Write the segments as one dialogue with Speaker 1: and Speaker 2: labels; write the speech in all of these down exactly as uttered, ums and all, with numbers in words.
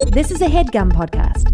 Speaker 1: This is a HeadGum podcast.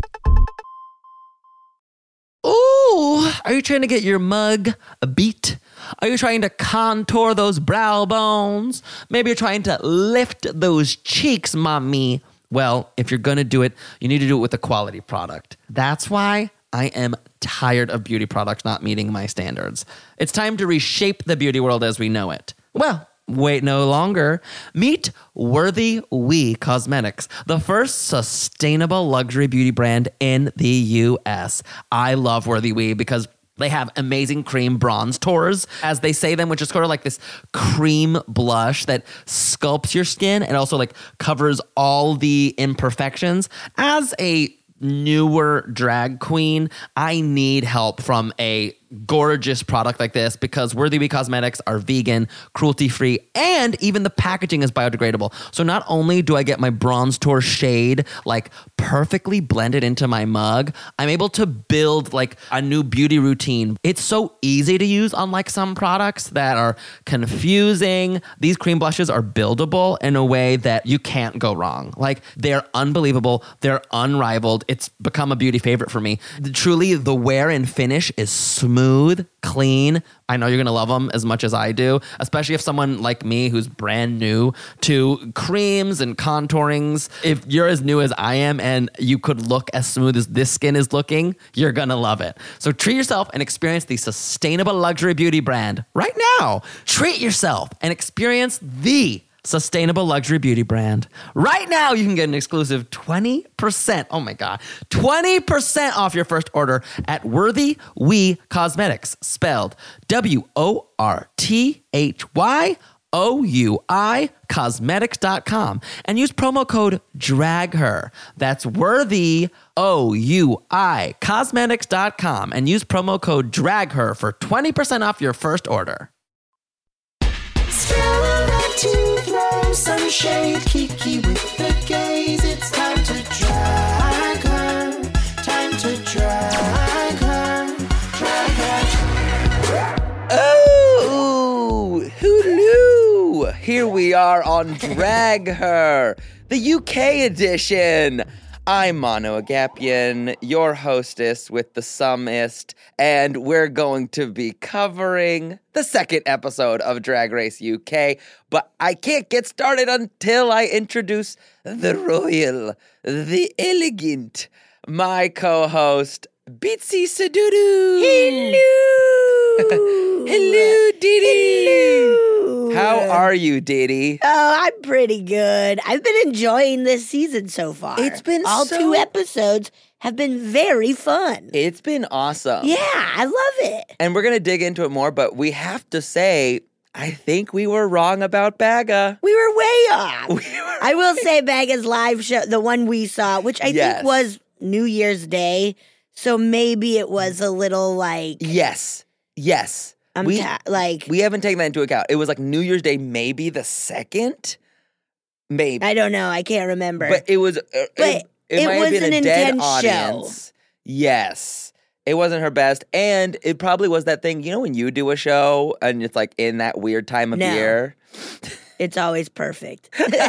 Speaker 2: Ooh, are you trying to get your mug a beat? Are you trying to contour those brow bones? Maybe you're trying to lift those cheeks, mommy. Well, if you're going to do it, you need to do it with a quality product. That's why I am tired of beauty products not meeting my standards. It's time to reshape the beauty world as we know it. Well, wait no longer. Meet Worthy We Cosmetics, the first sustainable luxury beauty brand in the U S. I love Worthy We because they have amazing cream bronze tours, as they say them, which is sort of like this cream blush that sculpts your skin and also like covers all the imperfections. As a newer drag queen, I need help from a gorgeous product like this because Worthy We Cosmetics are vegan, cruelty-free, and even the packaging is biodegradable. So not only do I get my bronze tour shade like perfectly blended into my mug, I'm able to build like a new beauty routine. It's so easy to use, unlike some products that are confusing. These cream blushes are buildable in a way that you can't go wrong. Like, they're unbelievable. They're unrivaled. It's become a beauty favorite for me. Truly, the wear and finish is smooth. Smooth, clean. I know you're going to love them as much as I do, especially if someone like me who's brand new to creams and contourings. If you're as new as I am and you could look as smooth as this skin is looking, you're going to love it. So treat yourself and experience the sustainable luxury beauty brand right now. Treat yourself and experience the sustainable luxury beauty brand. Right now, you can get an exclusive twenty percent, oh my God, twenty percent off your first order at Worthy We Cosmetics, spelled W O R T H Y O U I cosmetics dot com, and use promo code DRAGHER. That's Worthy, O U I cosmetics dot com, and use promo code DRAGHER for twenty percent off your first order.
Speaker 3: To throw some shade, Kiki with the gaze. It's time to drag her, time to drag her, drag her.
Speaker 2: Oh, who knew? Here we are on Drag Her, the U K edition. I'm Mano Agapian, your hostess with the summist, and we're going to be covering the second episode of Drag Race U K, but I can't get started until I introduce the royal, the elegant, my co-host, Bitsy Sadudu.
Speaker 4: Hello!
Speaker 2: Hello, Didi!
Speaker 4: Hello!
Speaker 2: How are you, Didi?
Speaker 4: Oh, I'm pretty good. I've been enjoying this season so far.
Speaker 2: It's been
Speaker 4: All
Speaker 2: so-
Speaker 4: two episodes have been very fun.
Speaker 2: It's been awesome.
Speaker 4: Yeah, I love it.
Speaker 2: And we're going to dig into it more, but we have to say, I think we were wrong about Baga.
Speaker 4: We were way off.
Speaker 2: We were
Speaker 4: I will say Baga's live show, the one we saw, which I
Speaker 2: Yes.
Speaker 4: think was New Year's Day, so maybe it was a little like...
Speaker 2: Yes. Yes.
Speaker 4: I'm
Speaker 2: we,
Speaker 4: ta- like...
Speaker 2: we haven't taken that into account. It was like New Year's Day, maybe the second? Maybe.
Speaker 4: I don't know. I can't remember.
Speaker 2: But it was... Uh,
Speaker 4: But
Speaker 2: it, it,
Speaker 4: it
Speaker 2: might
Speaker 4: was
Speaker 2: have been
Speaker 4: an
Speaker 2: a dead
Speaker 4: intense
Speaker 2: audience. Yes. It wasn't her best. And it probably was that thing, you know when you do a show and it's like in that weird time of
Speaker 4: No.
Speaker 2: year?
Speaker 4: It's always perfect.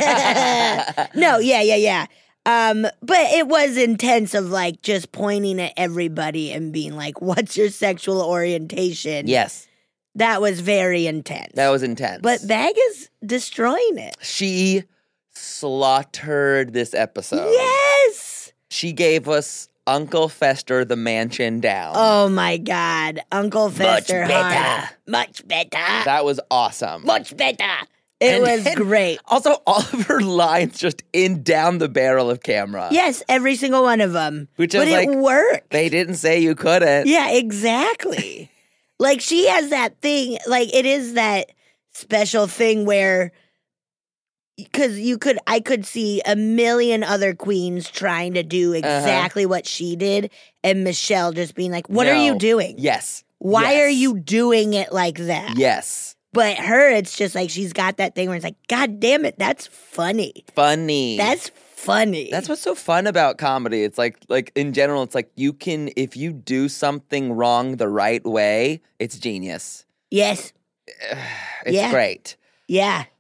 Speaker 4: No, yeah, yeah, yeah. Um, but it was intense of like just pointing at everybody and being like, what's your sexual orientation?
Speaker 2: Yes.
Speaker 4: That was very intense.
Speaker 2: That was intense.
Speaker 4: But Bag is destroying it.
Speaker 2: She slaughtered this episode.
Speaker 4: Yes!
Speaker 2: She gave us Uncle Fester the mansion down.
Speaker 4: Oh my God. Uncle Fester
Speaker 2: Much better.
Speaker 4: Hart. Much better.
Speaker 2: That was awesome.
Speaker 4: Much better. It
Speaker 2: And
Speaker 4: was
Speaker 2: then-
Speaker 4: great.
Speaker 2: Also, all of her lines just in down the barrel of camera.
Speaker 4: Yes, every single one of them.
Speaker 2: Which
Speaker 4: but
Speaker 2: is
Speaker 4: it
Speaker 2: like-
Speaker 4: worked.
Speaker 2: They didn't say you couldn't.
Speaker 4: Yeah, exactly. Like, she has that thing, like, it is that special thing where, because you could, I could see a million other queens trying to do exactly what she did, and Michelle just being like, what are
Speaker 2: No.
Speaker 4: you doing?
Speaker 2: Yes.
Speaker 4: Why
Speaker 2: Yes.
Speaker 4: are you doing it like that?
Speaker 2: Yes.
Speaker 4: But her, it's just like, she's got that thing where it's like, God damn it, that's funny.
Speaker 2: Funny.
Speaker 4: That's funny.
Speaker 2: That's what's so fun about comedy. It's like, like in general, it's like you can, if you do something wrong the right way, it's genius.
Speaker 4: Yes.
Speaker 2: It's
Speaker 4: Yeah.
Speaker 2: great.
Speaker 4: Yeah.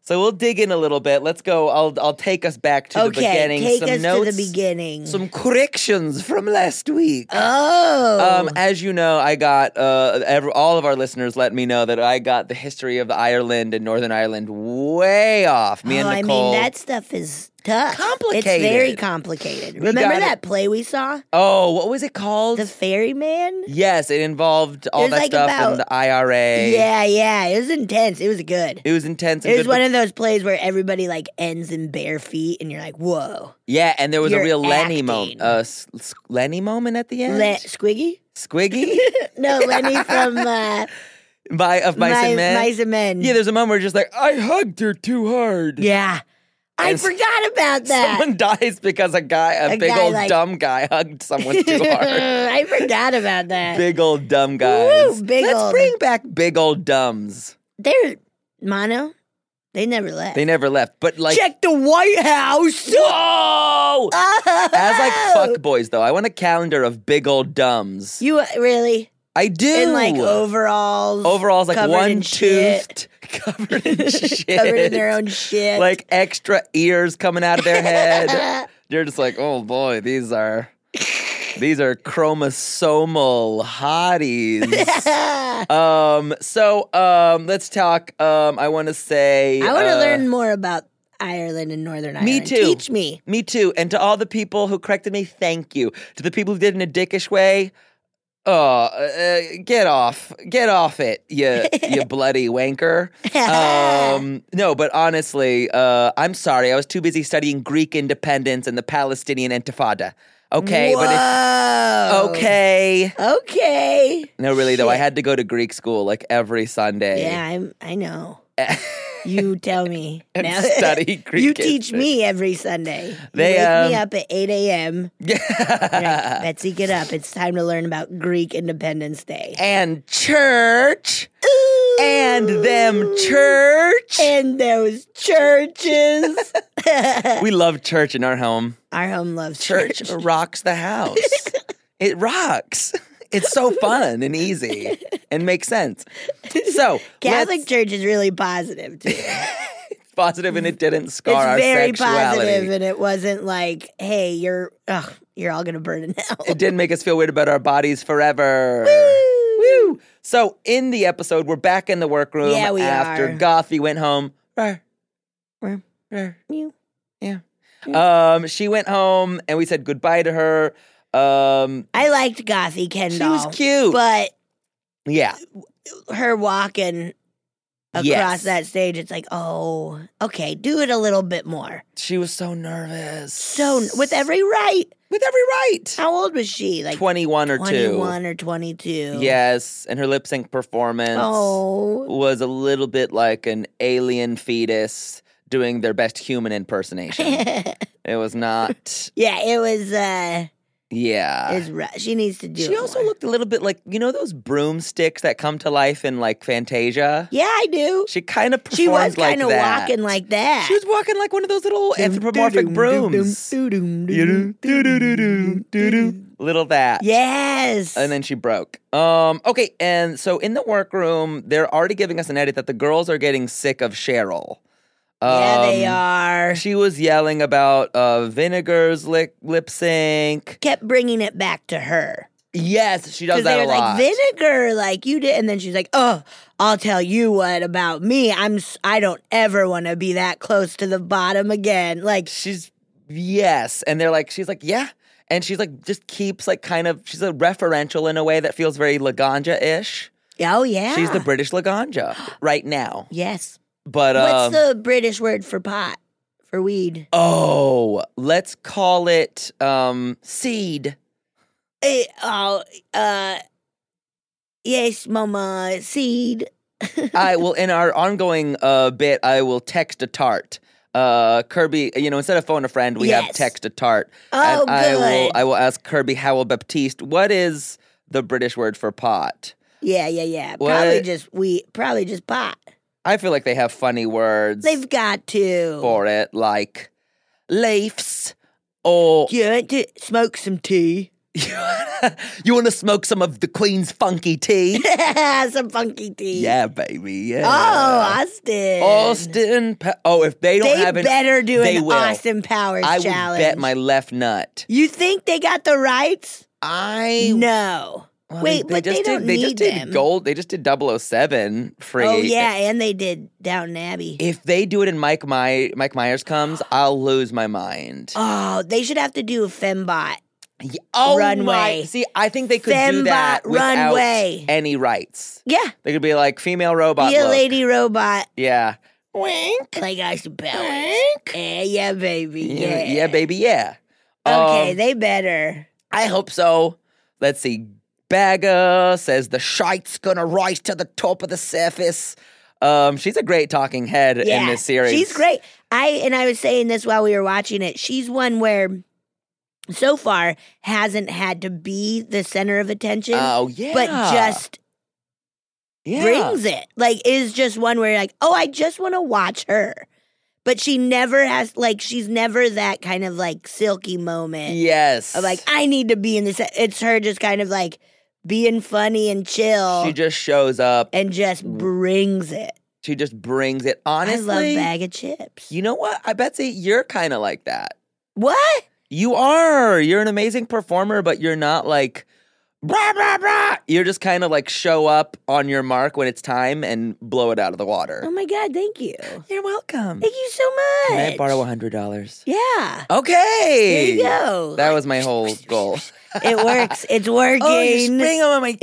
Speaker 2: So we'll dig in a little bit. Let's go. I'll I'll take us back to the
Speaker 4: Okay,
Speaker 2: beginning.
Speaker 4: take
Speaker 2: some
Speaker 4: us
Speaker 2: notes,
Speaker 4: to the beginning.
Speaker 2: Some corrections from last week.
Speaker 4: Oh.
Speaker 2: Um, as you know, I got uh, every, all of our listeners let me know that I got the history of the Ireland and Northern Ireland way off. Me
Speaker 4: oh,
Speaker 2: and
Speaker 4: I
Speaker 2: Nicole.
Speaker 4: mean, that stuff is tough.
Speaker 2: Complicated.
Speaker 4: It's very complicated.
Speaker 2: We
Speaker 4: Remember
Speaker 2: got
Speaker 4: that
Speaker 2: it.
Speaker 4: play we saw?
Speaker 2: Oh, what was it called?
Speaker 4: The Ferryman?
Speaker 2: Yes, it involved all
Speaker 4: It was
Speaker 2: that
Speaker 4: like
Speaker 2: stuff
Speaker 4: about-
Speaker 2: and the I R A.
Speaker 4: Yeah, yeah. It was intense. It was good.
Speaker 2: It was intense.
Speaker 4: It
Speaker 2: and
Speaker 4: was
Speaker 2: good,
Speaker 4: one
Speaker 2: but-
Speaker 4: of those plays where everybody like ends in bare feet, and you're like, "Whoa!"
Speaker 2: yeah, and there was a
Speaker 4: You're
Speaker 2: real Lenny
Speaker 4: acting.
Speaker 2: moment. Uh, s- s- Lenny moment at the end.
Speaker 4: Le- Squiggy?
Speaker 2: Squiggy
Speaker 4: No, Lenny from uh,
Speaker 2: by of Mice
Speaker 4: Mi-
Speaker 2: and Men.
Speaker 4: Mice and Men.
Speaker 2: Yeah, there's a moment where you're just like, I hugged her too hard.
Speaker 4: Yeah. I
Speaker 2: And
Speaker 4: forgot about that.
Speaker 2: Someone dies because a guy, a,
Speaker 4: A
Speaker 2: big
Speaker 4: guy,
Speaker 2: old
Speaker 4: like-
Speaker 2: dumb guy, hugged someone too hard.
Speaker 4: I forgot about that.
Speaker 2: Big old dumb guys.
Speaker 4: Woo, big
Speaker 2: Let's
Speaker 4: old-
Speaker 2: bring back big old dumbs.
Speaker 4: They're mono. They never left.
Speaker 2: They never left, but like,
Speaker 4: Check the White House.
Speaker 2: whoa!
Speaker 4: Oh!
Speaker 2: As like fuck boys though, I want a calendar of big old dumbs.
Speaker 4: You uh, really?
Speaker 2: I do.
Speaker 4: In like overalls.
Speaker 2: Overalls like
Speaker 4: covered
Speaker 2: one
Speaker 4: in shit.
Speaker 2: toothed, covered in shit,
Speaker 4: Covered in their own shit.
Speaker 2: like extra ears coming out of their head. You're just like, oh boy, these are these are chromosomal hotties. um, so um, let's talk. Um, I want to say,
Speaker 4: I want to
Speaker 2: uh,
Speaker 4: learn more about Ireland and Northern Ireland.
Speaker 2: Me too.
Speaker 4: Teach me.
Speaker 2: Me too. And to all the people who corrected me, thank you. To the people who did it in a dickish way, oh, uh, get off, get off it, you you bloody wanker. Um, no, but honestly, uh, I'm sorry. I was too busy studying Greek independence and the Palestinian Intifada. Okay, but
Speaker 4: Whoa.
Speaker 2: if, okay.
Speaker 4: Okay.
Speaker 2: No, really though, I
Speaker 4: Shit.
Speaker 2: had to go to Greek school like every Sunday.
Speaker 4: Yeah, I'm. I know. You tell me.
Speaker 2: And
Speaker 4: Now-
Speaker 2: study Greek
Speaker 4: You teach
Speaker 2: history.
Speaker 4: me every Sunday. You
Speaker 2: They,
Speaker 4: wake me
Speaker 2: um,
Speaker 4: up at eight a.m. You're like, Betsy, get up. It's time to learn about Greek Independence Day.
Speaker 2: and church and them church.
Speaker 4: And those churches.
Speaker 2: We love church in our home.
Speaker 4: Our home loves
Speaker 2: Church
Speaker 4: church.
Speaker 2: rocks the house. It rocks. It's so fun and easy and makes sense. So
Speaker 4: Catholic
Speaker 2: let's-
Speaker 4: Church is really positive too.
Speaker 2: positive and it didn't scar our
Speaker 4: It's very
Speaker 2: sexuality.
Speaker 4: positive, and it wasn't like, "Hey, you're, ugh, you're all gonna burn in hell."
Speaker 2: It didn't make us feel weird about our bodies forever.
Speaker 4: Woo!
Speaker 2: Woo! So in the episode, we're back in the workroom
Speaker 4: Yeah, we
Speaker 2: after
Speaker 4: are.
Speaker 2: Gothy went home. Rar,
Speaker 4: Rar,
Speaker 2: rar.
Speaker 4: Mew.
Speaker 2: Yeah. Um, she went home and we said goodbye to her. Um,
Speaker 4: I liked Gothy Kendall.
Speaker 2: she was cute.
Speaker 4: but
Speaker 2: yeah.
Speaker 4: her walking across
Speaker 2: Yes.
Speaker 4: that stage, it's like, oh, okay, do it a little bit more.
Speaker 2: She was so nervous.
Speaker 4: So with every right.
Speaker 2: with every right.
Speaker 4: How old was she? Like
Speaker 2: twenty-one or two.
Speaker 4: twenty-one or twenty-two.
Speaker 2: Yes, and her lip sync performance
Speaker 4: Oh.
Speaker 2: was a little bit like an alien fetus doing their best human impersonation. It was not.
Speaker 4: Yeah, it was. uh
Speaker 2: Yeah.
Speaker 4: Is right. She needs to do.
Speaker 2: She
Speaker 4: it
Speaker 2: also
Speaker 4: more.
Speaker 2: looked a little bit like, you know those broomsticks that come to life in like Fantasia?
Speaker 4: Yeah, I do.
Speaker 2: She kind of performed
Speaker 4: She was
Speaker 2: like
Speaker 4: kind of
Speaker 2: that.
Speaker 4: walking like that.
Speaker 2: She was walking like one of those little anthropomorphic brooms. Little that.
Speaker 4: Yes.
Speaker 2: And then she broke. Um, okay, and so in the workroom, they're already giving us an edit that the girls are getting sick of Cheryl.
Speaker 4: yeah, they
Speaker 2: Um,
Speaker 4: are.
Speaker 2: She was yelling about uh, Vinegar's lip, lip sync.
Speaker 4: Kept bringing it back to her.
Speaker 2: Yes, she does
Speaker 4: Because
Speaker 2: that
Speaker 4: they
Speaker 2: a
Speaker 4: were
Speaker 2: lot.
Speaker 4: like, Vinegar, like you did. And then she's like, oh, I'll tell you what about me. I'm, s- I don't ever want to be that close to the bottom again. Like,
Speaker 2: She's, yes. And they're like, she's like, yeah. And she's like, just keeps like kind of, she's a referential in a way that feels very Laganja-ish.
Speaker 4: oh, yeah.
Speaker 2: She's the British Laganja right now.
Speaker 4: Yes.
Speaker 2: But,
Speaker 4: What's
Speaker 2: um,
Speaker 4: the British word for pot? For weed?
Speaker 2: oh, let's call it um, seed.
Speaker 4: Eh, oh, uh, yes, mama, seed.
Speaker 2: I will, in our ongoing uh, bit, I will text a tart. Uh, Kirby, you know, instead of phone a friend, we have
Speaker 4: Yes.
Speaker 2: text a tart.
Speaker 4: Oh,
Speaker 2: and I will,
Speaker 4: good.
Speaker 2: I will ask Kirby Howell Baptiste, what is the British word for pot?
Speaker 4: Yeah, yeah, yeah.
Speaker 2: What?
Speaker 4: Probably just we. Probably just pot.
Speaker 2: I feel like they have funny words
Speaker 4: They've got to.
Speaker 2: for it, like leafs or
Speaker 4: Do you want to smoke some tea?
Speaker 2: You want to smoke some of the Queen's funky tea?
Speaker 4: Some funky tea.
Speaker 2: Yeah, baby. Yeah.
Speaker 4: Oh, Austin.
Speaker 2: Austin. Pa- oh, if they don't
Speaker 4: They
Speaker 2: have it,
Speaker 4: better do
Speaker 2: they
Speaker 4: an
Speaker 2: will.
Speaker 4: Austin Powers
Speaker 2: I
Speaker 4: challenge.
Speaker 2: would bet my left nut.
Speaker 4: You think they got the rights?
Speaker 2: I
Speaker 4: No.
Speaker 2: well,
Speaker 4: Wait,
Speaker 2: they,
Speaker 4: but
Speaker 2: just
Speaker 4: they
Speaker 2: did,
Speaker 4: don't
Speaker 2: They
Speaker 4: need
Speaker 2: just did
Speaker 4: them.
Speaker 2: gold. They just did double oh seven free.
Speaker 4: Oh yeah, and they did Downton Abbey.
Speaker 2: If they do it and Mike My Mike Myers comes, I'll lose my mind.
Speaker 4: Oh, they should have to do a fembot.
Speaker 2: Yeah, oh
Speaker 4: Runway.
Speaker 2: my! See, I think they could do that
Speaker 4: Fembot
Speaker 2: without
Speaker 4: runway.
Speaker 2: any rights.
Speaker 4: Yeah,
Speaker 2: They could be like female robot.
Speaker 4: be a
Speaker 2: look.
Speaker 4: lady robot
Speaker 2: Yeah. Wink.
Speaker 4: like Austin Powers.
Speaker 2: Wink.
Speaker 4: Yeah, yeah, baby.
Speaker 2: Yeah,
Speaker 4: Yeah,
Speaker 2: yeah, baby, yeah.
Speaker 4: Okay,
Speaker 2: Um,
Speaker 4: they better.
Speaker 2: I hope so. Let's see. Bagger says the shite's gonna rise to the top of the surface. Um, she's a great talking head
Speaker 4: Yeah,
Speaker 2: in this series.
Speaker 4: she's great. I and I was saying this while we were watching it. She's one where, so far, hasn't had to be the center of attention.
Speaker 2: Oh yeah,
Speaker 4: but just
Speaker 2: yeah.
Speaker 4: brings it. Like, is just one where you're like, oh, I just want to watch her. But she never has, like, she's never that kind of like silky moment
Speaker 2: Yes,
Speaker 4: of like, I need to be in this. It's her just kind of like being funny and chill
Speaker 2: she just shows up.
Speaker 4: and just brings it.
Speaker 2: She just brings it. Honestly,
Speaker 4: I love bag of chips.
Speaker 2: you know what? I Betsy, you're kind of like that.
Speaker 4: What?
Speaker 2: You are. You're an amazing performer, but you're not like blah blah blah. You're just kind of like show up on your mark when it's time and blow it out of the water.
Speaker 4: Oh my God, thank you.
Speaker 2: You're welcome.
Speaker 4: Thank you so much.
Speaker 2: Can I borrow a hundred dollars?
Speaker 4: Yeah.
Speaker 2: Okay.
Speaker 4: There you go.
Speaker 2: That was my whole goal.
Speaker 4: It works. It's working.
Speaker 2: Oh, you're spraying them on my titties.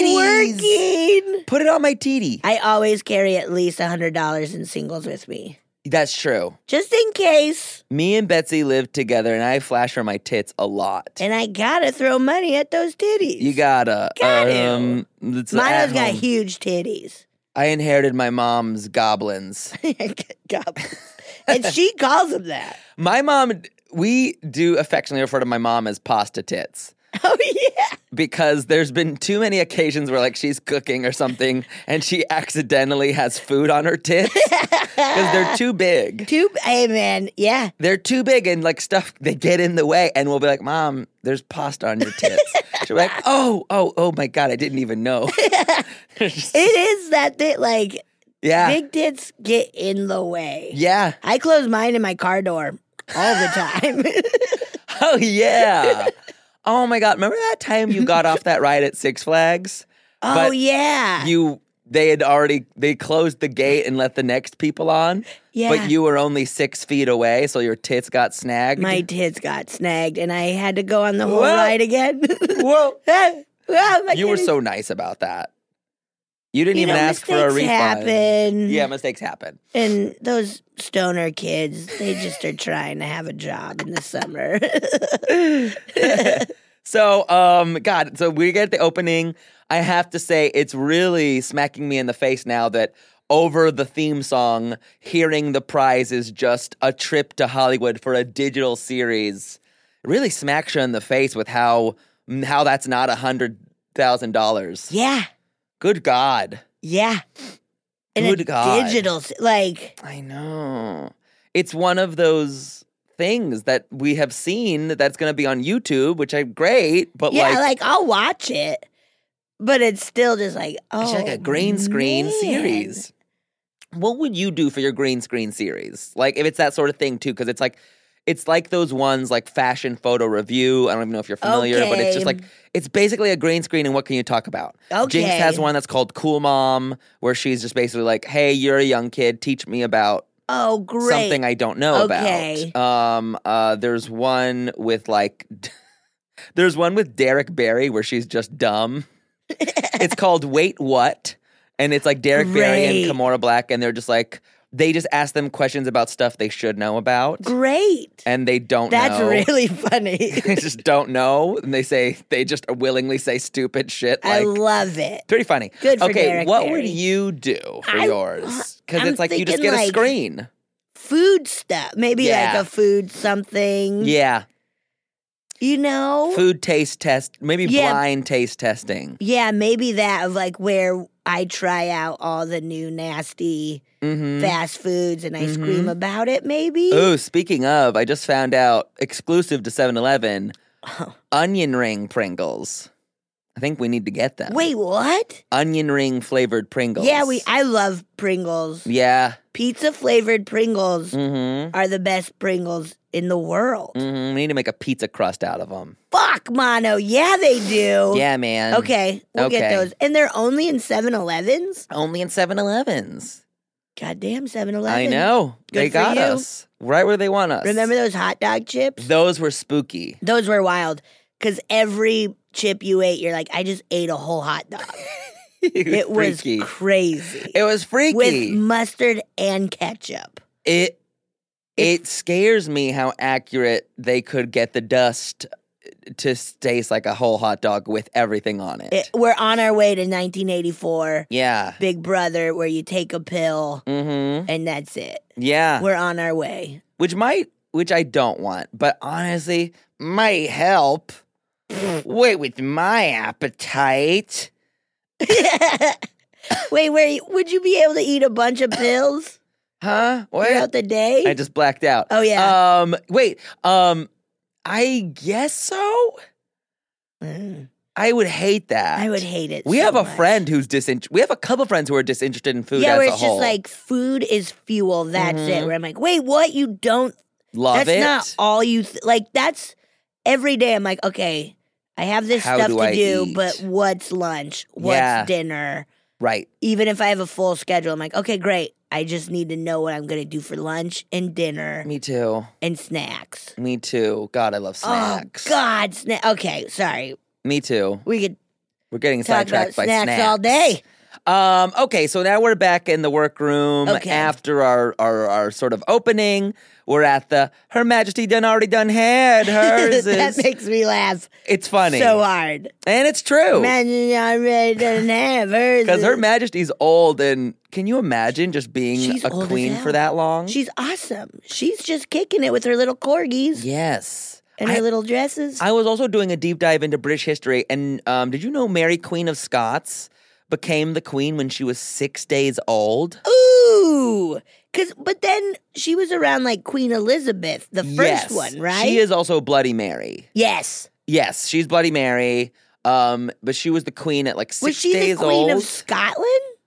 Speaker 4: It's working.
Speaker 2: Put it on my titty.
Speaker 4: I always carry at least one hundred dollars in singles with me.
Speaker 2: That's true.
Speaker 4: Just in case.
Speaker 2: Me and Betsy lived together, and I flash her my tits a lot.
Speaker 4: And I gotta throw money at those titties.
Speaker 2: You gotta.
Speaker 4: Gotta.
Speaker 2: Um, it's
Speaker 4: Mino's
Speaker 2: at
Speaker 4: got
Speaker 2: home.
Speaker 4: huge titties.
Speaker 2: I inherited my mom's goblins.
Speaker 4: Goblins. And she calls them that.
Speaker 2: My mom, we do affectionately refer to my mom as pasta tits.
Speaker 4: Oh, yeah.
Speaker 2: Because there's been too many occasions where like she's cooking or something and she accidentally has food on her tits because they're too big.
Speaker 4: Too, hey, man. Yeah.
Speaker 2: They're too big and like stuff, they get in the way and we'll be like, Mom, there's pasta on your tits. She'll be like, oh, oh, oh my God, I didn't even know.
Speaker 4: It is that thing. Like,
Speaker 2: Yeah.
Speaker 4: big tits get in the way.
Speaker 2: Yeah.
Speaker 4: I close mine in my car door all the time.
Speaker 2: Oh, yeah. Oh my God. Remember that time you got off that ride at Six Flags?
Speaker 4: Oh,
Speaker 2: But
Speaker 4: yeah.
Speaker 2: You, they had already, they closed the gate and let the next people on.
Speaker 4: Yeah.
Speaker 2: But you were only six feet away, so your tits got snagged.
Speaker 4: My tits got snagged, and I had to go on the whole
Speaker 2: Whoa.
Speaker 4: ride again.
Speaker 2: Whoa.
Speaker 4: Oh, my
Speaker 2: You were
Speaker 4: goodness.
Speaker 2: so nice about that. You didn't
Speaker 4: You
Speaker 2: even
Speaker 4: know,
Speaker 2: ask for a
Speaker 4: mistakes
Speaker 2: refund.
Speaker 4: happen.
Speaker 2: Yeah, mistakes happen.
Speaker 4: And those stoner kids, they just are trying to have a job in the summer.
Speaker 2: So, um, God, so we get the opening. I have to say, it's really smacking me in the face now that over the theme song, hearing the prize is just a trip to Hollywood for a digital series. It really smacks you in the face with how how that's not a hundred thousand dollars.
Speaker 4: Yeah,
Speaker 2: Good God.
Speaker 4: yeah. And
Speaker 2: Good
Speaker 4: a
Speaker 2: God.
Speaker 4: digital, s- like,
Speaker 2: I know. It's one of those things that we have seen that's going to be on YouTube, which I'm great, but
Speaker 4: yeah,
Speaker 2: like,
Speaker 4: like, I'll watch it, but it's still just like, oh,
Speaker 2: it's like a green screen
Speaker 4: man.
Speaker 2: series. What would you do for your green screen series? Like if it's that sort of thing too, because it's like it's like those ones like fashion photo review. I don't even know if you're familiar, but it's just
Speaker 4: Okay.
Speaker 2: like it's basically a green screen and what can you talk about?
Speaker 4: Okay.
Speaker 2: Jinx has one that's called Cool Mom, where she's just basically like, hey, you're a young kid, teach me about
Speaker 4: Oh, great.
Speaker 2: something I don't know
Speaker 4: Okay.
Speaker 2: about. Um, uh, there's one with like, there's one with Derek Barry where she's just dumb. It's called Wait What, and it's like Derek Barry
Speaker 4: Great.
Speaker 2: and Kimora Black, and they're just like they just ask them questions about stuff they should know about,
Speaker 4: Great.
Speaker 2: and they don't.
Speaker 4: That's
Speaker 2: know.
Speaker 4: really funny.
Speaker 2: They just don't know, and they say they just willingly say stupid shit.
Speaker 4: I
Speaker 2: Like
Speaker 4: love it.
Speaker 2: pretty funny.
Speaker 4: Good for
Speaker 2: okay,
Speaker 4: Derek
Speaker 2: what
Speaker 4: Barry.
Speaker 2: would you do for
Speaker 4: I-
Speaker 2: yours? Because
Speaker 4: I'm
Speaker 2: it's like you just
Speaker 4: thinking
Speaker 2: get a
Speaker 4: like-
Speaker 2: screen.
Speaker 4: Food stuff. Maybe
Speaker 2: Yeah.
Speaker 4: like a food something.
Speaker 2: Yeah.
Speaker 4: You know?
Speaker 2: Food taste test, maybe
Speaker 4: Yeah.
Speaker 2: blind taste testing.
Speaker 4: Yeah, maybe that of like where I try out all the new nasty
Speaker 2: Mm-hmm.
Speaker 4: fast foods and I scream about it, maybe.
Speaker 2: Oh, speaking of, I just found out exclusive to seven eleven, onion ring Pringles. I think we need to get them.
Speaker 4: Wait, what?
Speaker 2: Onion ring flavored Pringles.
Speaker 4: Yeah, we. I love Pringles.
Speaker 2: Yeah.
Speaker 4: Pizza flavored Pringles
Speaker 2: Mm-hmm.
Speaker 4: are the best Pringles in the world.
Speaker 2: Mm-hmm. We need to make a pizza crust out of them.
Speaker 4: Fuck, Mono. Yeah, they do.
Speaker 2: Yeah, man.
Speaker 4: Okay, we'll get
Speaker 2: Okay.
Speaker 4: those. And they're only in seven elevens?
Speaker 2: Only in seven elevens.
Speaker 4: Goddamn seven eleven.
Speaker 2: I know.
Speaker 4: Good
Speaker 2: they
Speaker 4: for
Speaker 2: got
Speaker 4: you.
Speaker 2: us. Right where they want us.
Speaker 4: Remember those hot dog chips?
Speaker 2: Those were spooky.
Speaker 4: Those were wild. Because every chip you ate, you're like, I just ate a whole hot dog. It was
Speaker 2: freaky.
Speaker 4: crazy.
Speaker 2: It was freaky.
Speaker 4: With mustard and ketchup.
Speaker 2: It it scares me how accurate they could get the dust to taste like a whole hot dog with everything on it.
Speaker 4: It- we're on our way to nineteen eighty-four,
Speaker 2: yeah.
Speaker 4: Big Brother, where you take a pill
Speaker 2: Mm-hmm.
Speaker 4: and that's it.
Speaker 2: Yeah.
Speaker 4: We're on our way.
Speaker 2: Which might which I don't want, but honestly might help. Wait, with my appetite.
Speaker 4: Wait, where would you be able to eat a bunch of pills
Speaker 2: Huh? What?
Speaker 4: throughout the day?
Speaker 2: I just blacked out.
Speaker 4: Oh, yeah.
Speaker 2: Um wait. Um I guess so.
Speaker 4: Mm,
Speaker 2: I would hate that.
Speaker 4: I would hate it.
Speaker 2: We
Speaker 4: so
Speaker 2: have a
Speaker 4: much.
Speaker 2: friend who's disinterested. We have a couple friends who are disinterested in food
Speaker 4: Yeah,
Speaker 2: as
Speaker 4: where
Speaker 2: a
Speaker 4: it's
Speaker 2: whole.
Speaker 4: just like food is fuel. That's it.
Speaker 2: Mhm.
Speaker 4: Where I'm like, wait, what? You don't?
Speaker 2: Love
Speaker 4: that's
Speaker 2: it.
Speaker 4: not all you th- like. That's every day. I'm like, okay, I have this
Speaker 2: How
Speaker 4: stuff
Speaker 2: do
Speaker 4: to
Speaker 2: I
Speaker 4: do,
Speaker 2: eat?
Speaker 4: but what's lunch? What's
Speaker 2: Yeah.
Speaker 4: dinner?
Speaker 2: Right.
Speaker 4: Even if I have a full schedule, I'm like, okay, great. I just need to know what I'm going to do for lunch and dinner
Speaker 2: Me too.
Speaker 4: and snacks.
Speaker 2: Me too. God, I love snacks.
Speaker 4: Oh God, snack. Okay, sorry.
Speaker 2: Me too.
Speaker 4: We could
Speaker 2: We're getting
Speaker 4: talk
Speaker 2: sidetracked
Speaker 4: about
Speaker 2: by
Speaker 4: snacks,
Speaker 2: snacks
Speaker 4: all day.
Speaker 2: Um, okay, so now we're back in the workroom
Speaker 4: Okay.
Speaker 2: after our, our, our sort of opening. We're at the Her Majesty done already done had hers.
Speaker 4: that
Speaker 2: is,
Speaker 4: makes me laugh
Speaker 2: it's funny.
Speaker 4: so hard.
Speaker 2: and it's true.
Speaker 4: Imagine I already doesn't have hers.
Speaker 2: Because Her Majesty's old, and can you imagine just being
Speaker 4: She's
Speaker 2: a
Speaker 4: old as
Speaker 2: queen
Speaker 4: hell.
Speaker 2: for that long?
Speaker 4: She's awesome. She's just kicking it with her little corgis
Speaker 2: yes.
Speaker 4: and her
Speaker 2: I,
Speaker 4: little dresses.
Speaker 2: I was also doing a deep dive into British history, and um, did you know Mary, Queen of Scots, became the queen when she was six days old?
Speaker 4: Ooh, cause but then she was around like Queen Elizabeth, the first
Speaker 2: Yes.
Speaker 4: one, right?
Speaker 2: She is also Bloody Mary.
Speaker 4: Yes.
Speaker 2: Yes, she's Bloody Mary. Um, but she was the queen at like six
Speaker 4: Was she
Speaker 2: days
Speaker 4: the Queen
Speaker 2: old.
Speaker 4: of Scotland?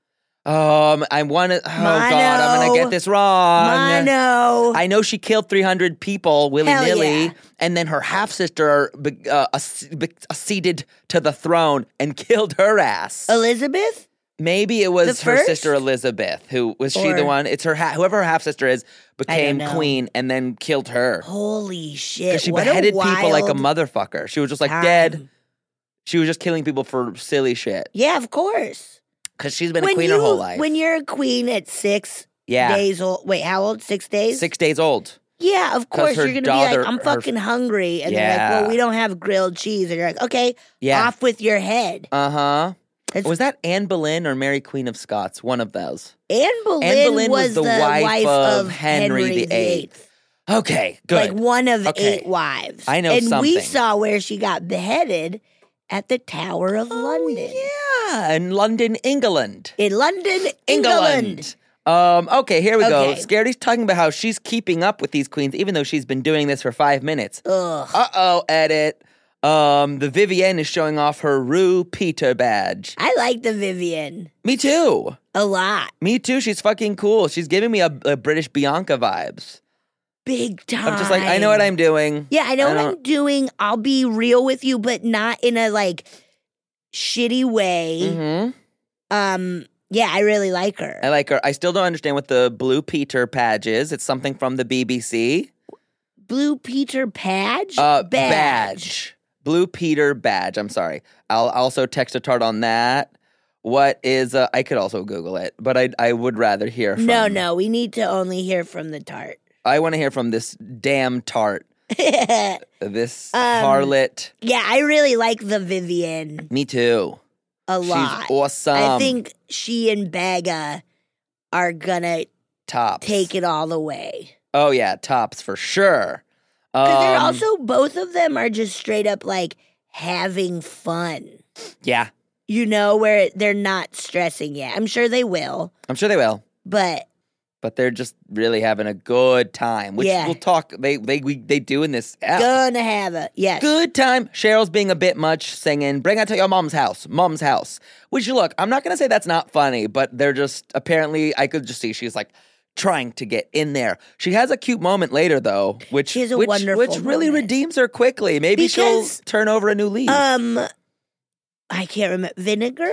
Speaker 2: um, I want to. Oh God, I'm gonna
Speaker 4: Mono.
Speaker 2: get this wrong.
Speaker 4: Mono.
Speaker 2: I know she killed three hundred people willy nilly,
Speaker 4: yeah.
Speaker 2: and then her half sister uh, acc- be- acceded to the throne and killed her ass.
Speaker 4: Elizabeth?
Speaker 2: Maybe it was
Speaker 4: The
Speaker 2: her
Speaker 4: first?
Speaker 2: sister Elizabeth, who was she the
Speaker 4: Or-
Speaker 2: one? It's her ha- whoever her half sister is became
Speaker 4: know.
Speaker 2: queen and then killed her
Speaker 4: Holy shit.
Speaker 2: because she
Speaker 4: what
Speaker 2: beheaded
Speaker 4: a
Speaker 2: people like a
Speaker 4: wild
Speaker 2: motherfucker. She was just like
Speaker 4: time.
Speaker 2: dead. She was just killing people for silly shit
Speaker 4: Yeah, of course.
Speaker 2: because she's been a
Speaker 4: When
Speaker 2: queen
Speaker 4: you,
Speaker 2: her whole life.
Speaker 4: When you're a queen at six
Speaker 2: yeah,
Speaker 4: days old. Wait, how old? Six days?
Speaker 2: six days old.
Speaker 4: Yeah, of course.
Speaker 2: her
Speaker 4: You're going to
Speaker 2: daughter-
Speaker 4: be like, I'm
Speaker 2: her-
Speaker 4: fucking hungry. And they're like,
Speaker 2: Yeah.
Speaker 4: well, we don't have grilled cheese. And you're like, okay,
Speaker 2: Yeah.
Speaker 4: off with your head.
Speaker 2: Uh huh.
Speaker 4: That's-
Speaker 2: Was that Anne Boleyn or Mary Queen of Scots? One of those.
Speaker 4: Anne Boleyn,
Speaker 2: Anne Boleyn was
Speaker 4: was,
Speaker 2: the
Speaker 4: the
Speaker 2: wife
Speaker 4: wife,
Speaker 2: of
Speaker 4: of
Speaker 2: Henry
Speaker 4: Henry,
Speaker 2: the
Speaker 4: the
Speaker 2: Eighth. Okay, good.
Speaker 4: Like one of
Speaker 2: Okay.
Speaker 4: eight wives.
Speaker 2: I know
Speaker 4: and we
Speaker 2: something.
Speaker 4: saw where she got beheaded at the Tower of London.
Speaker 2: Oh, yeah, in London, England.
Speaker 4: In London, England.
Speaker 2: Um, okay, here we go.
Speaker 4: Okay.
Speaker 2: Scary's talking about how she's keeping up with these queens, even though she's been doing this for five minutes.
Speaker 4: Ugh.
Speaker 2: Uh oh, edit. Um, the Vivienne is showing off her Rue Peter badge.
Speaker 4: I like the Vivian
Speaker 2: Me too.
Speaker 4: a lot.
Speaker 2: Me too. She's fucking cool. She's giving me a, a British Bianca vibes.
Speaker 4: Big time.
Speaker 2: I'm just like, I know what I'm doing.
Speaker 4: Yeah, I know
Speaker 2: I
Speaker 4: what
Speaker 2: don't-
Speaker 4: I'm doing. I'll be real with you, but not in a like shitty way.
Speaker 2: Mm-hmm.
Speaker 4: Um, yeah, I really like her.
Speaker 2: I like her. I still don't understand what the Blue Peter badge is. It's something from the B B C.
Speaker 4: Blue Peter Badge?
Speaker 2: Uh, badge. Blue Peter badge. I'm sorry. I'll also text a tart on that. What is? Uh, I could also Google it, but I I would rather hear from.
Speaker 4: No, no, we need to only hear from the tart.
Speaker 2: I want to hear from this damn tart.
Speaker 4: yeah,
Speaker 2: This
Speaker 4: Um,
Speaker 2: harlot.
Speaker 4: I really like the Vivian
Speaker 2: Me too.
Speaker 4: a
Speaker 2: She's
Speaker 4: lot.
Speaker 2: awesome.
Speaker 4: I think she and Baga are gonna
Speaker 2: tops.
Speaker 4: take it all the way.
Speaker 2: Oh yeah, tops for sure.
Speaker 4: Because they're
Speaker 2: Um,
Speaker 4: also, both of them are just straight up like having fun.
Speaker 2: yeah.
Speaker 4: You know, where they're not stressing yet. I'm sure they will,
Speaker 2: I'm sure they will.
Speaker 4: but
Speaker 2: but they're just really having a good time, which
Speaker 4: Yeah.
Speaker 2: we'll talk. They they we, they do in this app.
Speaker 4: Gonna have a yes.
Speaker 2: Good time. Cheryl's being a bit much, singing, bring it to your mom's house, mom's house. Which, look, I'm not going to say that's not funny, but they're just, apparently, I could just see she's like trying to get in there. She has a cute moment later, though, which,
Speaker 4: She has a
Speaker 2: which,
Speaker 4: wonderful
Speaker 2: which really
Speaker 4: moment.
Speaker 2: redeems her quickly. Maybe
Speaker 4: Because,
Speaker 2: she'll turn over a new leaf.
Speaker 4: Um, I can't remember. Vinegar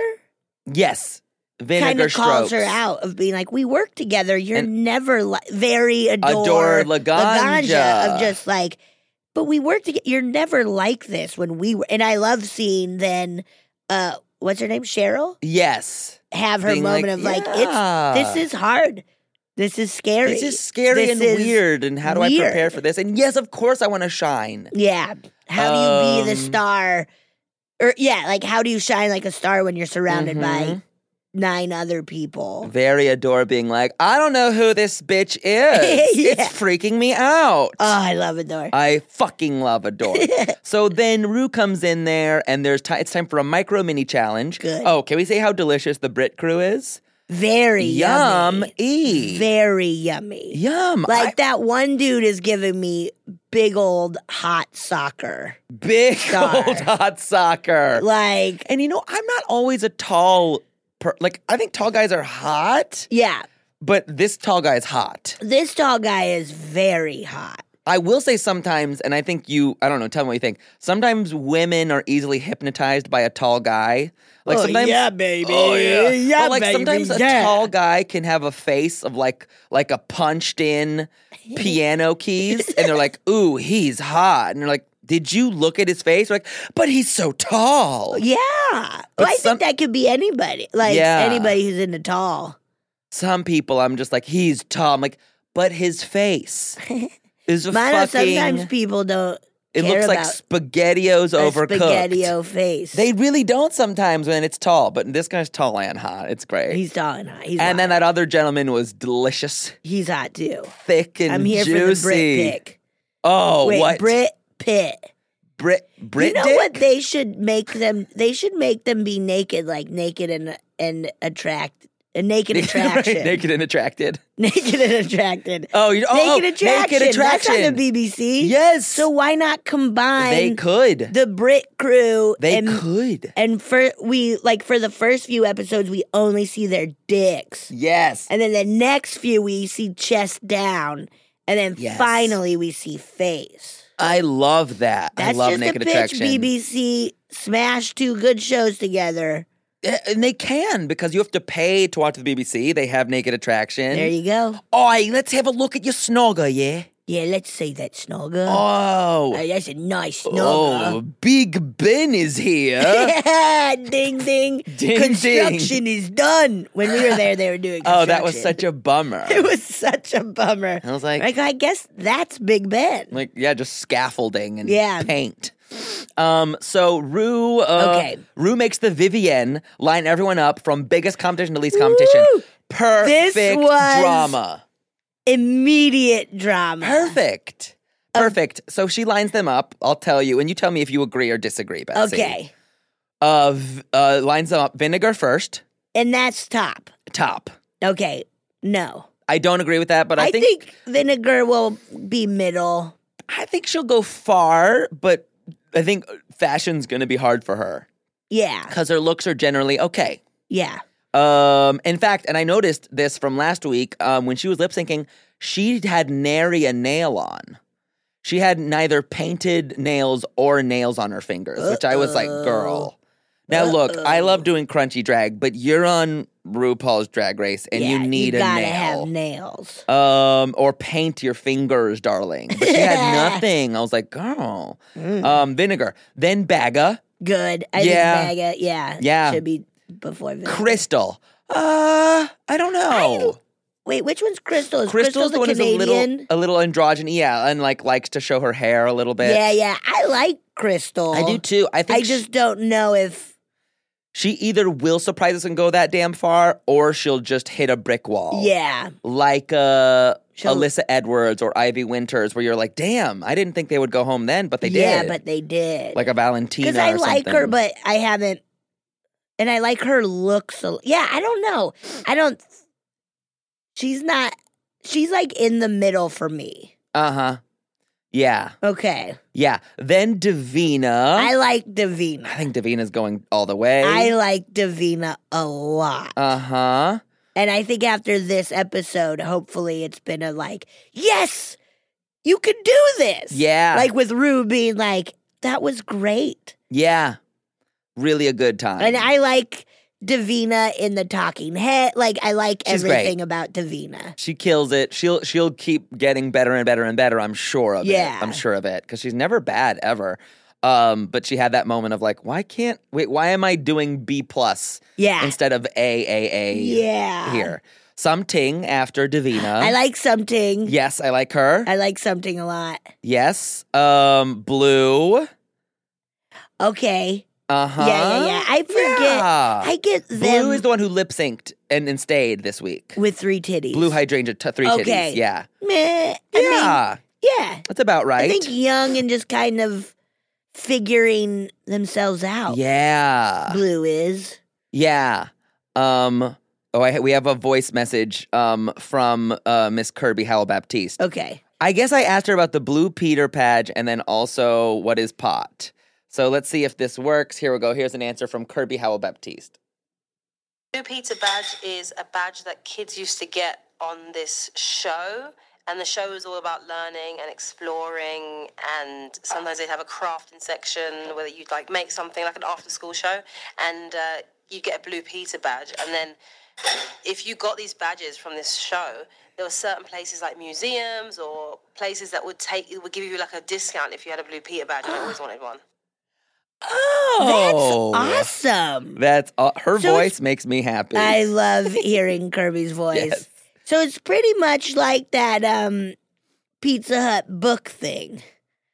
Speaker 2: yes. Vinegar
Speaker 4: kind of calls
Speaker 2: strokes.
Speaker 4: her out of being like, we work together. You're
Speaker 2: And-
Speaker 4: never li-, very adore,
Speaker 2: Adore Laganja.
Speaker 4: of just like, but we work together. You're never like this when we were. And I love seeing then, uh, what's her name? Cheryl?
Speaker 2: Yes.
Speaker 4: Have her
Speaker 2: Being
Speaker 4: moment
Speaker 2: like,
Speaker 4: of like,
Speaker 2: yeah.
Speaker 4: it's this is hard. This is scary.
Speaker 2: This is scary
Speaker 4: This
Speaker 2: and
Speaker 4: is
Speaker 2: weird. And how do I prepare
Speaker 4: weird.
Speaker 2: for this? And yes, of course I want to shine.
Speaker 4: Yeah. How do you be the
Speaker 2: Um,
Speaker 4: star? Or yeah, like how do you shine like a star when you're surrounded by
Speaker 2: Mhm.
Speaker 4: nine other people?
Speaker 2: Very adore being like, I don't know who this bitch is.
Speaker 4: Yeah.
Speaker 2: It's freaking me out.
Speaker 4: Oh, I love Adore.
Speaker 2: I fucking love Adore. So then Rue comes in there, and there's ti it's time for a micro mini challenge.
Speaker 4: Good.
Speaker 2: Oh, can we say how delicious the Brit crew is?
Speaker 4: Very
Speaker 2: Yum
Speaker 4: yummy.
Speaker 2: e.
Speaker 4: Very yummy.
Speaker 2: Yum.
Speaker 4: Like
Speaker 2: I-
Speaker 4: that one dude is giving me big old hot soccer.
Speaker 2: big
Speaker 4: Star.
Speaker 2: old hot soccer.
Speaker 4: Like,
Speaker 2: And you know, I'm not always a tall. Per- like I think tall guys are hot,
Speaker 4: yeah,
Speaker 2: but this tall guy is hot.
Speaker 4: this tall guy is very hot.
Speaker 2: I will say sometimes, and I think you, I don't know, tell me what you think. Sometimes women are easily hypnotized by a tall guy. Like
Speaker 4: Oh,
Speaker 2: sometimes,
Speaker 4: yeah, baby.
Speaker 2: Oh yeah,
Speaker 4: Yeah,
Speaker 2: But like
Speaker 4: baby,
Speaker 2: sometimes a
Speaker 4: yeah.
Speaker 2: tall guy can have a face of like like a punched in piano keys, and they're like, "Ooh, he's hot," and you're like, "Did you look at his face?" You're like, but he's so tall.
Speaker 4: Yeah.
Speaker 2: But
Speaker 4: Well, I
Speaker 2: some-
Speaker 4: think that could be anybody. Like
Speaker 2: Yeah.
Speaker 4: anybody who's into tall.
Speaker 2: Some people, I'm just like, he's tall. I'm like, but his face is a
Speaker 4: I know
Speaker 2: fucking.
Speaker 4: sometimes people don't
Speaker 2: It
Speaker 4: care
Speaker 2: looks like
Speaker 4: about
Speaker 2: SpaghettiOs
Speaker 4: a
Speaker 2: overcooked.
Speaker 4: spaghetti-o face.
Speaker 2: They really don't sometimes when it's tall, but this guy's tall and hot. It's great.
Speaker 4: He's tall and hot. He's
Speaker 2: and then
Speaker 4: hot.
Speaker 2: that other gentleman was delicious,
Speaker 4: He's hot too.
Speaker 2: thick and
Speaker 4: I'm here
Speaker 2: juicy.
Speaker 4: for the Brit pick.
Speaker 2: Oh,
Speaker 4: Wait,
Speaker 2: what?
Speaker 4: Brit Pitt.
Speaker 2: Brit Brit
Speaker 4: You know
Speaker 2: dick?
Speaker 4: what they should make them? They should make them be naked, like naked and and attract, a naked attraction,
Speaker 2: Right, naked and attracted.
Speaker 4: naked and attracted.
Speaker 2: Oh, you, oh,
Speaker 4: naked
Speaker 2: oh,
Speaker 4: attraction.
Speaker 2: Naked attraction.
Speaker 4: That's on the B B C.
Speaker 2: Yes.
Speaker 4: So why not combine
Speaker 2: they could.
Speaker 4: the Brit crew?
Speaker 2: They
Speaker 4: and,
Speaker 2: could.
Speaker 4: And for we like for the first few episodes, we only see their dicks,
Speaker 2: Yes.
Speaker 4: and then the next few we see chest down, and then
Speaker 2: Yes.
Speaker 4: finally we see face.
Speaker 2: I love that.
Speaker 4: That's
Speaker 2: I love
Speaker 4: just
Speaker 2: naked
Speaker 4: a pitch.
Speaker 2: attraction.
Speaker 4: B B C smash two good shows together.
Speaker 2: Yeah, and they can because you have to pay to watch the B B C. They have naked attraction.
Speaker 4: There you go.
Speaker 2: Oi, let's have a look at your snogger, yeah?
Speaker 4: Yeah, let's say that snogger.
Speaker 2: Oh.
Speaker 4: Uh, that's a nice
Speaker 2: Oh,
Speaker 4: snogger.
Speaker 2: Big Ben is here.
Speaker 4: ding ding.
Speaker 2: Ding,
Speaker 4: Construction is done. When we were there, they were doing construction.
Speaker 2: Oh, that was such a bummer.
Speaker 4: It was such a bummer.
Speaker 2: I was like,
Speaker 4: Like, I guess that's Big Ben.
Speaker 2: like, yeah, just scaffolding and
Speaker 4: Yeah.
Speaker 2: paint. Um, so Rue, uh,
Speaker 4: Okay.
Speaker 2: Rue makes the Vivienne line everyone up from biggest competition to least competition.
Speaker 4: Woo!
Speaker 2: Perfect
Speaker 4: This was-
Speaker 2: drama.
Speaker 4: Immediate drama.
Speaker 2: Perfect. Perfect. So she lines them up. I'll tell you, and you tell me if you agree or disagree, Betsy.
Speaker 4: Okay.
Speaker 2: Uh, v- uh, lines them up. Vinegar first.
Speaker 4: And that's top.
Speaker 2: Top.
Speaker 4: Okay. No.
Speaker 2: I don't agree with that, but I,
Speaker 4: I think vinegar will be middle.
Speaker 2: I think she'll go far, but I think fashion's going to be hard for her
Speaker 4: Yeah.
Speaker 2: because her looks are generally okay.
Speaker 4: Yeah.
Speaker 2: Um, in fact, and I noticed this from last week um, when she was lip syncing, she had nary a nail on. She had neither painted nails or nails on her fingers, which I was like, girl. Now, look, I love doing crunchy drag, but you're on RuPaul's Drag Race and
Speaker 4: yeah,
Speaker 2: you need
Speaker 4: you
Speaker 2: a
Speaker 4: gotta
Speaker 2: nail.
Speaker 4: have nails.
Speaker 2: Um, or paint your fingers, darling. But she had nothing. I was like, girl. Um, vinegar. Then Baga.
Speaker 4: Good. I
Speaker 2: Yeah.
Speaker 4: think Baga, yeah.
Speaker 2: Yeah.
Speaker 4: Should be before vinegar.
Speaker 2: Crystal. Uh, I don't know.
Speaker 4: Wait, which one's Crystal? Is
Speaker 2: Crystal's
Speaker 4: Crystal
Speaker 2: the one who's a
Speaker 4: Canadian?
Speaker 2: little, a little androgynous, yeah, and like likes to show her hair a little bit.
Speaker 4: Yeah, yeah. I like Crystal.
Speaker 2: I do too. I think
Speaker 4: I just don't know if
Speaker 2: she either will surprise us and go that damn far, or she'll just hit a brick wall.
Speaker 4: yeah.
Speaker 2: Like uh,
Speaker 4: She'll-
Speaker 2: Alyssa Edwards or Ivy Winters, where you're like, damn, I didn't think they would go home then, but they
Speaker 4: yeah,
Speaker 2: did.
Speaker 4: but they did.
Speaker 2: Like a Valentina
Speaker 4: Because I
Speaker 2: or
Speaker 4: like
Speaker 2: something.
Speaker 4: her, but I haven't. And I like her looks. A, yeah, I don't know. I don't. She's not she's like in the middle for me.
Speaker 2: Uh-huh. Yeah.
Speaker 4: Okay.
Speaker 2: Yeah. Then Davina.
Speaker 4: I like Davina.
Speaker 2: I think Davina's going all the way.
Speaker 4: I like Davina a lot.
Speaker 2: Uh-huh.
Speaker 4: And I think after this episode, hopefully it's been a like, yes, you can do this.
Speaker 2: Yeah.
Speaker 4: Like with Rue being like, that was great.
Speaker 2: Yeah. Really a good time.
Speaker 4: And I like Davina in the talking head. Like, I like
Speaker 2: She's
Speaker 4: everything
Speaker 2: great.
Speaker 4: about Davina.
Speaker 2: She kills it. She'll she'll keep getting better and better and better. I'm sure of
Speaker 4: Yeah.
Speaker 2: it. I'm sure of it because she's never bad ever. Um, but she had that moment of like, why can't wait? Why am I doing B plus
Speaker 4: Yeah.
Speaker 2: instead of A A A?
Speaker 4: Yeah.
Speaker 2: Here, something after Davina.
Speaker 4: I like something.
Speaker 2: Yes, I like her.
Speaker 4: I like something a lot.
Speaker 2: yes. Um, Blue.
Speaker 4: Okay.
Speaker 2: Uh huh.
Speaker 4: Yeah, yeah, yeah. I forget.
Speaker 2: Yeah.
Speaker 4: I get them
Speaker 2: Blue is the one who lip synced and, and stayed this week.
Speaker 4: with three titties.
Speaker 2: Blue hydrangea, t- three
Speaker 4: Okay.
Speaker 2: titties. Yeah.
Speaker 4: Meh. I
Speaker 2: Yeah.
Speaker 4: mean, yeah.
Speaker 2: That's about right.
Speaker 4: I think young and just kind of figuring themselves out.
Speaker 2: Yeah.
Speaker 4: Blue is.
Speaker 2: Yeah. Um. Oh, I, we have a voice message um from uh, Miss Kirby Howell Baptiste.
Speaker 4: Okay.
Speaker 2: I guess I asked her about the Blue Peter badge and then also what is pot. So let's see if this works. Here we go. Here's an answer from Kirby Howell Baptiste.
Speaker 5: Blue Peter badge is a badge that kids used to get on this show, and the show is all about learning and exploring, and sometimes they'd have a crafting section where you'd like make something like an after-school show, and uh, you get a Blue Peter badge, and then if you got these badges from this show, there were certain places like museums or places that would take would give you like a discount if you had a Blue Peter badge, and I always wanted one.
Speaker 2: Oh,
Speaker 4: That's awesome.
Speaker 2: That's uh, her
Speaker 4: So
Speaker 2: voice
Speaker 4: it's-
Speaker 2: makes me happy.
Speaker 4: I love hearing Kirby's voice.
Speaker 2: Yes.
Speaker 4: So it's pretty much like that um, Pizza Hut book thing.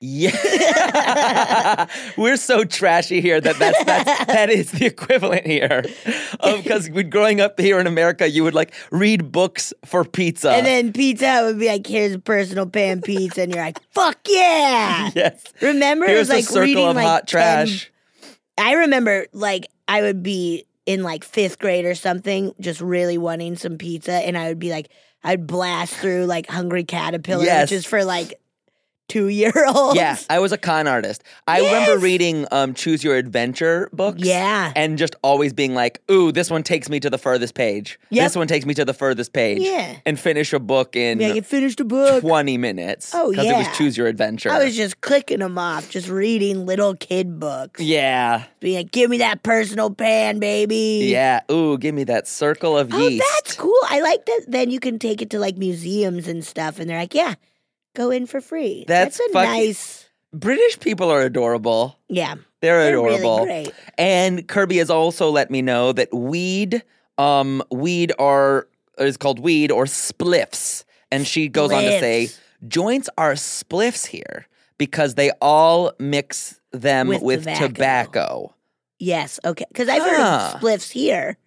Speaker 2: Yeah, we're so trashy here that that's, that's that is the equivalent here. Because growing up here in America, you would like read books for pizza.
Speaker 4: And then Pizza Hut would be like, here's a personal pan pizza. And you're like, fuck yeah.
Speaker 2: yes,
Speaker 4: Remember?
Speaker 2: here's
Speaker 4: it was like
Speaker 2: a circle
Speaker 4: reading
Speaker 2: of
Speaker 4: like
Speaker 2: hot
Speaker 4: ten
Speaker 2: trash.
Speaker 4: I remember, like, I would be in like fifth grade or something, just really wanting some pizza, and I would be like, I'd blast through like Hungry Caterpillar,
Speaker 2: Yes.
Speaker 4: which is for like two year olds.
Speaker 2: Yeah, I was a con artist. I
Speaker 4: Yes.
Speaker 2: remember reading um, Choose Your Adventure books.
Speaker 4: Yeah.
Speaker 2: And just always being like, ooh, this one takes me to the furthest page.
Speaker 4: Yep.
Speaker 2: This one takes me to the furthest page.
Speaker 4: Yeah.
Speaker 2: And finish a book in
Speaker 4: Be like, I finished a book.
Speaker 2: twenty minutes.
Speaker 4: Oh,
Speaker 2: Because it
Speaker 4: yeah.
Speaker 2: was Choose Your Adventure.
Speaker 4: I was just clicking them off, just reading little kid books.
Speaker 2: yeah.
Speaker 4: Being like, give me that personal pan, baby.
Speaker 2: Yeah. Ooh, give me that circle of
Speaker 4: Oh,
Speaker 2: yeast.
Speaker 4: that's cool. I like that. Then you can take it to like museums and stuff, and they're like, yeah, go in for free.
Speaker 2: That's
Speaker 4: a
Speaker 2: fucking-
Speaker 4: nice.
Speaker 2: British people are adorable.
Speaker 4: Yeah.
Speaker 2: They're,
Speaker 4: They're really
Speaker 2: adorable.
Speaker 4: great.
Speaker 2: And Kirby has also let me know that weed, um, weed are is called weed or spliffs. And she goes on to say,
Speaker 4: Spliffs.
Speaker 2: joints are spliffs here because they all mix them with,
Speaker 4: With
Speaker 2: tobacco.
Speaker 4: tobacco. Yes. Okay. Because I've heard
Speaker 2: Ah.
Speaker 4: of spliffs here.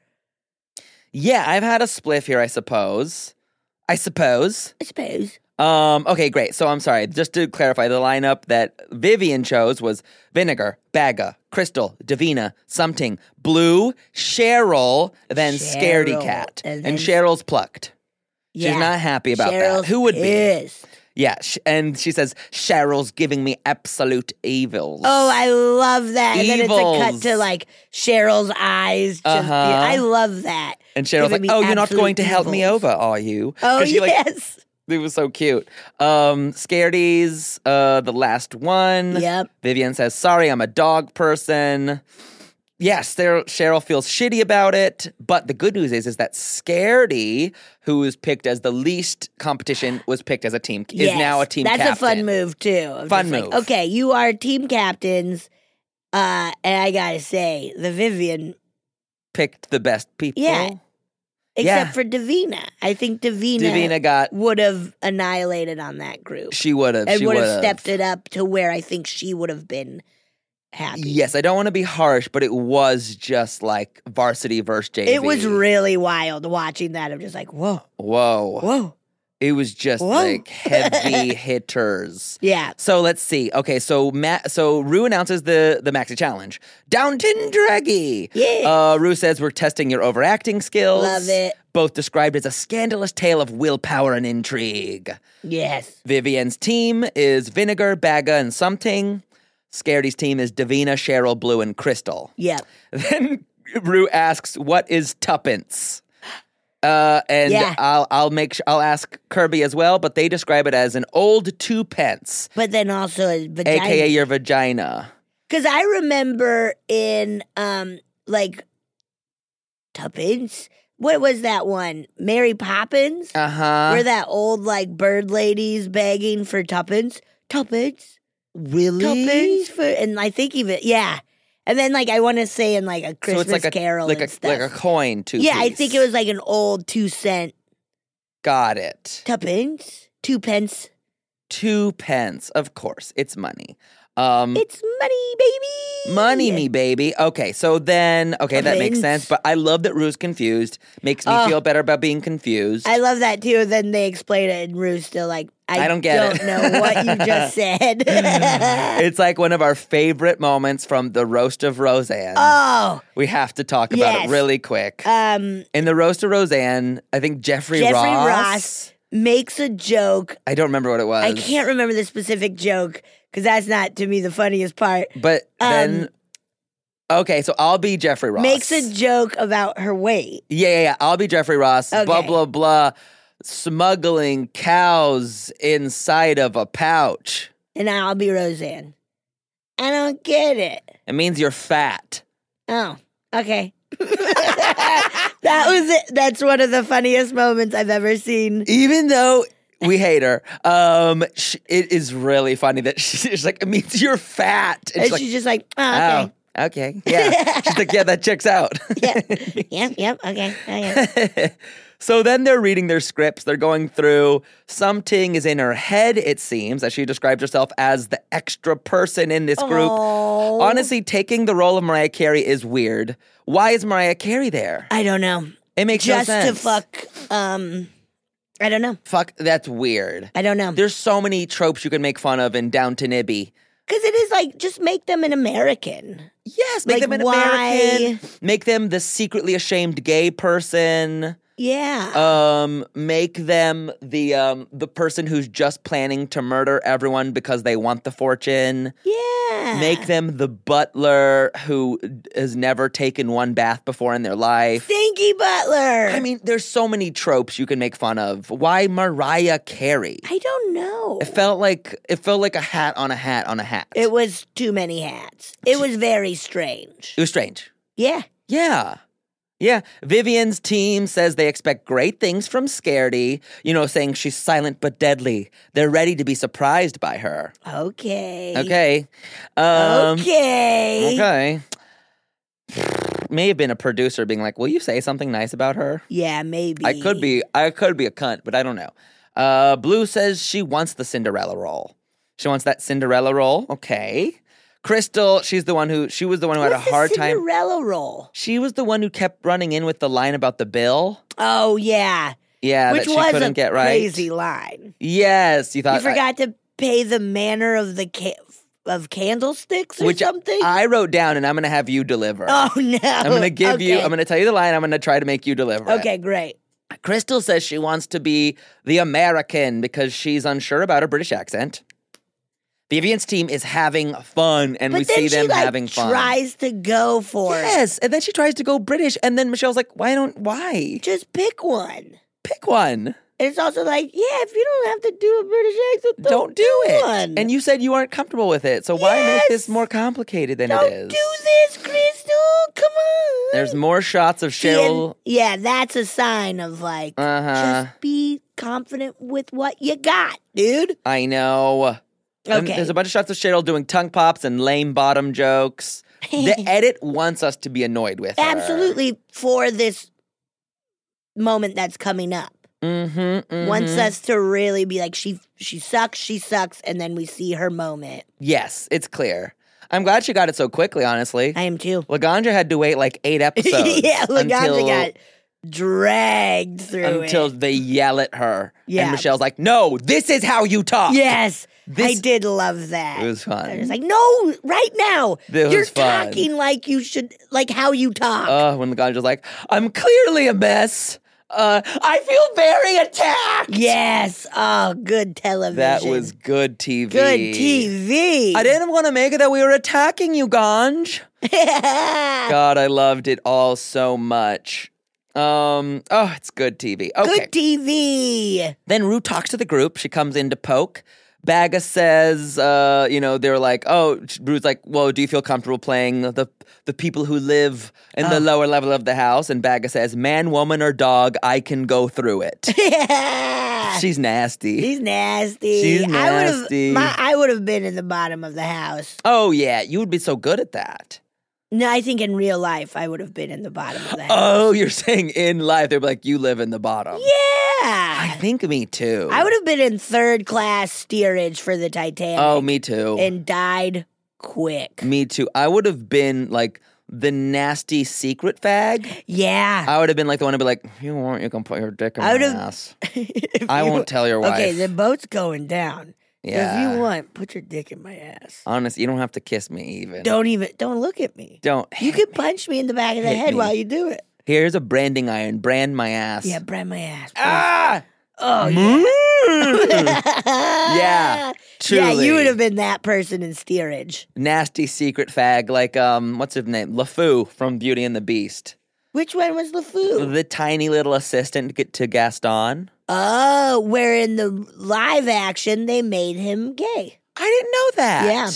Speaker 2: Yeah, I've had a spliff here, I suppose. I suppose.
Speaker 4: I suppose.
Speaker 2: Um, okay, great. So I'm sorry. Just to clarify, the lineup that Vivian chose was Vinegar, Bagga, Crystal, Davina, Something, Blue, Cheryl, then Scaredy
Speaker 4: Cheryl,
Speaker 2: Cat.
Speaker 4: and
Speaker 2: And,
Speaker 4: then-
Speaker 2: Cheryl's plucked. She's
Speaker 4: Yeah.
Speaker 2: not happy about
Speaker 4: Cheryl's
Speaker 2: that. Who would be?
Speaker 4: pissed.
Speaker 2: Yeah, sh- and she says, Cheryl's giving me absolute evils.
Speaker 4: Oh, I love that. And then it's a cut
Speaker 2: Evils.
Speaker 4: to like Cheryl's eyes. Just,
Speaker 2: Uh-huh.
Speaker 4: I love that.
Speaker 2: And Cheryl's
Speaker 4: giving
Speaker 2: like,
Speaker 4: me
Speaker 2: oh, you're not
Speaker 4: absolute
Speaker 2: going to help me
Speaker 4: evils."
Speaker 2: over, are you?
Speaker 4: Oh,
Speaker 2: 'Cause she, like,
Speaker 4: yes.
Speaker 2: It was so cute. Um, Scaredy's uh, the last one.
Speaker 4: Yep.
Speaker 2: Vivian says, sorry, I'm a dog person. Yes, there, Cheryl feels shitty about it. But the good news is, is that Scaredy, who was picked as the least competition, was picked as a team, is
Speaker 4: Yes.
Speaker 2: now a team
Speaker 4: That's
Speaker 2: captain.
Speaker 4: a fun move, too. of
Speaker 2: Fun
Speaker 4: just like,
Speaker 2: move.
Speaker 4: okay, you are team captains. Uh, and I got to say, the Vivian,
Speaker 2: Picked the best people.
Speaker 4: Yeah. except
Speaker 2: Yeah.
Speaker 4: for Davina. I think Davina,
Speaker 2: Davina got,
Speaker 4: would have annihilated on that group.
Speaker 2: she would have.
Speaker 4: and
Speaker 2: She
Speaker 4: would
Speaker 2: would
Speaker 4: have stepped it up to where I think she would have been happy.
Speaker 2: Yes, I don't want to be harsh, but it was just like varsity versus J V.
Speaker 4: It was really wild watching that. I'm just like, whoa,
Speaker 2: Whoa.
Speaker 4: whoa.
Speaker 2: It was just
Speaker 4: Whoa.
Speaker 2: like heavy hitters.
Speaker 4: Yeah.
Speaker 2: So let's see. Okay, so Ma- so Rue announces the the Maxi Challenge. Downton Draggy.
Speaker 4: Yeah.
Speaker 2: Uh, Rue says we're testing your overacting skills.
Speaker 4: Love it.
Speaker 2: Both described as a scandalous tale of willpower and intrigue.
Speaker 4: Yes.
Speaker 2: Vivian's team is Vinegar, Baga, and Something. Scaredy's team is Davina, Cheryl, Blue, and Crystal.
Speaker 4: Yep.
Speaker 2: Then Rue asks, "What is tuppence?" Uh, and
Speaker 4: Yeah.
Speaker 2: I'll I'll make sh- I'll ask Kirby as well, but they describe it as an old two pence,
Speaker 4: But then also a vagina.
Speaker 2: aka your vagina.
Speaker 4: Because I remember in, um, like, Tuppence. What was that one? Mary Poppins?
Speaker 2: Uh huh.
Speaker 4: Where that old, like, bird lady's begging for tuppence. Tuppence.
Speaker 2: Really?
Speaker 4: Tuppence. For, and I think even, yeah. And then, like, I want to say in, like, a
Speaker 2: So
Speaker 4: Christmas
Speaker 2: it's like a
Speaker 4: Carol
Speaker 2: like
Speaker 4: and
Speaker 2: a
Speaker 4: stuff.
Speaker 2: like a coin two.
Speaker 4: yeah, I
Speaker 2: piece.
Speaker 4: think it was like an old two cent
Speaker 2: Got it.
Speaker 4: tuppence. Two pence.
Speaker 2: Two pence. Of course, it's money. Um,
Speaker 4: It's money, baby.
Speaker 2: Money me, baby. Okay, so then, okay, that makes
Speaker 4: Tuppence.
Speaker 2: sense. But I love that Rue's confused. Makes me
Speaker 4: Oh.
Speaker 2: feel better about being confused.
Speaker 4: I love that too. Then they explain it, and Rue's still like, I,
Speaker 2: I don't get
Speaker 4: don't
Speaker 2: it.
Speaker 4: know what you just said.
Speaker 2: It's like one of our favorite moments from the Roast of Roseanne.
Speaker 4: oh,
Speaker 2: We have to talk about
Speaker 4: Yes.
Speaker 2: it really quick.
Speaker 4: um,
Speaker 2: In the Roast of Roseanne, I think Jeffrey,
Speaker 4: Jeffrey
Speaker 2: Ross,
Speaker 4: Ross makes a joke.
Speaker 2: I don't remember what it was.
Speaker 4: I can't remember the specific joke because that's not to me the funniest part.
Speaker 2: But then, okay, so I'll be Jeffrey Ross.
Speaker 4: Um, Makes a joke about her weight.
Speaker 2: Yeah, yeah, yeah. I'll be Jeffrey Ross. Blah,
Speaker 4: Okay.
Speaker 2: blah, blah. Smuggling cows inside of a pouch.
Speaker 4: And I'll be Roseanne. I don't get it.
Speaker 2: It means you're fat.
Speaker 4: Oh, okay. That was it. That's one of the funniest moments I've ever seen.
Speaker 2: Even though we hate her, um, sh- it is really funny that she's like, it means you're fat.
Speaker 4: And
Speaker 2: she's like,
Speaker 4: she's just like, oh, okay.
Speaker 2: oh, okay. Yeah. She's like, yeah, that checks out.
Speaker 4: Yeah. Yep, yep, okay. okay.
Speaker 2: So then they're reading their scripts. They're going through. Something is in her head, it seems, as she describes herself as the extra person in this group.
Speaker 4: Oh.
Speaker 2: Honestly, taking the role of Mariah Carey is weird. Why is Mariah Carey there?
Speaker 4: I don't know.
Speaker 2: It makes
Speaker 4: Just
Speaker 2: no sense.
Speaker 4: to fuck, um, I don't know.
Speaker 2: Fuck, that's weird.
Speaker 4: I don't know.
Speaker 2: There's so many tropes you can make fun of in Downton Abbey.
Speaker 4: Because it is like, just make them an American.
Speaker 2: Yes, make
Speaker 4: Like,
Speaker 2: them an
Speaker 4: why?
Speaker 2: American. Make them the secretly ashamed gay person.
Speaker 4: Yeah.
Speaker 2: Um, make them the um the person who's just planning to murder everyone because they want the fortune.
Speaker 4: yeah.
Speaker 2: Make them the butler who has never taken one bath before in their life.
Speaker 4: Stinky Butler.
Speaker 2: I mean, there's so many tropes you can make fun of. Why Mariah Carey?
Speaker 4: I don't know.
Speaker 2: It felt like it felt like a hat on a hat on a hat.
Speaker 4: It was too many hats. It was very strange.
Speaker 2: It was strange.
Speaker 4: Yeah.
Speaker 2: Yeah. Yeah. Vivian's team says they expect great things from Scaredy, you know, saying she's silent but deadly. They're ready to be surprised by her.
Speaker 4: Okay.
Speaker 2: Okay. Um,
Speaker 4: okay.
Speaker 2: Okay. May have been a producer being like, will you say something nice about her?
Speaker 4: Yeah, maybe.
Speaker 2: I could be I could be a cunt, but I don't know. Uh, Blue says she wants the Cinderella role. She wants that Cinderella role. Okay. Crystal, she's the one who she was the one who
Speaker 4: What's
Speaker 2: had a
Speaker 4: the
Speaker 2: hard time.
Speaker 4: Cinderella role?
Speaker 2: She was the one who kept running in with the line about the bill.
Speaker 4: Oh yeah,
Speaker 2: Yeah,
Speaker 4: which
Speaker 2: that she
Speaker 4: was
Speaker 2: couldn't
Speaker 4: a
Speaker 2: get right.
Speaker 4: crazy line.
Speaker 2: Yes, you thought
Speaker 4: You forgot to pay the manner of the ca- of candlesticks or
Speaker 2: which
Speaker 4: something.
Speaker 2: I wrote down, and I'm going to have you deliver.
Speaker 4: oh no!
Speaker 2: I'm going to give you.
Speaker 4: Okay.
Speaker 2: I'm going to tell you the line. I'm going to try to make you deliver. it.
Speaker 4: Okay, great.
Speaker 2: Crystal says she wants to be the American because she's unsure about her British accent. Vivian's team is having fun, and
Speaker 4: But
Speaker 2: we
Speaker 4: then
Speaker 2: see
Speaker 4: she
Speaker 2: them
Speaker 4: like
Speaker 2: having fun.
Speaker 4: tries to go for it.
Speaker 2: Yes, and then she tries to go British, and then Michelle's like, "Why don't? Why
Speaker 4: Just pick one.
Speaker 2: pick one?
Speaker 4: And it's also like, yeah, if you don't have to do a British accent, don't,
Speaker 2: Don't do it."
Speaker 4: one.
Speaker 2: And you said you aren't comfortable with it, so why make
Speaker 4: Yes.
Speaker 2: this more complicated than
Speaker 4: don't
Speaker 2: it is?
Speaker 4: do this, Crystal. Come on.
Speaker 2: There's more shots of
Speaker 4: See, and-
Speaker 2: Cheryl.
Speaker 4: yeah, that's a sign of like,
Speaker 2: Uh-huh.
Speaker 4: just be confident with what you got, dude.
Speaker 2: I know. And
Speaker 4: Okay.
Speaker 2: there's a bunch of shots of Cheryl doing tongue pops and lame bottom jokes. The edit wants us to be annoyed with her.
Speaker 4: Absolutely, for this moment that's coming up.
Speaker 2: Mm-hmm,
Speaker 4: Wants us to really be like, she she sucks, she sucks, and then we see her moment.
Speaker 2: Yes, it's clear. I'm glad she got it so quickly, honestly.
Speaker 4: I am too.
Speaker 2: Laganja had to wait like eight episodes.
Speaker 4: yeah, Laganja
Speaker 2: until
Speaker 4: got dragged through
Speaker 2: until
Speaker 4: it.
Speaker 2: they yell at her.
Speaker 4: Yeah.
Speaker 2: And Michelle's like, no, this is how you talk.
Speaker 4: Yes,
Speaker 2: This-
Speaker 4: I did love that.
Speaker 2: It was fun.
Speaker 4: They're just like, no, right now.
Speaker 2: It
Speaker 4: You're
Speaker 2: was fun.
Speaker 4: talking like you should, like how you talk.
Speaker 2: Uh, when the guy's just like, I'm clearly a mess. Uh, I feel very attacked.
Speaker 4: yes. Oh, good television.
Speaker 2: That was good T V.
Speaker 4: good T V.
Speaker 2: I didn't want to make it that we were attacking you, Ganj. God, I loved it all so much. Um, oh, it's good T V. Okay.
Speaker 4: Good T V.
Speaker 2: Then Rue talks to the group. She comes in to poke. Baga says, uh, you know, they're like, oh, Rue's like, well, do you feel comfortable playing the the people who live in the lower level of the house? And Baga says, man, woman, or dog, I can go through it. She's nasty.
Speaker 4: He's nasty.
Speaker 2: She's
Speaker 4: I
Speaker 2: nasty.
Speaker 4: would have. I would have been in the bottom of the house.
Speaker 2: Oh, yeah, you would be so good at that.
Speaker 4: No, I think in real life I would have been in the bottom of the house.
Speaker 2: Oh, you're saying in life, they're like, you live in the bottom. I
Speaker 4: Yeah.
Speaker 2: think me too.
Speaker 4: I would have been in third class steerage for the Titanic.
Speaker 2: Oh, me too.
Speaker 4: And died quick.
Speaker 2: Me too. I would have been like the nasty secret fag.
Speaker 4: Yeah.
Speaker 2: I would have been like the one to be like, if you want, you can put your dick in
Speaker 4: I
Speaker 2: my
Speaker 4: would've-
Speaker 2: ass.
Speaker 4: If
Speaker 2: I
Speaker 4: you-
Speaker 2: won't tell your wife.
Speaker 4: Okay, the boat's going down. So
Speaker 2: Yeah.
Speaker 4: if you want, put your dick in my ass.
Speaker 2: Honest, you don't have to kiss me even.
Speaker 4: Don't even, don't look at me.
Speaker 2: Don't.
Speaker 4: You can punch me in the back of the
Speaker 2: Hit
Speaker 4: head
Speaker 2: me.
Speaker 4: while you do it.
Speaker 2: Here's a branding iron. Brand my ass.
Speaker 4: Yeah, brand my ass.
Speaker 2: Ah!
Speaker 4: Oh, yeah.
Speaker 2: Yeah.
Speaker 4: Yeah,
Speaker 2: Truly.
Speaker 4: you would have been that person in steerage.
Speaker 2: Nasty secret fag like, um, what's his name? LeFou from Beauty and the Beast.
Speaker 4: Which one was LeFou?
Speaker 2: The tiny little assistant to get to Gaston.
Speaker 4: Oh, where in the live action they made him gay.
Speaker 2: I didn't know that.
Speaker 4: Yeah.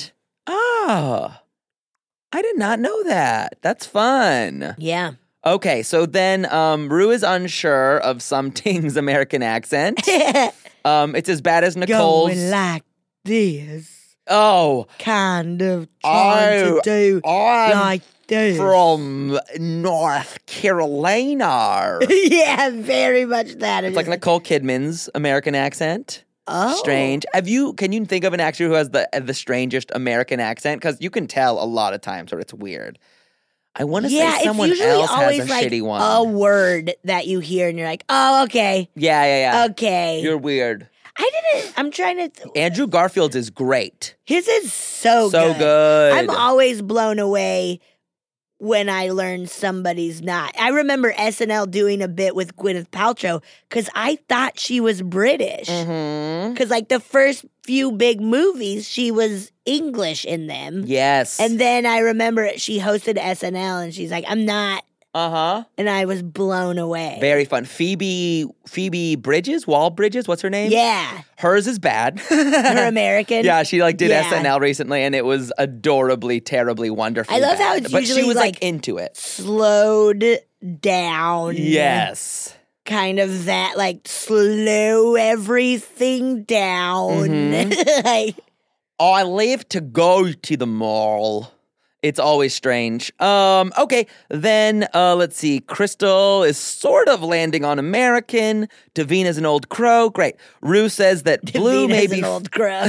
Speaker 2: Oh. I did not know that. That's fun.
Speaker 4: Yeah.
Speaker 2: Okay, so then um, Rue is unsure of Something's American accent. Um, it's as bad as Nicole's.
Speaker 4: Going like this,
Speaker 2: Oh,
Speaker 4: kind of trying
Speaker 2: I-
Speaker 4: to do
Speaker 2: I'm
Speaker 4: like this.
Speaker 2: from North Carolina.
Speaker 4: Yeah, very much that.
Speaker 2: It's like Nicole Kidman's American accent.
Speaker 4: oh.
Speaker 2: Strange. Have you? Can you think of an actor who has the the strangest American accent? Because you can tell a lot of times where it's weird. I want to
Speaker 4: Yeah,
Speaker 2: say
Speaker 4: it's
Speaker 2: someone
Speaker 4: usually
Speaker 2: else
Speaker 4: always
Speaker 2: has a
Speaker 4: like
Speaker 2: shitty one.
Speaker 4: a word that you hear and you're like, oh, okay,
Speaker 2: yeah, yeah, yeah.
Speaker 4: okay.
Speaker 2: You're weird.
Speaker 4: I didn't. I'm trying to. Th-
Speaker 2: Andrew Garfield's is great.
Speaker 4: His is so
Speaker 2: So
Speaker 4: good.
Speaker 2: good.
Speaker 4: I'm always blown away when I learn somebody's not. I remember S N L doing a bit with Gwyneth Paltrow because I thought she was British.
Speaker 2: Mm-hmm.
Speaker 4: Because, like, the first few big movies, she was English in them.
Speaker 2: Yes.
Speaker 4: And then I remember she hosted S N L and she's like, I'm not.
Speaker 2: uh huh.
Speaker 4: And I was blown away.
Speaker 2: Very fun. Phoebe Phoebe Bridges, Wall Bridges. What's her name?
Speaker 4: Yeah.
Speaker 2: Hers is bad.
Speaker 4: Her American.
Speaker 2: Yeah, she like did
Speaker 4: Yeah.
Speaker 2: S N L recently, and it was adorably, terribly, wonderfully.
Speaker 4: I love how
Speaker 2: bad.
Speaker 4: it's
Speaker 2: but
Speaker 4: usually,
Speaker 2: she was like,
Speaker 4: like,
Speaker 2: into it.
Speaker 4: Slowed down.
Speaker 2: Yes.
Speaker 4: Kind of that, like, slow everything down.
Speaker 2: Mm-hmm.
Speaker 4: Like,
Speaker 2: I live to go to the mall. It's always strange. Um, okay, then uh, let's see. Crystal is sort of landing on American. Davina's an old crow. Great. Rue says that Blue may
Speaker 4: Davina's
Speaker 2: be
Speaker 4: an old crow.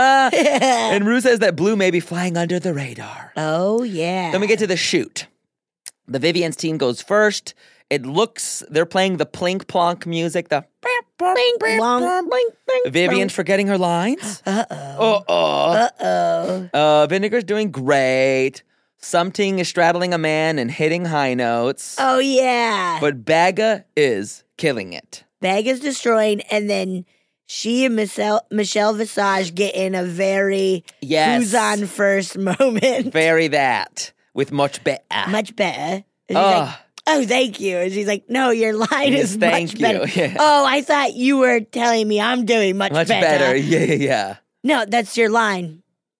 Speaker 2: and Rue says that Blue may be flying under the radar.
Speaker 4: Oh, yeah.
Speaker 2: Then we get to the shoot. The Vivian's team goes first. It looks, they're playing the plink plonk music, the
Speaker 4: Blink, blonk, blink, blink,
Speaker 2: Vivian's forgetting her lines.
Speaker 4: Uh-oh.
Speaker 2: Uh-oh.
Speaker 4: Uh-oh.
Speaker 2: Uh, Vinegar's doing great. Something is straddling a man and hitting high notes.
Speaker 4: Oh, yeah.
Speaker 2: But Baga is killing it.
Speaker 4: Bag is destroying, and then she and Michelle, Michelle Visage get in a very
Speaker 2: Yes.
Speaker 4: who's on first moment.
Speaker 2: Very that. With much better.
Speaker 4: Much better. And she's
Speaker 2: Oh.
Speaker 4: like, oh, thank you. And she's like, no, your line
Speaker 2: Yes,
Speaker 4: is
Speaker 2: thank
Speaker 4: much
Speaker 2: you.
Speaker 4: better.
Speaker 2: Yeah.
Speaker 4: Oh, I thought you were telling me I'm doing much,
Speaker 2: Much better. Yeah, yeah, yeah.
Speaker 4: No, that's your line.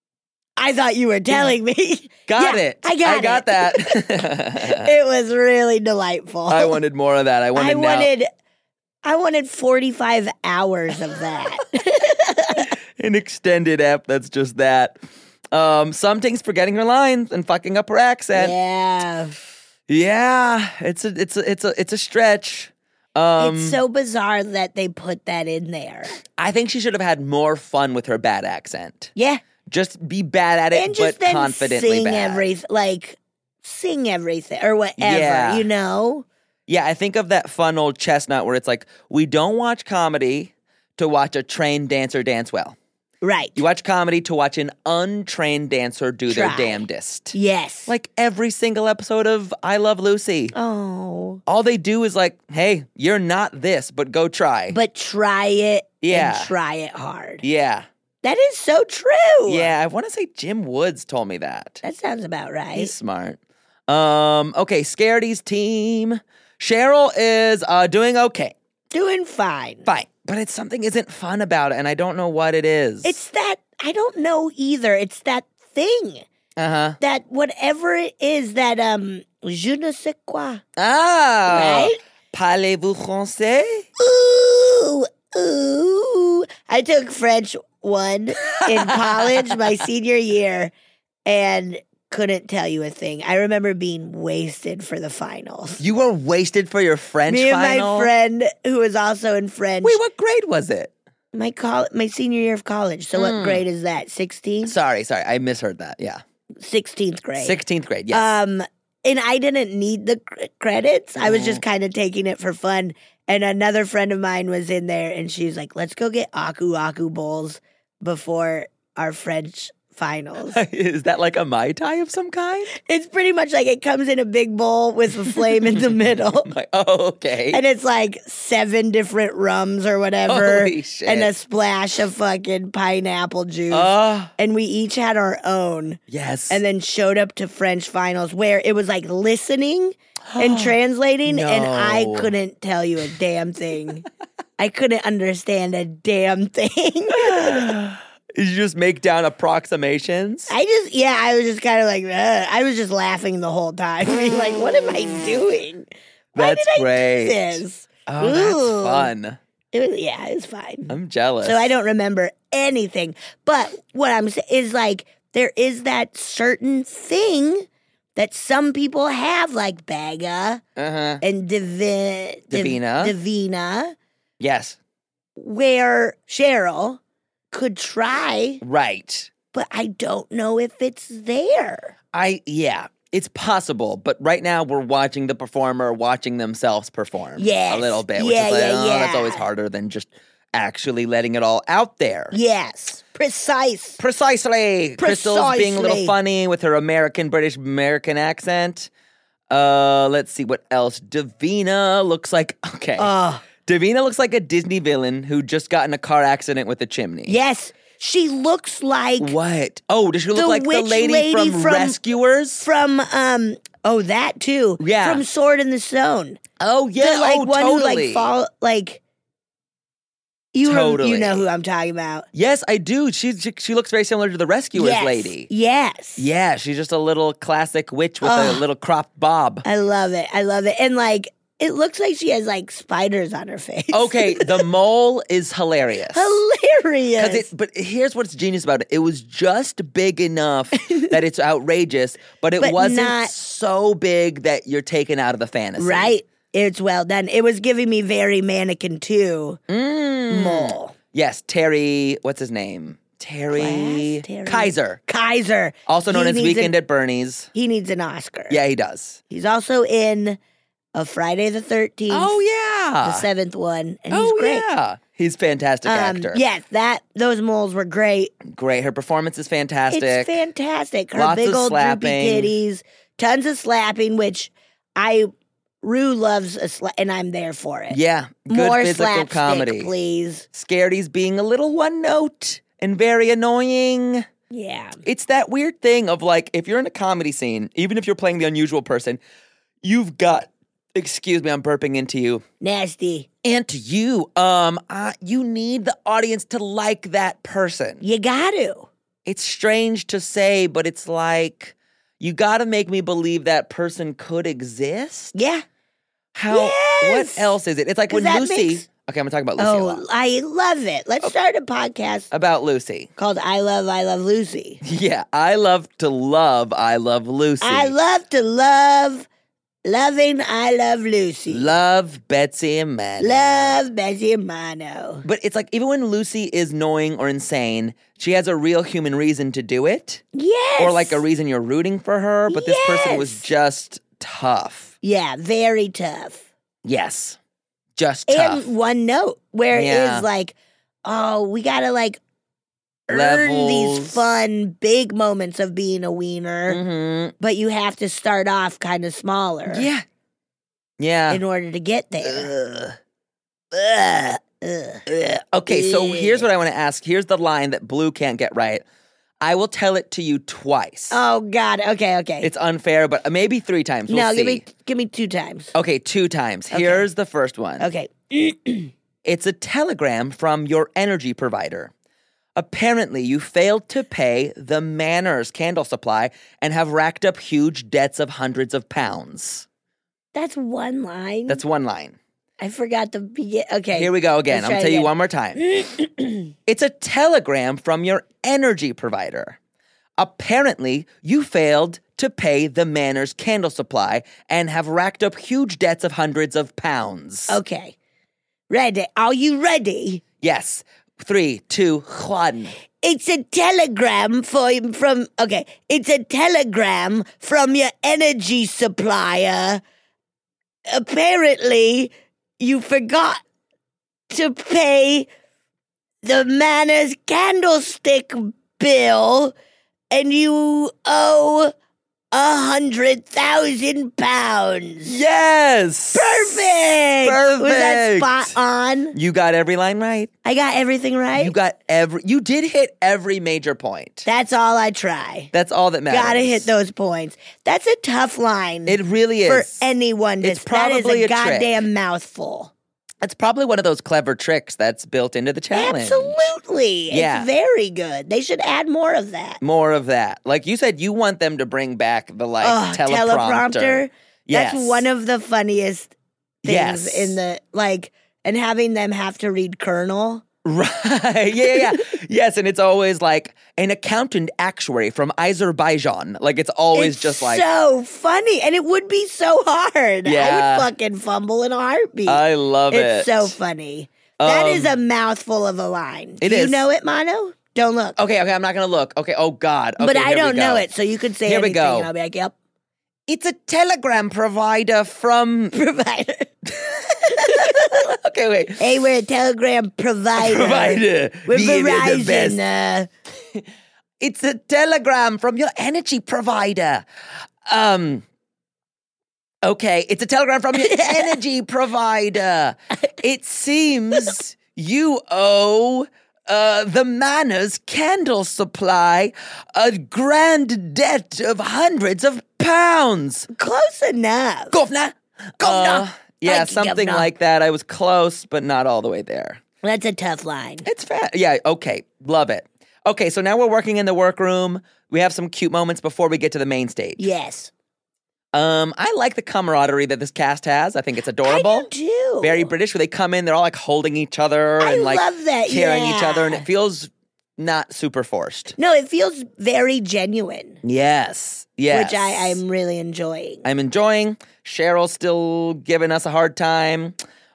Speaker 4: I thought you were telling me.
Speaker 2: Got
Speaker 4: Yeah,
Speaker 2: it.
Speaker 4: I got
Speaker 2: I got
Speaker 4: it.
Speaker 2: that.
Speaker 4: It was really delightful.
Speaker 2: I wanted more of that. I wanted
Speaker 4: I
Speaker 2: now.
Speaker 4: wanted I wanted forty-five hours of that.
Speaker 2: An extended ep that's just that. Um, Something's forgetting her lines and fucking up her accent.
Speaker 4: Yeah.
Speaker 2: Yeah, it's a it's a it's a it's a stretch. Um,
Speaker 4: It's so bizarre that they put that in there.
Speaker 2: I think she should have had more fun with her bad accent.
Speaker 4: Yeah.
Speaker 2: Just be bad at it,
Speaker 4: And just
Speaker 2: but
Speaker 4: then
Speaker 2: confidently
Speaker 4: sing
Speaker 2: bad.
Speaker 4: everything, like sing everything or whatever,
Speaker 2: Yeah.
Speaker 4: you know?
Speaker 2: Yeah, I think of that fun old chestnut where it's like, we don't watch comedy to watch a trained dancer dance well.
Speaker 4: Right.
Speaker 2: You watch comedy to watch an untrained dancer do
Speaker 4: Try.
Speaker 2: their damnedest.
Speaker 4: Yes.
Speaker 2: Like every single episode of I Love Lucy.
Speaker 4: Oh.
Speaker 2: All they do is like, hey, you're not this, but go try.
Speaker 4: But try it
Speaker 2: Yeah.
Speaker 4: and try it hard.
Speaker 2: yeah.
Speaker 4: That is so true.
Speaker 2: Yeah, I want to say Jim Woods told me that.
Speaker 4: That sounds about right.
Speaker 2: He's smart. Um, okay, Scaredy's team. Cheryl is uh, doing okay.
Speaker 4: Doing fine.
Speaker 2: Fine. But it's something isn't fun about it, and I don't know what it is.
Speaker 4: It's that, I don't know either. It's that thing.
Speaker 2: Uh-huh.
Speaker 4: That whatever it is that, um, je ne sais quoi.
Speaker 2: Ah.
Speaker 4: Right?
Speaker 2: Parlez-vous français?
Speaker 4: Ooh, ooh. I took French one in college my senior year and couldn't tell you a thing. I remember being wasted for the finals.
Speaker 2: You were wasted for your French
Speaker 4: Me and
Speaker 2: final?
Speaker 4: my friend who was also in French.
Speaker 2: Wait, what grade was it?
Speaker 4: My col- my senior year of college. So what grade is that? sixteen?
Speaker 2: Sorry, sorry. I misheard that. Yeah.
Speaker 4: sixteenth grade.
Speaker 2: sixteenth grade, yes.
Speaker 4: Um, and I didn't need the cr- credits. I was just kind of taking it for fun. And another friend of mine was in there, and she was like, "Let's go get aku aku bowls before our French finals."
Speaker 2: Is that like a Mai Tai of some kind?
Speaker 4: It's pretty much like it comes in a big bowl with a flame in the middle.
Speaker 2: I'm like, oh, okay.
Speaker 4: And it's like seven different rums or whatever.
Speaker 2: Holy shit.
Speaker 4: And a splash of fucking pineapple juice.
Speaker 2: Oh,
Speaker 4: And we each had our own.
Speaker 2: yes.
Speaker 4: And then showed up to French finals where it was like listening and translating. And I
Speaker 2: No.
Speaker 4: couldn't tell you a damn thing. I couldn't understand a damn thing.
Speaker 2: Did you just make down approximations?
Speaker 4: I just, yeah, I was just kind of like, Ugh. I was just laughing the whole time. Being like, what am I doing? Why
Speaker 2: That's
Speaker 4: did I
Speaker 2: great.
Speaker 4: do this?
Speaker 2: Oh, that's
Speaker 4: Ooh.
Speaker 2: fun.
Speaker 4: It was, yeah, it was fine.
Speaker 2: I'm jealous.
Speaker 4: So I don't remember anything. But what I'm saying is like, there is that certain thing that some people have, like Baga
Speaker 2: Uh-huh.
Speaker 4: and Divi- Div-
Speaker 2: Davina.
Speaker 4: Davina,
Speaker 2: Yes.
Speaker 4: where Cheryl could try,
Speaker 2: Right.
Speaker 4: but I don't know if it's there.
Speaker 2: I, yeah. It's possible, but right now we're watching the performer watching themselves perform
Speaker 4: Yes.
Speaker 2: a little bit, which
Speaker 4: Yeah,
Speaker 2: is like,
Speaker 4: yeah,
Speaker 2: oh, that's
Speaker 4: yeah.
Speaker 2: always harder than just actually letting it all out there.
Speaker 4: Yes, precise.
Speaker 2: Precisely. Crystal's being a little
Speaker 4: Precisely.
Speaker 2: funny with her American, British American accent. Uh, let's see what else. Davina looks like, okay.
Speaker 4: Oh,
Speaker 2: Davina looks like a Disney villain who just got in a car accident with a chimney.
Speaker 4: yes. She looks like
Speaker 2: What? Oh, does she look
Speaker 4: The
Speaker 2: like the
Speaker 4: witch
Speaker 2: lady,
Speaker 4: lady
Speaker 2: from,
Speaker 4: from-
Speaker 2: Rescuers?
Speaker 4: from um oh that too.
Speaker 2: Yeah.
Speaker 4: From Sword in the Stone.
Speaker 2: Oh, yeah.
Speaker 4: The, like
Speaker 2: oh,
Speaker 4: one
Speaker 2: totally.
Speaker 4: who like fall like you rem-
Speaker 2: Totally.
Speaker 4: you know who I'm talking about.
Speaker 2: Yes, I do. She, she she looks very similar to the Rescuers
Speaker 4: Yes.
Speaker 2: lady.
Speaker 4: Yes.
Speaker 2: Yeah, she's just a little classic witch with a
Speaker 4: Ugh.
Speaker 2: little cropped bob.
Speaker 4: I love it. I love it. And like it looks like she has like spiders on her face.
Speaker 2: Okay, the mole is hilarious.
Speaker 4: Hilarious.
Speaker 2: 'Cause it, but here's what's genius about it. It was just big enough that it's outrageous, but it
Speaker 4: But
Speaker 2: wasn't
Speaker 4: not-
Speaker 2: so big that you're taken out of the fantasy.
Speaker 4: Right. It's well done. It was giving me very Mannequin two
Speaker 2: Mm.
Speaker 4: mole.
Speaker 2: Yes, Terry, what's his name? Terry,
Speaker 4: Class, Terry.
Speaker 2: Kaiser,
Speaker 4: Kaiser.
Speaker 2: also known
Speaker 4: He
Speaker 2: as
Speaker 4: needs
Speaker 2: Weekend
Speaker 4: an-
Speaker 2: at Bernie's.
Speaker 4: He needs an Oscar.
Speaker 2: Yeah, he does.
Speaker 4: He's also in a Friday the thirteenth.
Speaker 2: Oh, yeah.
Speaker 4: The seventh one. And he's
Speaker 2: oh,
Speaker 4: great.
Speaker 2: yeah. He's a fantastic
Speaker 4: Um,
Speaker 2: actor.
Speaker 4: yes, that those moles were great.
Speaker 2: Great. Her performance is fantastic.
Speaker 4: It's fantastic. Her
Speaker 2: Lots
Speaker 4: big
Speaker 2: of
Speaker 4: old
Speaker 2: slapping.
Speaker 4: droopy titties, tons of slapping, which I Rue loves a sla- and I'm there for it.
Speaker 2: Yeah. Good
Speaker 4: More
Speaker 2: physical
Speaker 4: slapstick,
Speaker 2: comedy.
Speaker 4: please.
Speaker 2: Scaredy's being a little one note and very annoying.
Speaker 4: Yeah.
Speaker 2: It's that weird thing of like, if you're in a comedy scene, even if you're playing the unusual person, you've got, excuse me, I'm burping into you.
Speaker 4: Nasty.
Speaker 2: And to you, um, uh, you need the audience to like that person.
Speaker 4: You got to.
Speaker 2: It's strange to say, but it's like, you got to make me believe that person could exist.
Speaker 4: Yeah.
Speaker 2: How?
Speaker 4: Yes!
Speaker 2: What else is it? It's like
Speaker 4: 'Cause
Speaker 2: when
Speaker 4: that
Speaker 2: Lucy.
Speaker 4: makes-
Speaker 2: Okay, I'm gonna talk about Lucy a lot.
Speaker 4: Oh, I love it. Let's start a podcast
Speaker 2: About Lucy.
Speaker 4: called I Love, I Love Lucy.
Speaker 2: Yeah, I love to love. I love Lucy.
Speaker 4: I love to love, loving, I love Lucy.
Speaker 2: love Betsy and Matt.
Speaker 4: Love Bessie and Mono.
Speaker 2: But it's like even when Lucy is knowing or insane, she has a real human reason to do it,
Speaker 4: Yes.
Speaker 2: or like a reason you're rooting for her. But this person was
Speaker 4: Yes.
Speaker 2: just tough.
Speaker 4: Yeah, very tough.
Speaker 2: Yes. Just tough.
Speaker 4: And one note where it
Speaker 2: Yeah.
Speaker 4: is like, oh, we gotta like earn
Speaker 2: Levels.
Speaker 4: these fun big moments of being a wiener,
Speaker 2: Mm-hmm.
Speaker 4: but you have to start off kind of smaller
Speaker 2: Yeah. Yeah.
Speaker 4: in order to get there.
Speaker 2: Ugh.
Speaker 4: Ugh. Ugh.
Speaker 2: Ugh. Okay, so
Speaker 4: Ugh.
Speaker 2: here's what I want to ask. Here's the line that Blue can't get right. I will tell it to you twice.
Speaker 4: Oh God. Okay. Okay.
Speaker 2: It's unfair, but maybe three times. We'll
Speaker 4: no,
Speaker 2: see.
Speaker 4: give me give me two times.
Speaker 2: Okay, two times.
Speaker 4: Okay.
Speaker 2: Here's the first one.
Speaker 4: Okay.
Speaker 2: It's a telegram from your energy provider. Apparently, you failed to pay the Manners candle supply and have racked up huge debts of hundreds of pounds.
Speaker 4: That's one line.
Speaker 2: That's one line.
Speaker 4: I forgot to begin. Okay.
Speaker 2: Here we go again.
Speaker 4: Let's
Speaker 2: I'm
Speaker 4: try
Speaker 2: going to tell
Speaker 4: it
Speaker 2: you
Speaker 4: again.
Speaker 2: one more time. It's a telegram from your energy provider. Apparently, you failed to pay the Manners candle supply and have racked up huge debts of hundreds of pounds.
Speaker 4: Okay. Ready? Are you ready?
Speaker 2: Yes. Three, two, one.
Speaker 4: It's a telegram for from. Okay. It's a telegram from your energy supplier. Apparently, you forgot to pay the Manners candlestick bill, and you owe a hundred thousand pounds.
Speaker 2: Yes.
Speaker 4: Perfect. Was that
Speaker 2: Perfect.
Speaker 4: spot on?
Speaker 2: You got every line right.
Speaker 4: I got everything right.
Speaker 2: You got every. You did hit every major point.
Speaker 4: That's all I try.
Speaker 2: That's all that matters.
Speaker 4: Gotta hit those points. That's a tough line
Speaker 2: It really
Speaker 4: for
Speaker 2: is.
Speaker 4: anyone. To,
Speaker 2: It's
Speaker 4: that is
Speaker 2: probably
Speaker 4: a
Speaker 2: a trick.
Speaker 4: goddamn mouthful.
Speaker 2: It's probably one of those clever tricks that's built into the challenge.
Speaker 4: Absolutely.
Speaker 2: Yeah.
Speaker 4: It's very good. They should add more of that.
Speaker 2: More of that. Like you said, you want them to bring back the like
Speaker 4: Ugh,
Speaker 2: teleprompter. Yes.
Speaker 4: That's one of the funniest things
Speaker 2: Yes.
Speaker 4: in the, like, and having them have to read Colonel.
Speaker 2: Right. Yeah, yeah, yeah. Yes, and it's always like an accountant actuary from Azerbaijan. Like it's always
Speaker 4: It's
Speaker 2: just like
Speaker 4: so funny, and it would be so hard.
Speaker 2: Yeah.
Speaker 4: I would fucking fumble in a heartbeat.
Speaker 2: I love it.
Speaker 4: It's so funny. That
Speaker 2: Um,
Speaker 4: is a mouthful of a line.
Speaker 2: it
Speaker 4: Do you
Speaker 2: is.
Speaker 4: know it, Mono? Don't look.
Speaker 2: Okay, okay, I'm not gonna look. Okay, oh God. Okay,
Speaker 4: but I
Speaker 2: here we
Speaker 4: don't know
Speaker 2: go.
Speaker 4: it, so you could say
Speaker 2: Here we
Speaker 4: anything,
Speaker 2: go.
Speaker 4: and I'll be like, "Yep,
Speaker 2: It's a telegram provider from.
Speaker 4: provider."
Speaker 2: Okay, wait.
Speaker 4: Hey, we're a telegram provider.
Speaker 2: Provider.
Speaker 4: We're
Speaker 2: We give you the
Speaker 4: Verizon.
Speaker 2: best.
Speaker 4: Uh,
Speaker 2: It's a telegram from your energy provider. Um. Okay, it's a telegram from your energy provider. It seems you owe uh, the Manners candle supply a grand debt of hundreds of pounds.
Speaker 4: close enough.
Speaker 2: Governor,
Speaker 4: Governor.
Speaker 2: Uh, yeah,
Speaker 4: Thank you,
Speaker 2: something
Speaker 4: Governor.
Speaker 2: like that. I was close, but not all the way there.
Speaker 4: That's a tough line.
Speaker 2: It's fair. Yeah, okay. Love it. Okay, so now we're working in the workroom. We have some cute moments before we get to the main stage.
Speaker 4: Yes,
Speaker 2: Um, I like the camaraderie that this cast has. I think it's adorable.
Speaker 4: I do too.
Speaker 2: Very British, where they come in, they're all like holding each other
Speaker 4: I
Speaker 2: and like
Speaker 4: love that,
Speaker 2: carrying each
Speaker 4: yeah.
Speaker 2: other, and it feels not super forced.
Speaker 4: No, it feels very genuine,
Speaker 2: Yes. Yes.
Speaker 4: which I, I'm really enjoying.
Speaker 2: I'm enjoying. Cheryl's still giving us a hard time.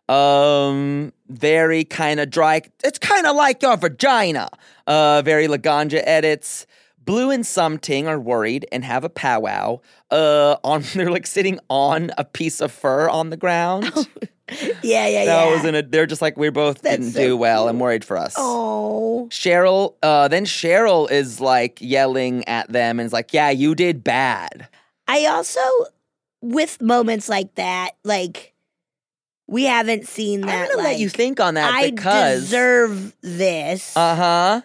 Speaker 2: Um, very kind of dry. It's kind of like your vagina. Uh, very Laganja edits. Blue and Something are worried and have a powwow. Uh, on they're like sitting on a piece of fur on the ground.
Speaker 4: yeah, yeah,
Speaker 2: that
Speaker 4: yeah.
Speaker 2: was in a. They're just like we both
Speaker 4: That's
Speaker 2: didn't
Speaker 4: so
Speaker 2: do well.
Speaker 4: cute.
Speaker 2: I'm worried for us.
Speaker 4: Oh,
Speaker 2: Cheryl. Uh, then Cheryl is like yelling at them and is like, "Yeah, you did bad."
Speaker 4: I also, with moments like that, like we haven't seen that.
Speaker 2: I'm gonna
Speaker 4: like,
Speaker 2: let you think on that
Speaker 4: I
Speaker 2: because.
Speaker 4: deserve this.
Speaker 2: Uh huh.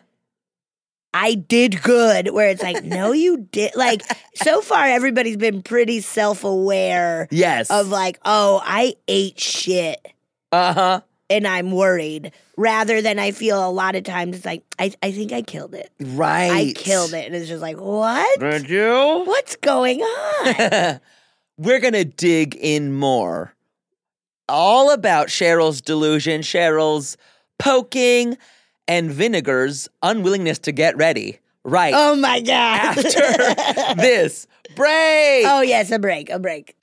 Speaker 4: I did good. Where it's like, no, you did. Like so far, everybody's been pretty self-aware
Speaker 2: Yes.
Speaker 4: of like, oh, I ate shit
Speaker 2: Uh huh.
Speaker 4: and I'm worried. Rather than I feel a lot of times it's like, I, I think I killed it.
Speaker 2: Right.
Speaker 4: I killed it, and it's just like, what?
Speaker 2: Did you?
Speaker 4: What's going on?
Speaker 2: We're gonna dig in more. All about Cheryl's delusion, Cheryl's poking, and Vinegar's unwillingness to get ready. Right
Speaker 4: Oh my god!
Speaker 2: after this break.
Speaker 4: Oh yes, a break, a break.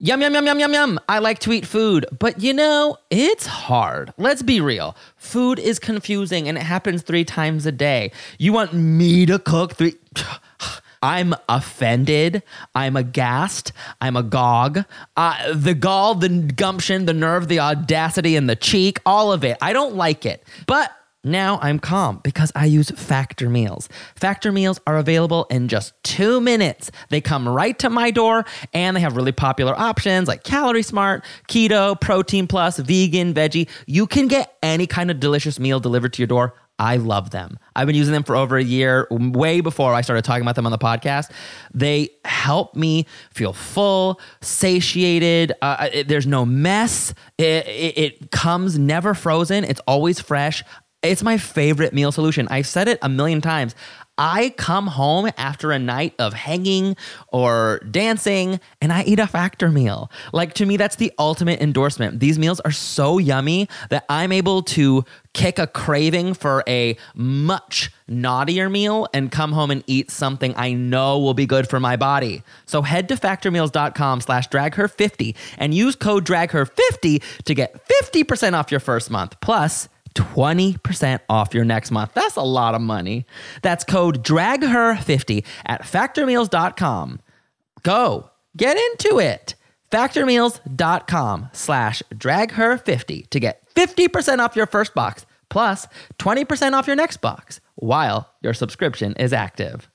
Speaker 2: Yum, yum, yum, yum, yum, yum. I like to eat food, but you know, it's hard. Let's be real. Food is confusing and it happens three times a day. You want me to cook three... I'm offended. I'm aghast. I'm agog. Uh, the gall, the gumption, the nerve, the audacity, and the cheek, all of it. I don't like it. But now I'm calm because I use Factor Meals. Factor Meals are available in just two minutes. They come right to my door and they have really popular options like Calorie Smart, Keto, Protein Plus, Vegan, Veggie. You can get any kind of delicious meal delivered to your door. I love them. I've been using them for over a year, way before I started talking about them on the podcast. They help me feel full, satiated. Uh, it, there's no mess. It, it, it comes never frozen. It's always fresh. It's my favorite meal solution. I've said it a million times. I come home after a night of hanging or dancing and I eat a Factor meal. Like, to me, that's the ultimate endorsement. These meals are so yummy that I'm able to kick a craving for a much naughtier meal and come home and eat something I know will be good for my body. So head to factormeals.com slash dragher50 and use code dragher fifty to get fifty percent off your first month. Plus, twenty percent off your next month. That's a lot of money. That's code dragher fifty at factormeals.com. Go. Get into it. Factormeals.com slash dragher50 to get fifty percent off your first box plus twenty percent off your next box while your subscription is active.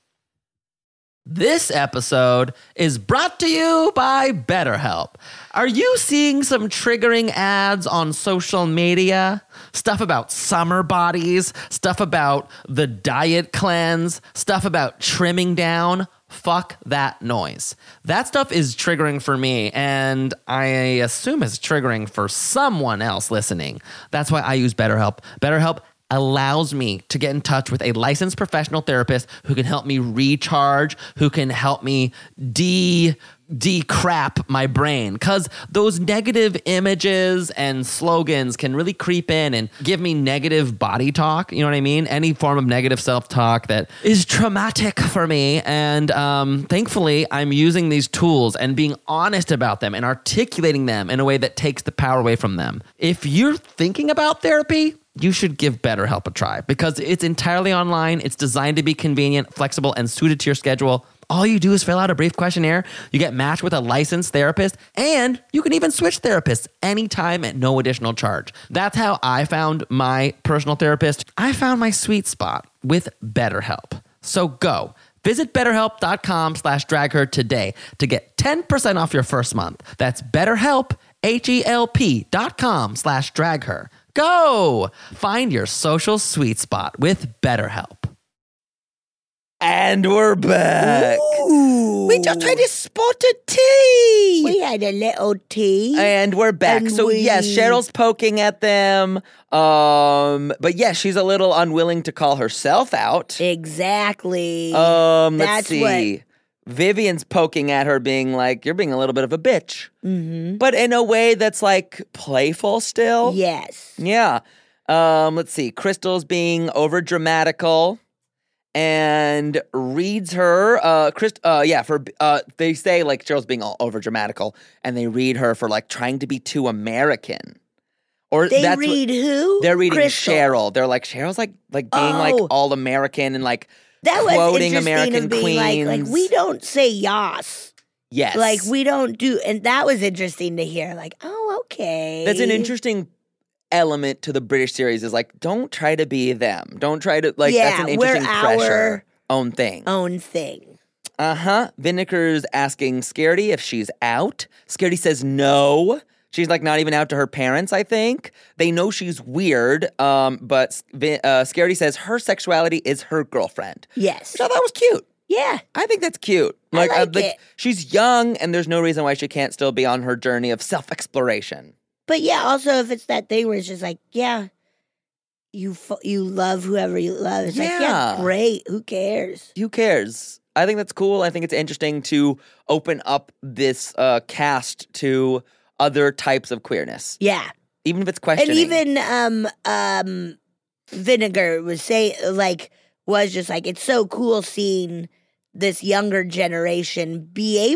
Speaker 2: This episode is brought to you by BetterHelp. Are you seeing some triggering ads on social media? Stuff about summer bodies, stuff about the diet cleanse, stuff about trimming down? Fuck that noise. That stuff is triggering for me, and I assume it's triggering for someone else listening. That's why I use BetterHelp. BetterHelp allows me to get in touch with a licensed professional therapist who can help me recharge, who can help me de decrap my brain, because those negative images and slogans can really creep in and give me negative body talk. You know what I mean? Any form of negative self-talk that is traumatic for me. And um, thankfully, I'm using these tools and being honest about them and articulating them in a way that takes the power away from them. If you're thinking about therapy, you should give BetterHelp a try because it's entirely online. It's designed to be convenient, flexible, and suited to your schedule. All you do is fill out a brief questionnaire. You get matched with a licensed therapist, and you can even switch therapists anytime at no additional charge. That's how I found my personal therapist. I found my sweet spot with BetterHelp. So go. Visit betterhelp.com slash dragher today to get ten percent off your first month. That's BetterHelp, H-E-L-P dot com slash dragher. Go! Find your social sweet spot with BetterHelp.
Speaker 6: And we're back.
Speaker 4: Ooh.
Speaker 6: We just tried to spot a tea.
Speaker 4: We had a little tea.
Speaker 6: And we're back.
Speaker 4: And
Speaker 6: so
Speaker 4: we-
Speaker 6: yes, Cheryl's poking at them. Um, but yes, she's a little unwilling to call herself out.
Speaker 4: Exactly.
Speaker 6: Um, let's
Speaker 4: That's
Speaker 6: see.
Speaker 4: what-
Speaker 6: Vivian's poking at her, being like, "You're being a little bit of a bitch,"
Speaker 4: Mm-hmm.
Speaker 6: but in a way that's like playful still.
Speaker 4: Yes.
Speaker 6: Yeah. Um, let's see. Crystal's being over dramatical and reads her. Uh, Chris. Uh, yeah. For uh, they say like Cheryl's being all over dramatical, and they read her for like trying to be too American. Or
Speaker 4: They
Speaker 6: that's
Speaker 4: read
Speaker 6: what,
Speaker 4: who?
Speaker 6: They're reading
Speaker 4: Crystal.
Speaker 6: Cheryl. They're like Cheryl's like like being like
Speaker 4: Oh.
Speaker 6: all American and like
Speaker 4: That was
Speaker 6: quoting
Speaker 4: interesting
Speaker 6: American
Speaker 4: of being
Speaker 6: queens.
Speaker 4: like, like we don't say yas.
Speaker 6: Yes.
Speaker 4: Like we don't do, and that was interesting to hear. Like, oh, okay.
Speaker 6: That's an interesting element to the British series is like, don't try to be them. Don't try to, like,
Speaker 4: Yeah,
Speaker 6: that's an
Speaker 4: we're
Speaker 6: interesting
Speaker 4: our
Speaker 6: pressure. Own thing.
Speaker 4: own thing.
Speaker 6: Uh-huh. Vinegar's asking Scaredy if she's out. Scaredy says no. She's like not even out to her parents, I think. They know she's weird, um, but Vi- uh, Scaredy says her sexuality is her girlfriend.
Speaker 4: Yes.
Speaker 6: Which I thought was cute.
Speaker 4: Yeah.
Speaker 6: I think that's cute.
Speaker 4: I like it.
Speaker 6: She's young, and there's no reason why she can't still be on her journey of self-exploration.
Speaker 4: But yeah, also if it's that thing where it's just like, yeah, you fo- you love whoever you love. It's like,
Speaker 6: Yeah.
Speaker 4: yeah, great. Who cares?
Speaker 6: Who cares? I think that's cool. I think it's interesting to open up this uh, cast to other types of queerness,
Speaker 4: Yeah.
Speaker 6: even if it's questioning.
Speaker 4: And even um um Vinegar was say like was just like it's so cool seeing this younger generation be able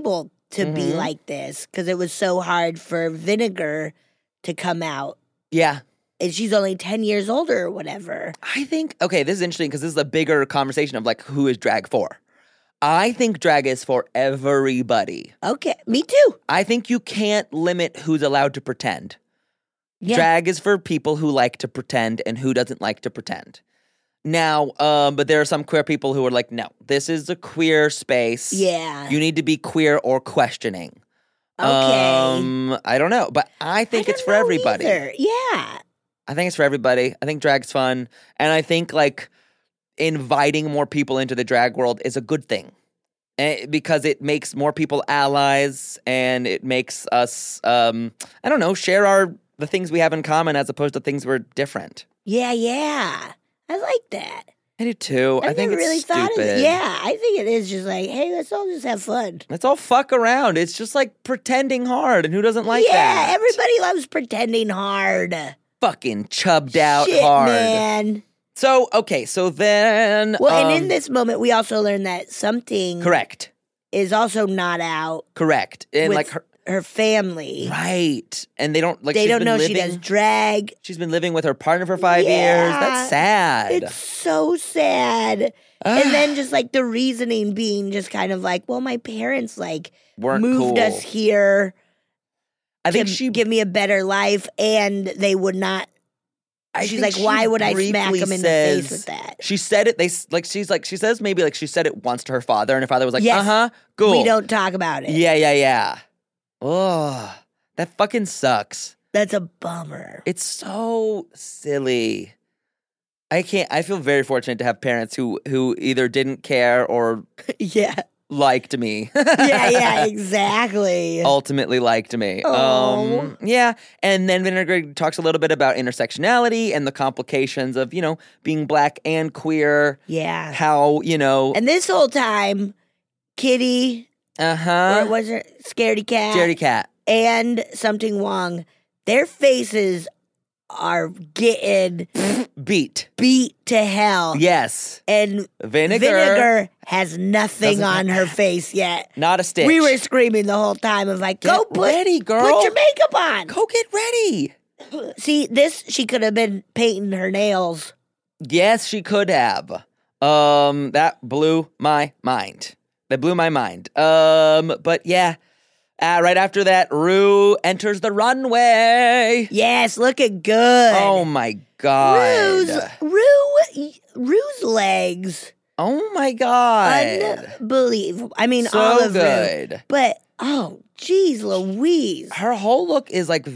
Speaker 4: to be
Speaker 6: Mhm.
Speaker 4: like this because it was so hard for Vinegar to come out.
Speaker 6: Yeah.
Speaker 4: And she's only ten years older or whatever.
Speaker 6: I think, okay, this is interesting because this is a bigger conversation of like, who is drag for? I think drag is for everybody.
Speaker 4: Okay, me too.
Speaker 6: I think you can't limit who's allowed to pretend.
Speaker 4: Yeah.
Speaker 6: Drag is for people who like to pretend and who doesn't like to pretend. Now, um, but there are some queer people who are like, no, this is a queer space.
Speaker 4: Yeah.
Speaker 6: You need to be queer or questioning.
Speaker 4: Okay.
Speaker 6: Um, I don't know, but I think
Speaker 4: I
Speaker 6: it's
Speaker 4: don't
Speaker 6: for
Speaker 4: know
Speaker 6: everybody.
Speaker 4: either. Yeah.
Speaker 6: I think it's for everybody. I think drag's fun. And I think like inviting more people into the drag world is a good thing. Eh, because it makes more people allies and it makes us, um, I don't know, share our the things we have in common as opposed to things we're different.
Speaker 4: Yeah, yeah. I like that.
Speaker 6: I do too.
Speaker 4: I've
Speaker 6: I think
Speaker 4: never
Speaker 6: it's
Speaker 4: really
Speaker 6: stupid.
Speaker 4: thought of it. Yeah, I think it is just like, hey, let's all just have fun.
Speaker 6: Let's all fuck around. It's just like pretending hard, and who doesn't like
Speaker 4: yeah,
Speaker 6: that?
Speaker 4: everybody loves pretending hard.
Speaker 6: Fucking chubbed out
Speaker 4: Shit,
Speaker 6: hard.
Speaker 4: man.
Speaker 6: So, okay, so then.
Speaker 4: Well, and
Speaker 6: um,
Speaker 4: in this moment, we also learn that something
Speaker 6: Correct.
Speaker 4: is also not out
Speaker 6: Correct. And
Speaker 4: with
Speaker 6: like her.
Speaker 4: her family.
Speaker 6: Right. And they don't like
Speaker 4: They
Speaker 6: she's
Speaker 4: don't
Speaker 6: been
Speaker 4: know
Speaker 6: living,
Speaker 4: she does drag.
Speaker 6: She's been living with her partner for five years.
Speaker 4: Yeah.
Speaker 6: That's sad.
Speaker 4: It's so sad. and then just like the reasoning being just kind of like, well, my parents like
Speaker 6: Weren't
Speaker 4: moved
Speaker 6: cool.
Speaker 4: us here
Speaker 6: I
Speaker 4: to
Speaker 6: think she
Speaker 4: give me a better life, and they would not.
Speaker 6: I
Speaker 4: She's
Speaker 6: think
Speaker 4: like,
Speaker 6: she
Speaker 4: why would I smack
Speaker 6: briefly
Speaker 4: him in the face
Speaker 6: says-
Speaker 4: with that?
Speaker 6: She said it. They s- like. She's like. She says maybe like she said it once to her father, and her father was like,
Speaker 4: Yes.
Speaker 6: "Uh huh, cool."
Speaker 4: We don't talk about it.
Speaker 6: Yeah, yeah, yeah. Oh, that fucking sucks.
Speaker 4: That's a bummer.
Speaker 6: It's so silly. I can't. I feel very fortunate to have parents who who either didn't care or
Speaker 4: yeah.
Speaker 6: liked me.
Speaker 4: Yeah, yeah, exactly.
Speaker 6: Ultimately liked me.
Speaker 4: Aw.
Speaker 6: Um, yeah. And then Vinegar talks a little bit about intersectionality and the complications of, you know, being black and queer.
Speaker 4: Yeah.
Speaker 6: How, you know,
Speaker 4: And this whole time, Kitty,
Speaker 6: uh
Speaker 4: or
Speaker 6: huh.
Speaker 4: was it Scaredy Cat,
Speaker 6: Jerry Cat.
Speaker 4: and Something Wong, their faces are getting
Speaker 6: Beat.
Speaker 4: beat to hell.
Speaker 6: Yes.
Speaker 4: And
Speaker 6: Vinegar.
Speaker 4: Vinegar has nothing
Speaker 6: Doesn't
Speaker 4: on
Speaker 6: have-
Speaker 4: her face yet.
Speaker 6: Not a stitch.
Speaker 4: We were screaming the whole time of like, go
Speaker 6: Get
Speaker 4: put,
Speaker 6: ready, girl.
Speaker 4: put your makeup on.
Speaker 6: Go get ready.
Speaker 4: See, this, she could have been painting her nails.
Speaker 6: Yes, she could have. Um, that blew my mind. That blew my mind. Um, but yeah. Uh, right after that, Rue enters the runway.
Speaker 4: Yes, looking good.
Speaker 6: Oh my god.
Speaker 4: Rue's, Rue, Rue's legs.
Speaker 6: Oh my god.
Speaker 4: Unbelievable. I mean,
Speaker 6: So
Speaker 4: all of Rue.
Speaker 6: good.
Speaker 4: But, oh, geez, Louise.
Speaker 6: Her whole look is like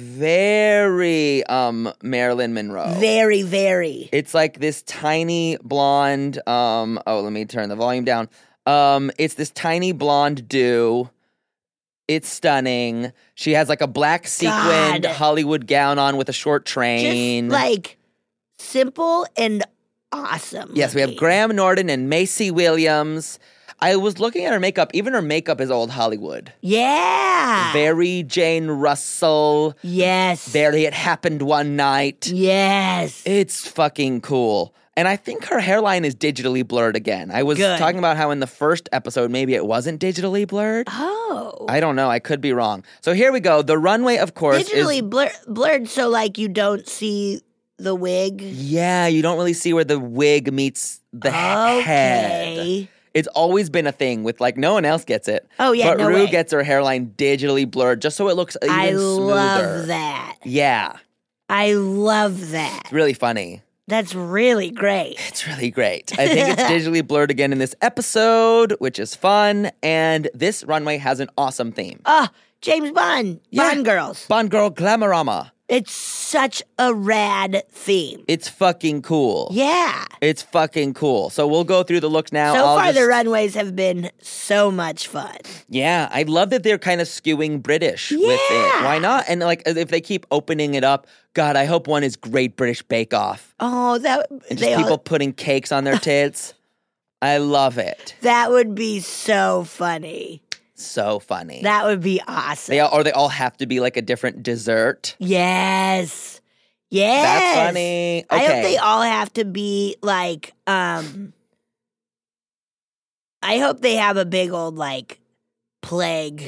Speaker 6: very um Marilyn Monroe.
Speaker 4: Very, very.
Speaker 6: It's like this tiny blonde um oh, let me turn the volume down. Um it's this tiny blonde do. It's stunning. She has like a black sequined
Speaker 4: God.
Speaker 6: Hollywood gown on with a short train.
Speaker 4: Just like simple and awesome.
Speaker 6: Yes, we have
Speaker 4: looking.
Speaker 6: Graham Norton and Macy Williams. I was looking at her makeup. Even her makeup is old Hollywood.
Speaker 4: Yeah.
Speaker 6: Very Jane Russell.
Speaker 4: Yes.
Speaker 6: Very It Happened One Night.
Speaker 4: Yes.
Speaker 6: It's fucking cool. And I think her hairline is digitally blurred again. I was
Speaker 4: Good.
Speaker 6: talking about how in the first episode, maybe it wasn't digitally blurred.
Speaker 4: Oh.
Speaker 6: I don't know. I could be wrong. So here we go. The runway, of course,
Speaker 4: Digitally
Speaker 6: is...
Speaker 4: blur- blurred so like you don't see the wig.
Speaker 6: Yeah, you don't really see where the wig meets the he- head.
Speaker 4: Okay.
Speaker 6: It's always been a thing with like no one else gets it.
Speaker 4: Oh, yeah,
Speaker 6: but
Speaker 4: no
Speaker 6: Rue
Speaker 4: way.
Speaker 6: gets her hairline digitally blurred just so it looks even
Speaker 4: I
Speaker 6: smoother.
Speaker 4: love that.
Speaker 6: Yeah,
Speaker 4: I love that.
Speaker 6: it's really funny.
Speaker 4: That's really great.
Speaker 6: It's really great. I think it's digitally blurred again in this episode, which is fun. And this runway has an awesome theme.
Speaker 4: Oh, James Bond.
Speaker 6: Yeah.
Speaker 4: Bond girls.
Speaker 6: Bond Girl Glamorama.
Speaker 4: It's such a rad theme.
Speaker 6: It's fucking cool.
Speaker 4: Yeah.
Speaker 6: It's fucking cool. So we'll go through the look now.
Speaker 4: So
Speaker 6: I'll
Speaker 4: far,
Speaker 6: just-
Speaker 4: the runways have been so much fun.
Speaker 6: Yeah, I love that they're kind of skewing British with it.
Speaker 4: Yeah.
Speaker 6: Why not? And like, if they keep opening it up, God, I hope one is Great British Bake Off.
Speaker 4: Oh, that
Speaker 6: And
Speaker 4: they
Speaker 6: just people
Speaker 4: all,
Speaker 6: putting cakes on their tits. I love it.
Speaker 4: that would be so funny.
Speaker 6: So funny.
Speaker 4: That would be awesome.
Speaker 6: they all, or they all have to be like a different dessert.
Speaker 4: Yes. Yes.
Speaker 6: That's funny.
Speaker 4: I hope
Speaker 6: Okay.
Speaker 4: they all have to be like, um, I hope they have a big old like plague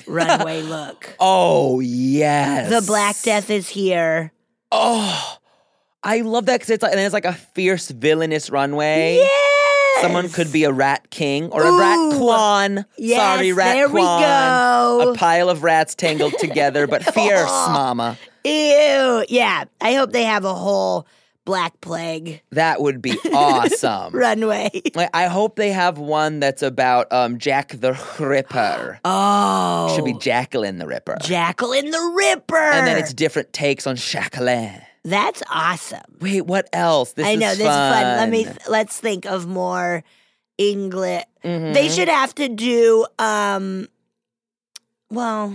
Speaker 4: runway look.
Speaker 6: Oh, yes.
Speaker 4: The Black Death is here.
Speaker 6: Oh, I love that because it's like, and it's like a fierce villainous runway.
Speaker 4: Yes!
Speaker 6: Someone could be a rat king or a
Speaker 4: Ooh.
Speaker 6: rat quan.
Speaker 4: Yes,
Speaker 6: Sorry, rat
Speaker 4: there we
Speaker 6: quan.
Speaker 4: go.
Speaker 6: A pile of rats tangled together, but fierce, mama.
Speaker 4: Ew. Yeah. I hope they have a whole Black Plague
Speaker 6: That would be awesome.
Speaker 4: runway.
Speaker 6: Like, I hope they have one that's about um, Jack the Ripper.
Speaker 4: Oh.
Speaker 6: Should be Jacqueline the Ripper.
Speaker 4: Jacqueline the Ripper.
Speaker 6: And then it's different takes on Jacqueline.
Speaker 4: That's awesome.
Speaker 6: Wait, what else? This
Speaker 4: I know
Speaker 6: is
Speaker 4: this
Speaker 6: fun.
Speaker 4: is fun. Let me let's think of more English.
Speaker 6: Mhm.
Speaker 4: They should have to do um well,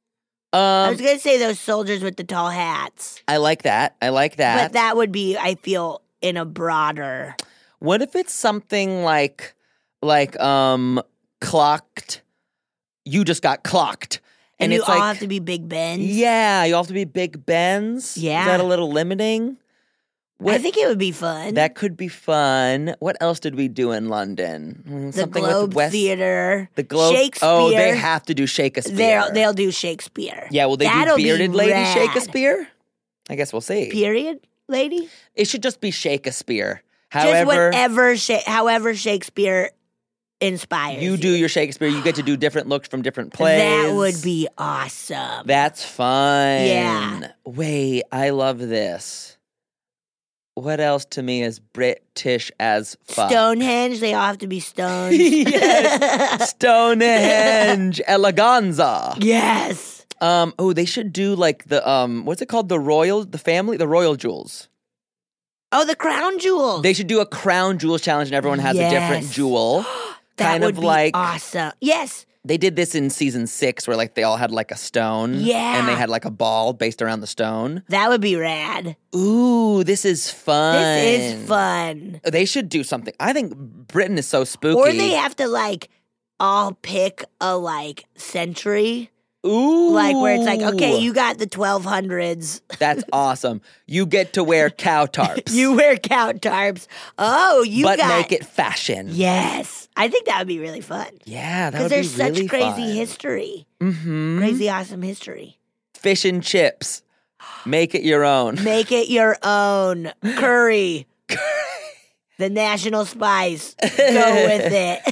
Speaker 4: I was
Speaker 6: Um,
Speaker 4: going to say those soldiers with the tall hats.
Speaker 6: I like that. I like that.
Speaker 4: But that would be I feel in a broader.
Speaker 6: What if it's something like, like, um, clocked? You just got clocked,
Speaker 4: And,
Speaker 6: and,
Speaker 4: you
Speaker 6: it's
Speaker 4: all
Speaker 6: like,
Speaker 4: have to be Big Bens.
Speaker 6: yeah, you all have to be Big Bens.
Speaker 4: Yeah.
Speaker 6: Is that a little limiting?
Speaker 4: I
Speaker 6: What-
Speaker 4: think it would be fun.
Speaker 6: that could be fun. What else did we do in London? Mm,
Speaker 4: the
Speaker 6: something
Speaker 4: Globe
Speaker 6: with West
Speaker 4: Theater.
Speaker 6: The Globe.
Speaker 4: Shakespeare.
Speaker 6: Oh, they have to do Shakespeare.
Speaker 4: They'll they'll do Shakespeare.
Speaker 6: Yeah, will they
Speaker 4: That'll
Speaker 6: do
Speaker 4: be
Speaker 6: bearded lady
Speaker 4: rad.
Speaker 6: Shakespeare? I guess we'll see.
Speaker 4: Period, lady.
Speaker 6: It should just be Shakespeare.
Speaker 4: Just
Speaker 6: However,
Speaker 4: whatever, Sha- however Shakespeare inspires
Speaker 6: you do your Shakespeare, you get to do different looks from different plays.
Speaker 4: That would be awesome.
Speaker 6: That's fun.
Speaker 4: Yeah.
Speaker 6: Wait, I love this. What else to me is British as fuck?
Speaker 4: Stonehenge, they all have to be stoned.
Speaker 6: Yes. Stonehenge eleganza.
Speaker 4: Yes.
Speaker 6: Um, oh, they should do like the um, what's it called? The royal, the family, the royal jewels.
Speaker 4: Oh, the crown jewels.
Speaker 6: They should do a crown jewels challenge, and everyone has a different
Speaker 4: Yes.
Speaker 6: jewel.
Speaker 4: that
Speaker 6: kind
Speaker 4: would
Speaker 6: of
Speaker 4: be
Speaker 6: like
Speaker 4: awesome. Yes.
Speaker 6: they did this in season six, where like they all had like a stone,
Speaker 4: Yeah.
Speaker 6: and they had like a ball based around the stone.
Speaker 4: That would be rad.
Speaker 6: Ooh, this is fun.
Speaker 4: This is fun.
Speaker 6: They should do something. I think Britain is so spooky.
Speaker 4: Or they have to like all pick a like century.
Speaker 6: Ooh,
Speaker 4: Like where it's like, okay, you got the twelve hundreds.
Speaker 6: That's awesome. You get to wear cow tarps.
Speaker 4: You wear cow tarps. Oh, you
Speaker 6: but
Speaker 4: got
Speaker 6: make it fashion.
Speaker 4: Yes. I think that would be really fun.
Speaker 6: Yeah, that
Speaker 4: Because
Speaker 6: would
Speaker 4: there's
Speaker 6: be really
Speaker 4: such crazy
Speaker 6: fun.
Speaker 4: history.
Speaker 6: Mm-hmm.
Speaker 4: Crazy awesome history.
Speaker 6: Fish and chips. Make it your own.
Speaker 4: Make it your own. Curry. The national spice. Go with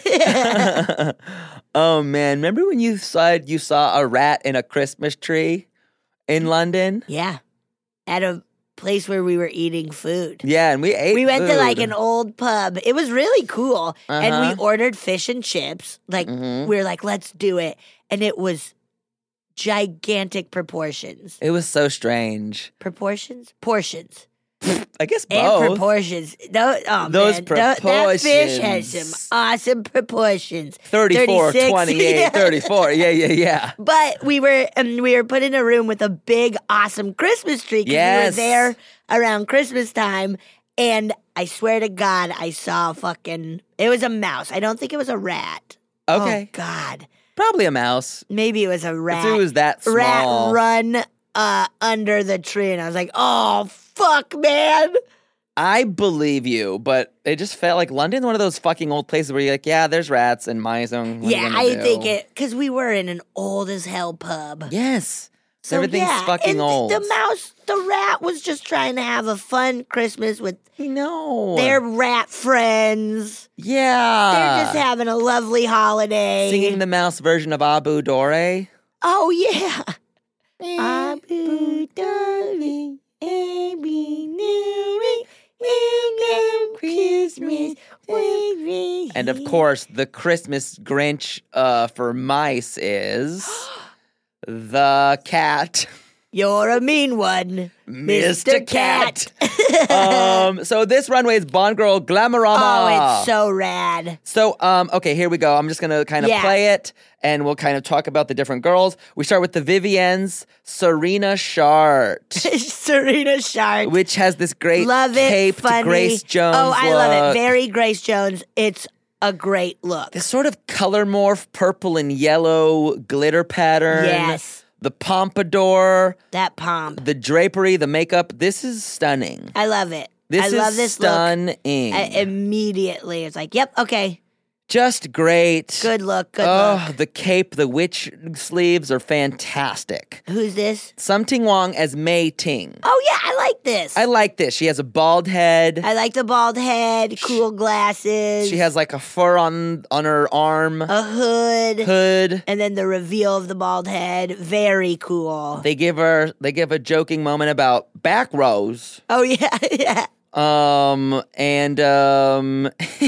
Speaker 4: it.
Speaker 6: Oh man, remember when you said you saw a rat in a Christmas tree in London?
Speaker 4: Yeah. At a place where we were eating food.
Speaker 6: Yeah, and we ate
Speaker 4: We went to like
Speaker 6: food.
Speaker 4: an old pub. It was really cool. And
Speaker 6: Uh-huh.
Speaker 4: we ordered fish and chips. Like,
Speaker 6: Mhm.
Speaker 4: we were like, let's do it. And it was gigantic proportions.
Speaker 6: It was so strange.
Speaker 4: Proportions? Portions.
Speaker 6: I guess
Speaker 4: And
Speaker 6: both.
Speaker 4: proportions. Those, oh,
Speaker 6: Those
Speaker 4: man. Tho- That fish has
Speaker 6: proportions.
Speaker 4: some awesome proportions.
Speaker 6: thirty-four,
Speaker 4: thirty-six.
Speaker 6: twenty-eight,
Speaker 4: Yeah.
Speaker 6: thirty-four. Yeah, yeah, yeah.
Speaker 4: But we were um, we were put in a room with a big, awesome Christmas tree because we
Speaker 6: Yes.
Speaker 4: were there around Christmas time. And I swear to God, I saw a fucking. It was a mouse. I don't think it was a rat.
Speaker 6: Okay.
Speaker 4: Oh God.
Speaker 6: Probably a mouse.
Speaker 4: Maybe it was a rat.
Speaker 6: If it was that small.
Speaker 4: Rat run uh, under the tree, and I was like, "Oh fuck, man!"
Speaker 6: I believe you, but it just felt like London's one of those fucking old places where you're like, yeah, there's rats and mice. And what are you
Speaker 4: Yeah,
Speaker 6: gonna
Speaker 4: I
Speaker 6: do?
Speaker 4: think it because we were in an old as hell pub.
Speaker 6: Yes.
Speaker 4: So,
Speaker 6: Everything's
Speaker 4: yeah,
Speaker 6: fucking
Speaker 4: and
Speaker 6: old.
Speaker 4: The mouse, the rat, was just trying to have a fun Christmas with
Speaker 6: No.
Speaker 4: their rat friends.
Speaker 6: yeah.
Speaker 4: They're just having a lovely holiday.
Speaker 6: Singing the mouse version of Abu Dore.
Speaker 4: Oh yeah. Abu Dhabi, every new Christmas with me.
Speaker 6: And of course, the Christmas Grinch uh, for mice is the cat.
Speaker 4: You're a mean one,
Speaker 6: Mister
Speaker 4: Mister Cat.
Speaker 6: um, so this runway is Bond Girl Glamorama.
Speaker 4: Oh, it's so rad.
Speaker 6: So, um, okay, here we go. I'm just gonna kind of
Speaker 4: Yeah.
Speaker 6: play it, and we'll kind of talk about the different girls. We start with the Viviennes, Serena Shart,
Speaker 4: Serena Sharp.
Speaker 6: which has this great
Speaker 4: Love it.
Speaker 6: caped
Speaker 4: Funny.
Speaker 6: Grace Jones.
Speaker 4: Oh, I love
Speaker 6: look.
Speaker 4: it. Very Grace Jones. It's a great look.
Speaker 6: This sort of color morph, purple and yellow glitter pattern.
Speaker 4: Yes.
Speaker 6: The pompadour,
Speaker 4: That pomp.
Speaker 6: the drapery, the makeup. This is stunning.
Speaker 4: I love it.
Speaker 6: This
Speaker 4: I
Speaker 6: is
Speaker 4: love this look.
Speaker 6: stunning.
Speaker 4: I, immediately, it's like, yep, okay.
Speaker 6: Just great.
Speaker 4: Good look, good
Speaker 6: Oh,
Speaker 4: look.
Speaker 6: the cape, the witch sleeves are fantastic.
Speaker 4: Who's this?
Speaker 6: Sum Ting Wong as Mei Ting.
Speaker 4: Oh yeah, I like this.
Speaker 6: I like this. She has a bald head.
Speaker 4: I like the bald head, cool glasses.
Speaker 6: She has like a fur on on her arm,
Speaker 4: a hood,
Speaker 6: hood.
Speaker 4: and then the reveal of the bald head. Very cool.
Speaker 6: They give her they give a joking moment about back rows.
Speaker 4: Oh yeah, yeah.
Speaker 6: Um and um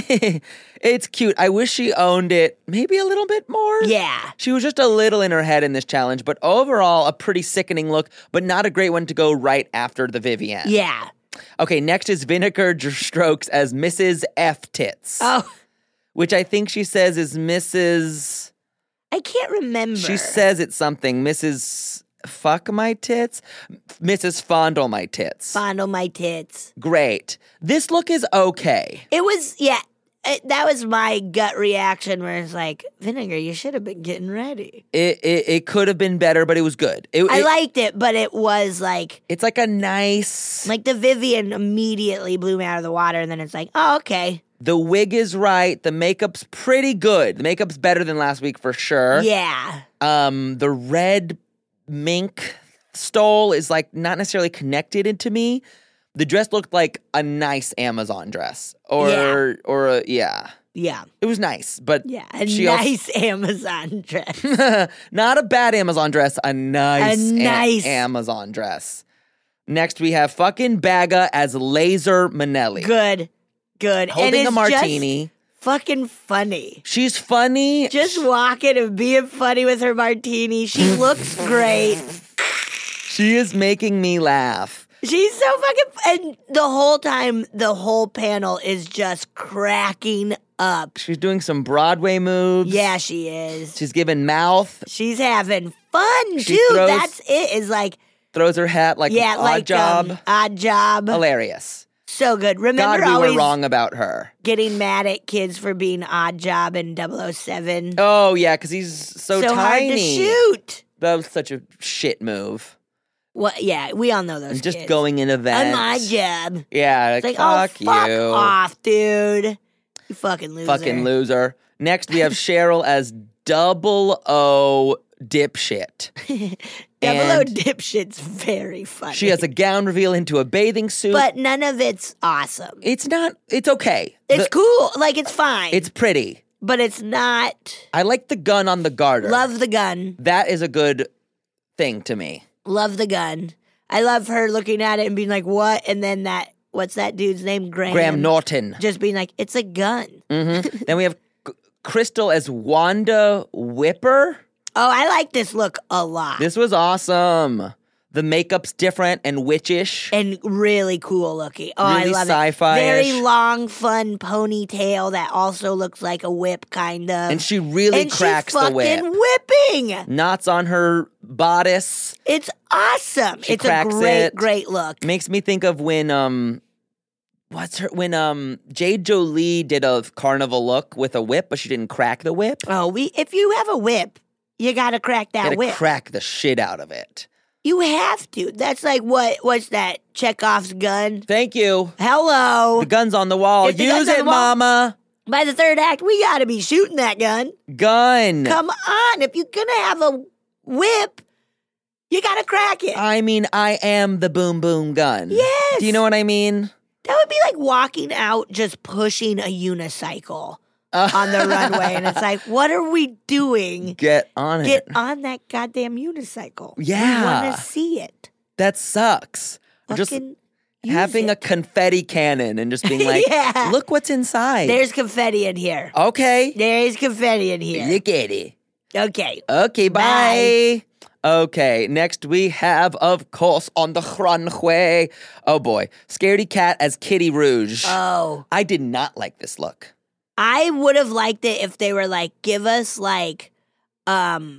Speaker 6: it's cute. I wish she owned it maybe a little bit more.
Speaker 4: Yeah.
Speaker 6: She was just a little in her head in this challenge, but overall a pretty sickening look, but not a great one to go right after the Vivienne.
Speaker 4: Yeah.
Speaker 6: Okay, next is Vinegar Dr- Strokes as Missus F Tits.
Speaker 4: Oh,
Speaker 6: Which I think she says is Missus
Speaker 4: I can't remember.
Speaker 6: She says it's something. Missus Fuck my tits? Missus Fondle my tits.
Speaker 4: fondle my tits.
Speaker 6: Great. This look is okay.
Speaker 4: It was, yeah, it, that was my gut reaction where it's like, Vinegar, you should have been getting ready.
Speaker 6: It it, it could have been better, but it was good. It,
Speaker 4: I
Speaker 6: it-
Speaker 4: liked it, but it was like,
Speaker 6: It's like a nice.
Speaker 4: like the Vivian immediately blew me out of the water, and then it's like, oh, okay.
Speaker 6: The wig is right. The makeup's pretty good. The makeup's better than last week for sure.
Speaker 4: Yeah.
Speaker 6: Um, the red mink stole is like not necessarily connected into me. The dress looked like a nice Amazon dress, or
Speaker 4: Yeah.
Speaker 6: or a, yeah,
Speaker 4: Yeah.
Speaker 6: it was nice, but
Speaker 4: Yeah. A
Speaker 6: she also-
Speaker 4: nice Amazon dress.
Speaker 6: not a bad Amazon dress, a nice,
Speaker 4: A nice-
Speaker 6: Amazon dress. Next, we have fucking Baga as Laser Manelli.
Speaker 4: Good. Good.
Speaker 6: Holding
Speaker 4: and
Speaker 6: a
Speaker 4: it's
Speaker 6: martini.
Speaker 4: Just fucking funny.
Speaker 6: She's funny.
Speaker 4: Just walking and being funny with her martini. She looks great.
Speaker 6: She is making me laugh.
Speaker 4: She's so fucking. And the whole time, the whole panel is just cracking up.
Speaker 6: She's doing some Broadway moves.
Speaker 4: Yeah, she is.
Speaker 6: She's giving mouth,
Speaker 4: She's having fun
Speaker 6: She
Speaker 4: too.
Speaker 6: throws-
Speaker 4: That's it. Is like,
Speaker 6: throws her hat like
Speaker 4: yeah,
Speaker 6: an odd
Speaker 4: like
Speaker 6: job.
Speaker 4: Um, odd job.
Speaker 6: Hilarious.
Speaker 4: So good. Remember
Speaker 6: God, we
Speaker 4: always
Speaker 6: were wrong about her.
Speaker 4: getting mad at kids for being odd job in double oh seven.
Speaker 6: Oh, yeah, because he's so,
Speaker 4: so
Speaker 6: tiny.
Speaker 4: hard to shoot.
Speaker 6: That was such a shit move.
Speaker 4: Well, yeah, we all know those.
Speaker 6: And just
Speaker 4: kids.
Speaker 6: going in events.
Speaker 4: I'm odd job.
Speaker 6: Yeah,
Speaker 4: It's like,
Speaker 6: fuck
Speaker 4: oh, fuck
Speaker 6: you.
Speaker 4: off, dude. You fucking loser.
Speaker 6: Fucking loser. Next, we have Cheryl as Double O Dipshit.
Speaker 4: Double O
Speaker 6: And
Speaker 4: dipshit's very funny.
Speaker 6: She has a gown reveal into a bathing suit.
Speaker 4: but none of it's awesome.
Speaker 6: it's not, it's okay.
Speaker 4: It's
Speaker 6: The-
Speaker 4: cool. Like, it's fine.
Speaker 6: It's pretty.
Speaker 4: but it's not.
Speaker 6: I like the gun on the garter.
Speaker 4: Love the gun.
Speaker 6: That is a good thing to me.
Speaker 4: Love the gun. I love her looking at it and being like, what? And then that, what's that dude's name? Graham.
Speaker 6: Graham Norton.
Speaker 4: Just being like, it's a gun.
Speaker 6: hmm Then we have C- Crystal as Wanda Whipper.
Speaker 4: Oh, I like this look a lot.
Speaker 6: This was awesome. The makeup's different and witchish.
Speaker 4: and really cool looking. Oh,
Speaker 6: Really
Speaker 4: I love
Speaker 6: sci-fi-ish.
Speaker 4: it. Very long, fun ponytail that also looks like a whip, kind of.
Speaker 6: And she really
Speaker 4: and
Speaker 6: cracks
Speaker 4: she's
Speaker 6: the whip.
Speaker 4: fucking whipping.
Speaker 6: Knots on her bodice.
Speaker 4: It's awesome.
Speaker 6: She
Speaker 4: it's a
Speaker 6: cracks
Speaker 4: great,
Speaker 6: it.
Speaker 4: great look.
Speaker 6: Makes me think of when um what's her when um Jade Jolie did a carnival look with a whip, but she didn't crack the whip.
Speaker 4: Oh, we if you have a whip, you gotta crack that
Speaker 6: Gotta
Speaker 4: whip.
Speaker 6: crack the shit out of it.
Speaker 4: You have to. That's like what? What's that? Chekhov's gun.
Speaker 6: Thank you.
Speaker 4: Hello.
Speaker 6: The gun's on the wall.
Speaker 4: If the gun's
Speaker 6: Use
Speaker 4: on
Speaker 6: it,
Speaker 4: the wall-
Speaker 6: mama.
Speaker 4: By the third act, we gotta be shooting that gun.
Speaker 6: Gun.
Speaker 4: Come on. If you're gonna have a whip, you gotta crack it.
Speaker 6: I mean, I am the boom boom gun.
Speaker 4: Yes.
Speaker 6: Do you know what I mean?
Speaker 4: That would be like walking out just pushing a unicycle
Speaker 6: Uh,
Speaker 4: on the runway. And it's like, what are we doing?
Speaker 6: Get on it.
Speaker 4: Get on that goddamn unicycle.
Speaker 6: Yeah.
Speaker 4: We want to see it.
Speaker 6: That sucks. Just
Speaker 4: Fucking use
Speaker 6: having a
Speaker 4: it.
Speaker 6: confetti cannon and just being like,
Speaker 4: Yeah.
Speaker 6: look what's inside.
Speaker 4: There's confetti in here.
Speaker 6: okay.
Speaker 4: There's confetti in here.
Speaker 6: You get it.
Speaker 4: Okay.
Speaker 6: Okay, bye.
Speaker 4: Bye.
Speaker 6: Okay, next we have, of course, on the runway. Oh boy, Scaredy Cat as Kitty Rouge.
Speaker 4: Oh.
Speaker 6: I did not like this look.
Speaker 4: I would have liked it if they were like, give us like, um,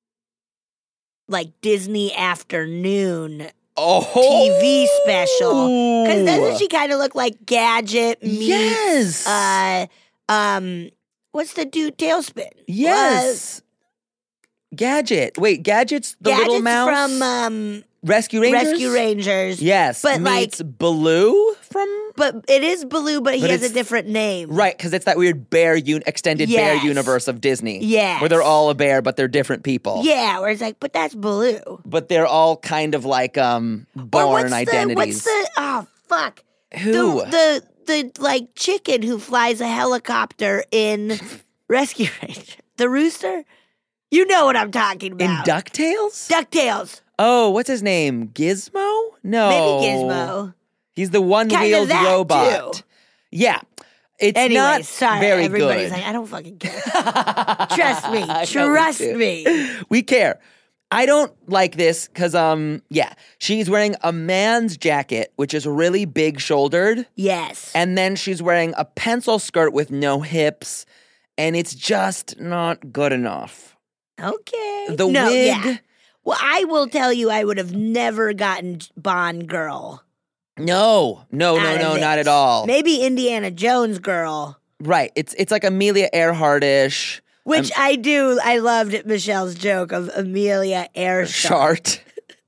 Speaker 4: like Disney afternoon
Speaker 6: Oh,
Speaker 4: T V special. Because doesn't she kind of look like Gadget meets,
Speaker 6: Yes.
Speaker 4: uh, um, what's the dude, Tailspin?
Speaker 6: Yes. Gadget. Wait, Gadget's the
Speaker 4: Gadget's
Speaker 6: little mouse
Speaker 4: from um,
Speaker 6: Rescue Rangers.
Speaker 4: Rescue Rangers.
Speaker 6: Yes,
Speaker 4: But, like-
Speaker 6: meets Baloo from
Speaker 4: but it is Baloo, but he
Speaker 6: But
Speaker 4: has a
Speaker 6: it's-
Speaker 4: different name.
Speaker 6: Right, because it's that weird bear un- extended bear
Speaker 4: Yes.
Speaker 6: universe of Disney.
Speaker 4: Yes.
Speaker 6: Where they're all a bear, but they're different people.
Speaker 4: Yeah, where it's like, but that's Baloo.
Speaker 6: But they're all kind of like um
Speaker 4: Or
Speaker 6: born
Speaker 4: what's
Speaker 6: identities.
Speaker 4: The, what's the, oh, fuck.
Speaker 6: Who?
Speaker 4: The, the, the, like, chicken who flies a helicopter in Rescue Ranger. The rooster? You know what I'm talking
Speaker 6: In
Speaker 4: about.
Speaker 6: DuckTales?
Speaker 4: DuckTales.
Speaker 6: Oh, what's his name? Gizmo? No.
Speaker 4: Maybe Gizmo.
Speaker 6: He's the one
Speaker 4: Kinda
Speaker 6: wheeled
Speaker 4: that,
Speaker 6: robot.
Speaker 4: too.
Speaker 6: Yeah. It's
Speaker 4: Anyway,
Speaker 6: not
Speaker 4: sorry,
Speaker 6: very
Speaker 4: everybody's
Speaker 6: good.
Speaker 4: like, I don't fucking care. Trust me.
Speaker 6: I know we
Speaker 4: Trust
Speaker 6: do.
Speaker 4: me.
Speaker 6: We care. I don't like this because, um, yeah, she's wearing a man's jacket, which is really big shouldered.
Speaker 4: Yes.
Speaker 6: And then she's wearing a pencil skirt with no hips. And it's just not good enough.
Speaker 4: Okay.
Speaker 6: The
Speaker 4: no,
Speaker 6: wig.
Speaker 4: Yeah. Well, I will tell you, I would have never gotten Bond girl.
Speaker 6: No, no, no,
Speaker 4: out of
Speaker 6: no,
Speaker 4: this.
Speaker 6: not at all.
Speaker 4: Maybe Indiana Jones girl,
Speaker 6: Right. It's it's like Amelia Earhart-ish.
Speaker 4: which I do. I loved Michelle's joke of Amelia Earhart.
Speaker 6: Shart.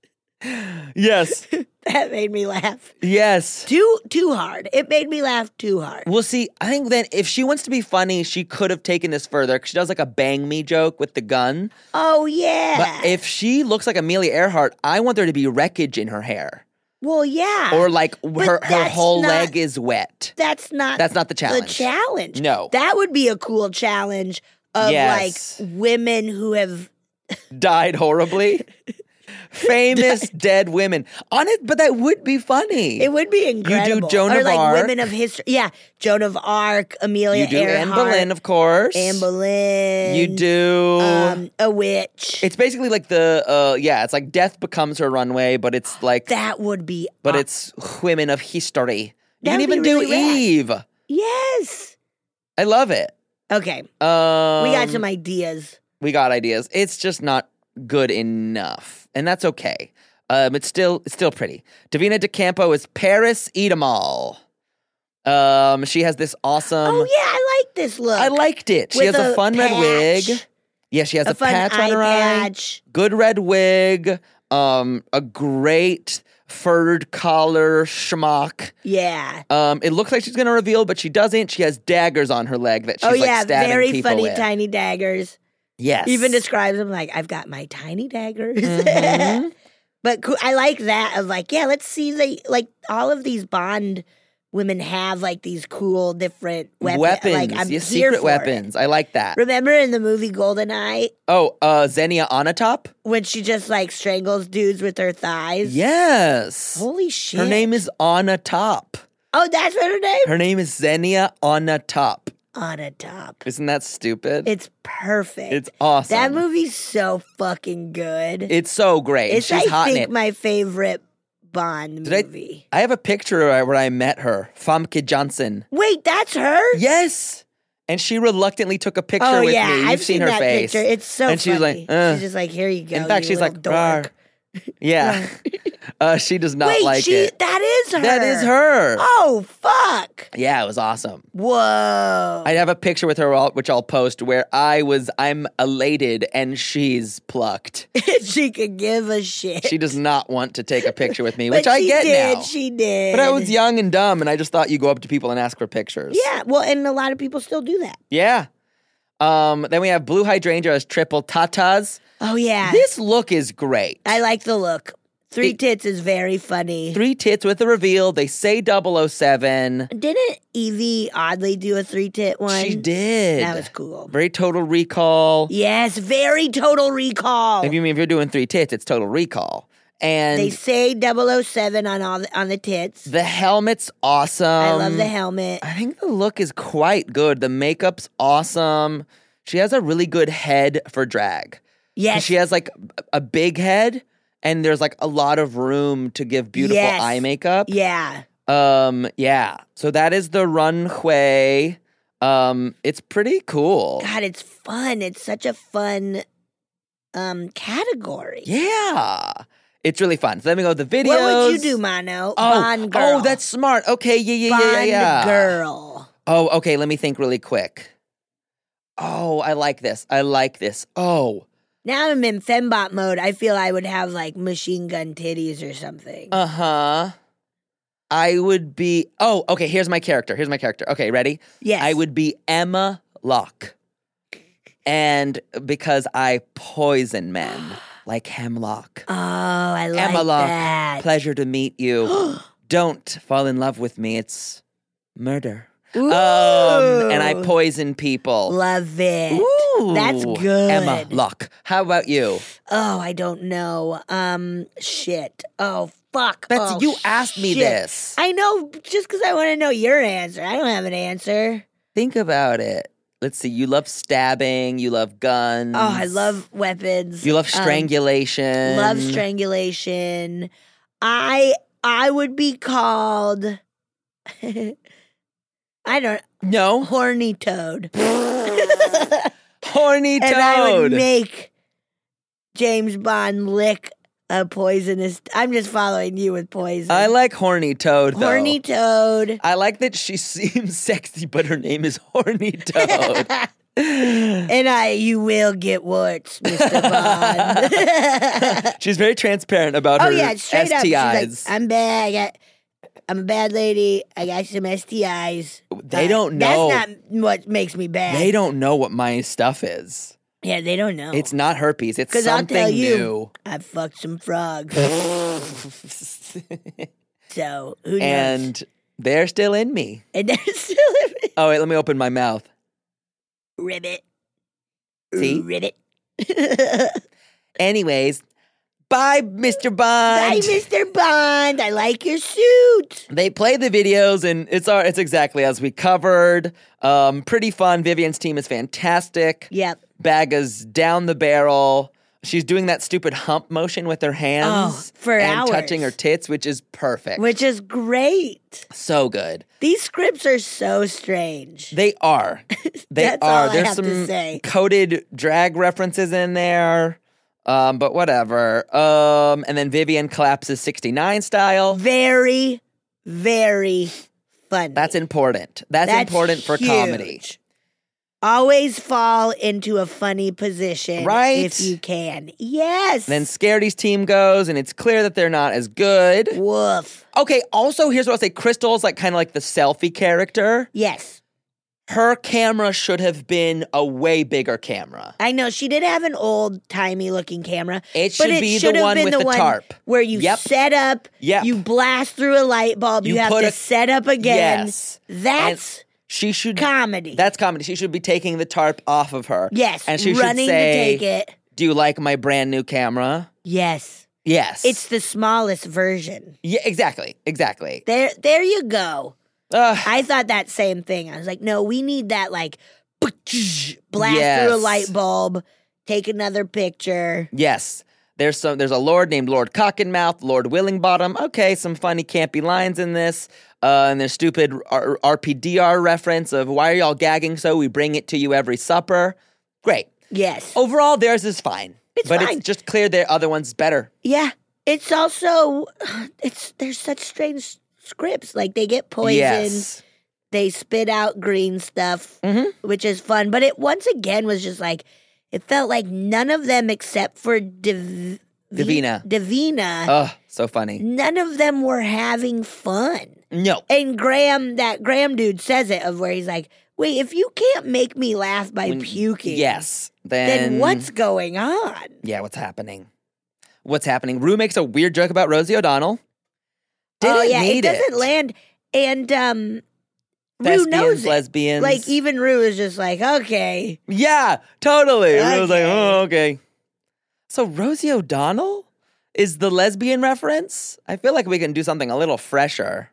Speaker 6: Yes.
Speaker 4: That made me laugh
Speaker 6: Yes.
Speaker 4: too too hard. It made me laugh too hard.
Speaker 6: Well, see, I think then if she wants to be funny, she could have taken this further because she does like a bang me joke with the gun.
Speaker 4: Oh yeah.
Speaker 6: But if she looks like Amelia Earhart, I want there to be wreckage in her hair.
Speaker 4: well, yeah.
Speaker 6: Or like her, her
Speaker 4: that's
Speaker 6: whole
Speaker 4: not-
Speaker 6: leg is wet.
Speaker 4: that's not.
Speaker 6: That's not the challenge.
Speaker 4: The challenge.
Speaker 6: No.
Speaker 4: That would be a cool challenge of
Speaker 6: Yes.
Speaker 4: like women who have.
Speaker 6: Died horribly. Famous dead women. On it, but that would be funny.
Speaker 4: It would be incredible.
Speaker 6: Joan
Speaker 4: or
Speaker 6: of
Speaker 4: like
Speaker 6: Arc.
Speaker 4: women of history. Yeah, Joan of Arc, Amelia
Speaker 6: You do Anne
Speaker 4: Earhart,
Speaker 6: Boleyn, of course.
Speaker 4: Anne Boleyn.
Speaker 6: You do.
Speaker 4: um, a witch.
Speaker 6: It's basically like the uh yeah, it's like death becomes her runway, but it's like
Speaker 4: that would be.
Speaker 6: but
Speaker 4: aw-
Speaker 6: it's women of history. You
Speaker 4: That
Speaker 6: can
Speaker 4: would
Speaker 6: even
Speaker 4: be
Speaker 6: do
Speaker 4: really rad.
Speaker 6: Eve.
Speaker 4: yes.
Speaker 6: I love it.
Speaker 4: Okay,
Speaker 6: Um,
Speaker 4: we got some ideas.
Speaker 6: we got ideas. It's just not good enough, and that's okay. Um, it's still it's still pretty. Davina DeCampo is Paris Edamal. Um, she has this awesome.
Speaker 4: oh yeah, I like this look.
Speaker 6: I liked it. She
Speaker 4: With
Speaker 6: has a,
Speaker 4: a
Speaker 6: fun red wig.
Speaker 4: patch.
Speaker 6: Yeah, she has
Speaker 4: a
Speaker 6: a,
Speaker 4: fun
Speaker 6: patch
Speaker 4: eye
Speaker 6: on her eye.
Speaker 4: patch.
Speaker 6: Good red wig. Um, a great furred collar schmuck.
Speaker 4: Yeah.
Speaker 6: Um, it looks like she's gonna reveal, but she doesn't. She has daggers on her leg that she's
Speaker 4: oh
Speaker 6: like
Speaker 4: yeah,
Speaker 6: stabbing
Speaker 4: very
Speaker 6: people
Speaker 4: funny
Speaker 6: with.
Speaker 4: tiny daggers.
Speaker 6: Yes.
Speaker 4: Even describes them like I've got my tiny daggers.
Speaker 6: Mhm.
Speaker 4: But coo- I like that of like, yeah, let's see the like all of these Bond women have like these cool different weapons.
Speaker 6: weapons.
Speaker 4: Like I'm
Speaker 6: yeah,
Speaker 4: here
Speaker 6: secret
Speaker 4: for
Speaker 6: weapons. I like that.
Speaker 4: It. Remember in the movie Goldeneye
Speaker 6: Oh, uh, Xenia Onatop?
Speaker 4: when she just like strangles dudes with her thighs?
Speaker 6: Yes.
Speaker 4: Holy shit.
Speaker 6: Her name is Onatop.
Speaker 4: Oh, that's what her name?
Speaker 6: Her name is Xenia Onatop.
Speaker 4: On a top.
Speaker 6: Isn't that stupid?
Speaker 4: It's perfect.
Speaker 6: It's awesome.
Speaker 4: That movie's so fucking good.
Speaker 6: It's so great.
Speaker 4: it's
Speaker 6: She's
Speaker 4: I
Speaker 6: hot in
Speaker 4: think
Speaker 6: it.
Speaker 4: my favorite Bond
Speaker 6: Did I-
Speaker 4: movie.
Speaker 6: I have a picture where I met her, Famke Johnson.
Speaker 4: Wait, that's her?
Speaker 6: Yes. And she reluctantly took a picture
Speaker 4: Oh
Speaker 6: with
Speaker 4: yeah,
Speaker 6: me. You've
Speaker 4: I've
Speaker 6: seen,
Speaker 4: seen
Speaker 6: her
Speaker 4: that
Speaker 6: face.
Speaker 4: picture. It's so
Speaker 6: And she's
Speaker 4: funny.
Speaker 6: like, uh.
Speaker 4: she's just like, here you go.
Speaker 6: In fact,
Speaker 4: you
Speaker 6: she's like,
Speaker 4: little dork.
Speaker 6: "Rawr." Yeah. uh, she does not
Speaker 4: Wait,
Speaker 6: like
Speaker 4: she
Speaker 6: it.
Speaker 4: that is her.
Speaker 6: That is her.
Speaker 4: Oh fuck!
Speaker 6: Yeah, it was awesome.
Speaker 4: Whoa!
Speaker 6: I have a picture with her, I'll- which I'll post, where I was, I'm elated and she's plucked.
Speaker 4: she could give a shit.
Speaker 6: She does not want to take a picture with me,
Speaker 4: But
Speaker 6: which I
Speaker 4: she
Speaker 6: get
Speaker 4: did,
Speaker 6: now.
Speaker 4: She did.
Speaker 6: But I was young and dumb, and I just thought you go up to people and ask for pictures.
Speaker 4: Yeah, well, and a lot of people still do that.
Speaker 6: Yeah. Um, then we have Blue Hydrangea as triple tatas.
Speaker 4: Oh yeah,
Speaker 6: This look is great.
Speaker 4: I like the look. Three
Speaker 6: It-
Speaker 4: tits is very funny.
Speaker 6: Three tits with a reveal. They say double oh seven.
Speaker 4: Didn't Evie oddly do a three tit one?
Speaker 6: She did.
Speaker 4: That was cool.
Speaker 6: Very Total Recall.
Speaker 4: Yes, very Total Recall.
Speaker 6: If you mean if you're doing three tits, it's Total Recall. And
Speaker 4: They say double oh seven on all the, on the tits.
Speaker 6: the helmet's awesome.
Speaker 4: I love the helmet.
Speaker 6: I think the look is quite good. The makeup's awesome. She has a really good head for drag. 'Cause
Speaker 4: Yes.
Speaker 6: She has like a big head, and there's like a lot of room to give beautiful
Speaker 4: Yes.
Speaker 6: eye makeup.
Speaker 4: Yeah.
Speaker 6: Um, yeah. So that is the runway. Um, it's pretty cool.
Speaker 4: God, it's fun. It's such a fun um category.
Speaker 6: Yeah. It's really fun. So let me go with the videos.
Speaker 4: What would you do, Mono?
Speaker 6: Oh,
Speaker 4: Bond girl.
Speaker 6: oh, that's smart. Okay, yeah, yeah,
Speaker 4: Bond
Speaker 6: yeah, yeah, yeah.
Speaker 4: girl.
Speaker 6: Oh, okay. Let me think really quick. Oh, I like this. I like this. Oh,
Speaker 4: Now I'm in fembot mode. I feel I would have like machine gun titties or something.
Speaker 6: uh huh. I would be. Oh, okay. Here's my character. Here's my character. Okay, ready?
Speaker 4: Yes.
Speaker 6: I would be Emma Locke, and because I poison men like hemlock.
Speaker 4: Oh, I like
Speaker 6: Emma Locke,
Speaker 4: that.
Speaker 6: pleasure to meet you. Don't fall in love with me. It's murder.
Speaker 4: Ooh.
Speaker 6: Um, and I poison people.
Speaker 4: Love it.
Speaker 6: Ooh,
Speaker 4: That's good.
Speaker 6: Emma Locke. How about you?
Speaker 4: Oh, I don't know. Um, shit. Oh, fuck.
Speaker 6: Betsy,
Speaker 4: oh,
Speaker 6: you asked me
Speaker 4: shit.
Speaker 6: this.
Speaker 4: I know, just because I want to know your answer. I don't have an answer.
Speaker 6: Think about it. Let's see. You love stabbing. You love guns.
Speaker 4: Oh, I love weapons.
Speaker 6: You love
Speaker 4: Um,
Speaker 6: strangulation.
Speaker 4: love strangulation. I I would be called. I don't
Speaker 6: No.
Speaker 4: horny toad.
Speaker 6: Horny toad.
Speaker 4: And I would make James Bond lick a poisonous. I'm just following you with poison.
Speaker 6: I like horny toad, though.
Speaker 4: horny toad.
Speaker 6: I like that she seems sexy, but her name is Horny Toad.
Speaker 4: And I, you will get warts, Mister Bond.
Speaker 6: She's very transparent about
Speaker 4: Oh
Speaker 6: her
Speaker 4: yeah, straight
Speaker 6: S T
Speaker 4: up.
Speaker 6: Is.
Speaker 4: She's like, I'm bad. I got, I'm a bad lady. I got some S T Is.
Speaker 6: They
Speaker 4: Uh,
Speaker 6: don't know.
Speaker 4: That's not what makes me bad.
Speaker 6: They don't know what my stuff is.
Speaker 4: Yeah, they don't know.
Speaker 6: It's not herpes. It's
Speaker 4: because I'll
Speaker 6: something
Speaker 4: tell you,
Speaker 6: new.
Speaker 4: I fucked some frogs. So who knows?
Speaker 6: And they're still in me.
Speaker 4: And they're still in me.
Speaker 6: Oh, wait, let me open my mouth.
Speaker 4: Ribbit.
Speaker 6: See?
Speaker 4: Ribbit.
Speaker 6: Anyways, bye, Mister Bond.
Speaker 4: Bye, Mister Bond. I like your suit.
Speaker 6: They play the videos, and it's our, it's exactly as we covered. Um, pretty fun. Vivian's team is fantastic.
Speaker 4: Yep.
Speaker 6: Baga's down the barrel. She's doing that stupid hump motion with her hands
Speaker 4: Oh, for
Speaker 6: and
Speaker 4: hours.
Speaker 6: touching her tits, which is perfect.
Speaker 4: Which is great.
Speaker 6: So good.
Speaker 4: These scripts are so strange.
Speaker 6: They are. They
Speaker 4: That's
Speaker 6: are.
Speaker 4: all I
Speaker 6: There's
Speaker 4: have to
Speaker 6: some
Speaker 4: say.
Speaker 6: coded drag references in there. Um, but whatever. Um, and then Vivian collapses sixty-nine style.
Speaker 4: Very, very funny.
Speaker 6: That's important. That's,
Speaker 4: That's
Speaker 6: important for
Speaker 4: huge.
Speaker 6: comedy.
Speaker 4: Always fall into a funny position
Speaker 6: Right?
Speaker 4: if you can. Yes.
Speaker 6: Then Scaredy's team goes, and it's clear that they're not as good.
Speaker 4: Woof.
Speaker 6: Okay, also, here's what I'll say. Crystal's like kind of like the selfie character.
Speaker 4: Yes.
Speaker 6: Her camera should have been a way bigger camera.
Speaker 4: I know she did have an old timey looking camera.
Speaker 6: It
Speaker 4: but
Speaker 6: should
Speaker 4: it
Speaker 6: be the
Speaker 4: should have
Speaker 6: one
Speaker 4: been
Speaker 6: with
Speaker 4: the
Speaker 6: the
Speaker 4: one
Speaker 6: tarp.
Speaker 4: where you
Speaker 6: Yep.
Speaker 4: set up,
Speaker 6: Yep.
Speaker 4: you blast through a light bulb, you,
Speaker 6: You
Speaker 4: have
Speaker 6: put
Speaker 4: to
Speaker 6: a-
Speaker 4: set up again.
Speaker 6: Yes.
Speaker 4: That's
Speaker 6: She should
Speaker 4: comedy.
Speaker 6: That's comedy. She should be taking the tarp off of her.
Speaker 4: yes,
Speaker 6: And she
Speaker 4: running
Speaker 6: should say,
Speaker 4: to take it.
Speaker 6: "Do you like my brand new camera?"
Speaker 4: Yes.
Speaker 6: Yes.
Speaker 4: It's the smallest version.
Speaker 6: Yeah, exactly. Exactly.
Speaker 4: There there you go.
Speaker 6: Ugh.
Speaker 4: I thought that same thing. I was like, no, we need that like blast
Speaker 6: Yes.
Speaker 4: through a light bulb, take another picture.
Speaker 6: Yes. There's some there's a lord named Lord Cockenmouth, Lord Willingbottom. Okay, some funny campy lines in this. Uh, and there's stupid R- RPDR reference of why are y'all gagging so? We bring it to you every supper. Great.
Speaker 4: Yes.
Speaker 6: Overall, theirs is fine.
Speaker 4: It's
Speaker 6: but
Speaker 4: fine.
Speaker 6: it's just clear their other one's better.
Speaker 4: Yeah. It's also it's there's such strange scripts. Like they get poisoned.
Speaker 6: Yes.
Speaker 4: They spit out green stuff,
Speaker 6: Mhm.
Speaker 4: which is fun. But it once again was just like it felt like none of them except for Div-
Speaker 6: Davina.
Speaker 4: Davina,
Speaker 6: Oh, so funny.
Speaker 4: none of them were having fun.
Speaker 6: No.
Speaker 4: And Graham, that Graham dude says it of where he's like, wait, if you can't make me laugh by
Speaker 6: When-
Speaker 4: puking,
Speaker 6: Yes. Then,
Speaker 4: then what's going on?
Speaker 6: Yeah, what's happening? What's happening? Rue makes a weird joke about Rosie O'Donnell. Didn't
Speaker 4: oh yeah,
Speaker 6: need
Speaker 4: it doesn't land. And um Rue
Speaker 6: Thespians,
Speaker 4: knows it.
Speaker 6: lesbians.
Speaker 4: Like even Rue is just like, okay.
Speaker 6: Yeah, totally. Rue was like,
Speaker 4: Okay.
Speaker 6: oh, okay. So Rosie O'Donnell is the lesbian reference? I feel like we can do something a little fresher.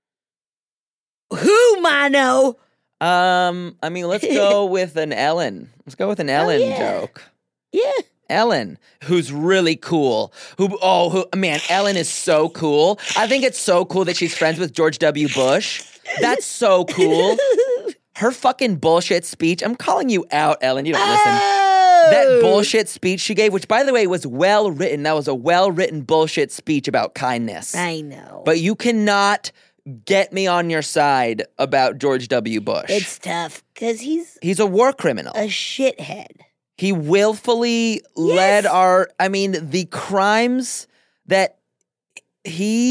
Speaker 4: Who, Mono?
Speaker 6: Um, I mean, let's go with an Ellen. Let's go with an Ellen
Speaker 4: yeah.
Speaker 6: joke.
Speaker 4: Yeah.
Speaker 6: Ellen, who's really cool. Who? Oh, who, man, Ellen is so cool. I think it's so cool that she's friends with George W. Bush. That's so cool. Her fucking bullshit speech. I'm calling you out, Ellen. You don't listen.
Speaker 4: Oh.
Speaker 6: That bullshit speech she gave, which by the way was well written. That was a well written bullshit speech about kindness.
Speaker 4: I know.
Speaker 6: But you cannot get me on your side about George W. Bush.
Speaker 4: It's tough because he's
Speaker 6: He's a war criminal.
Speaker 4: a shithead.
Speaker 6: He willfully led our, I mean, the crimes that he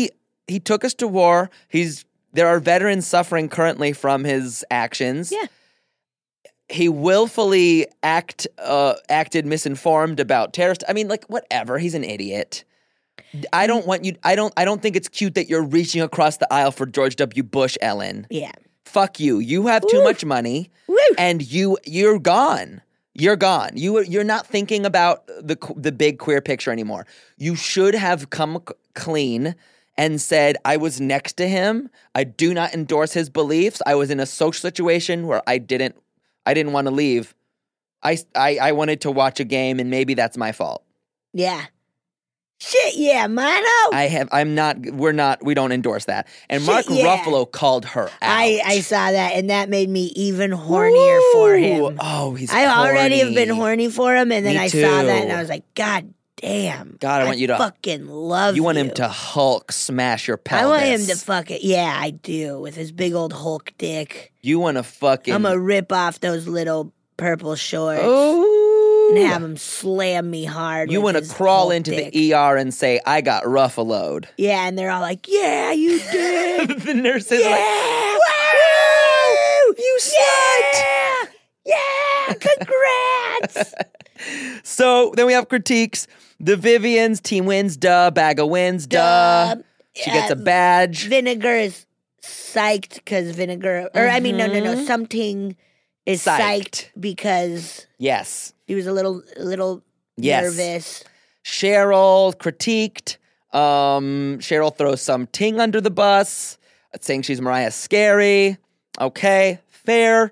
Speaker 6: he took us to war. He's there are veterans suffering currently from his actions.
Speaker 4: Yeah.
Speaker 6: He willfully act uh, acted misinformed about terrorist. I mean, like whatever. He's an idiot. I don't want you. I don't. I don't think it's cute that you're reaching across the aisle for George W. Bush, Ellen.
Speaker 4: Yeah.
Speaker 6: Fuck you. You have too
Speaker 4: Woo.
Speaker 6: much money,
Speaker 4: Woo.
Speaker 6: and you you're gone. You're gone. You you're not thinking about the the big queer picture anymore. You should have come c- clean and said, I was next to him. I do not endorse his beliefs. I was in a social situation where I didn't I didn't want to leave. I, I, I wanted to watch a game, and maybe that's my fault.
Speaker 4: Yeah. Shit, yeah, Mono.
Speaker 6: I have. I'm not. We're not. We don't endorse that. And
Speaker 4: Shit,
Speaker 6: Mark
Speaker 4: yeah.
Speaker 6: Ruffalo called her out.
Speaker 4: I, I saw that, and that made me even hornier for
Speaker 6: Ooh.
Speaker 4: him.
Speaker 6: Oh, he's.
Speaker 4: I already have been
Speaker 6: horny.
Speaker 4: horny for him, and then
Speaker 6: Me
Speaker 4: I saw that, and
Speaker 6: too.
Speaker 4: I was like, God damn.
Speaker 6: God, I want you to-
Speaker 4: fucking love
Speaker 6: You want him
Speaker 4: you.
Speaker 6: to Hulk smash your pelvis.
Speaker 4: I want him to fuck it. Yeah, I do, with his big old Hulk dick.
Speaker 6: You want to fucking.
Speaker 4: I'm gonna rip off those little purple shorts
Speaker 6: Oh.
Speaker 4: and have him slam me hard.
Speaker 6: You
Speaker 4: want
Speaker 6: to crawl into the E R and say, "I got Ruffaloed."
Speaker 4: Yeah, and they're all like, "Yeah, you did."
Speaker 6: The nurses
Speaker 4: Yeah.
Speaker 6: are like,
Speaker 4: Woo!
Speaker 6: "You slut!"
Speaker 4: Yeah, yeah, congrats.
Speaker 6: So then we have critiques. The Vivians team wins, duh. Bagga wins, duh.
Speaker 4: Duh.
Speaker 6: She gets a
Speaker 4: Uh,
Speaker 6: badge.
Speaker 4: Vinegar is psyched because Vinegar, or I mean, no, no, no, something is psyched,
Speaker 6: Psyched.
Speaker 4: because
Speaker 6: Yes.
Speaker 4: he was a little, a little
Speaker 6: Yes.
Speaker 4: nervous.
Speaker 6: Cheryl critiqued. Um, Cheryl throws some ting under the bus, saying she's Mariah Scary. Okay, fair.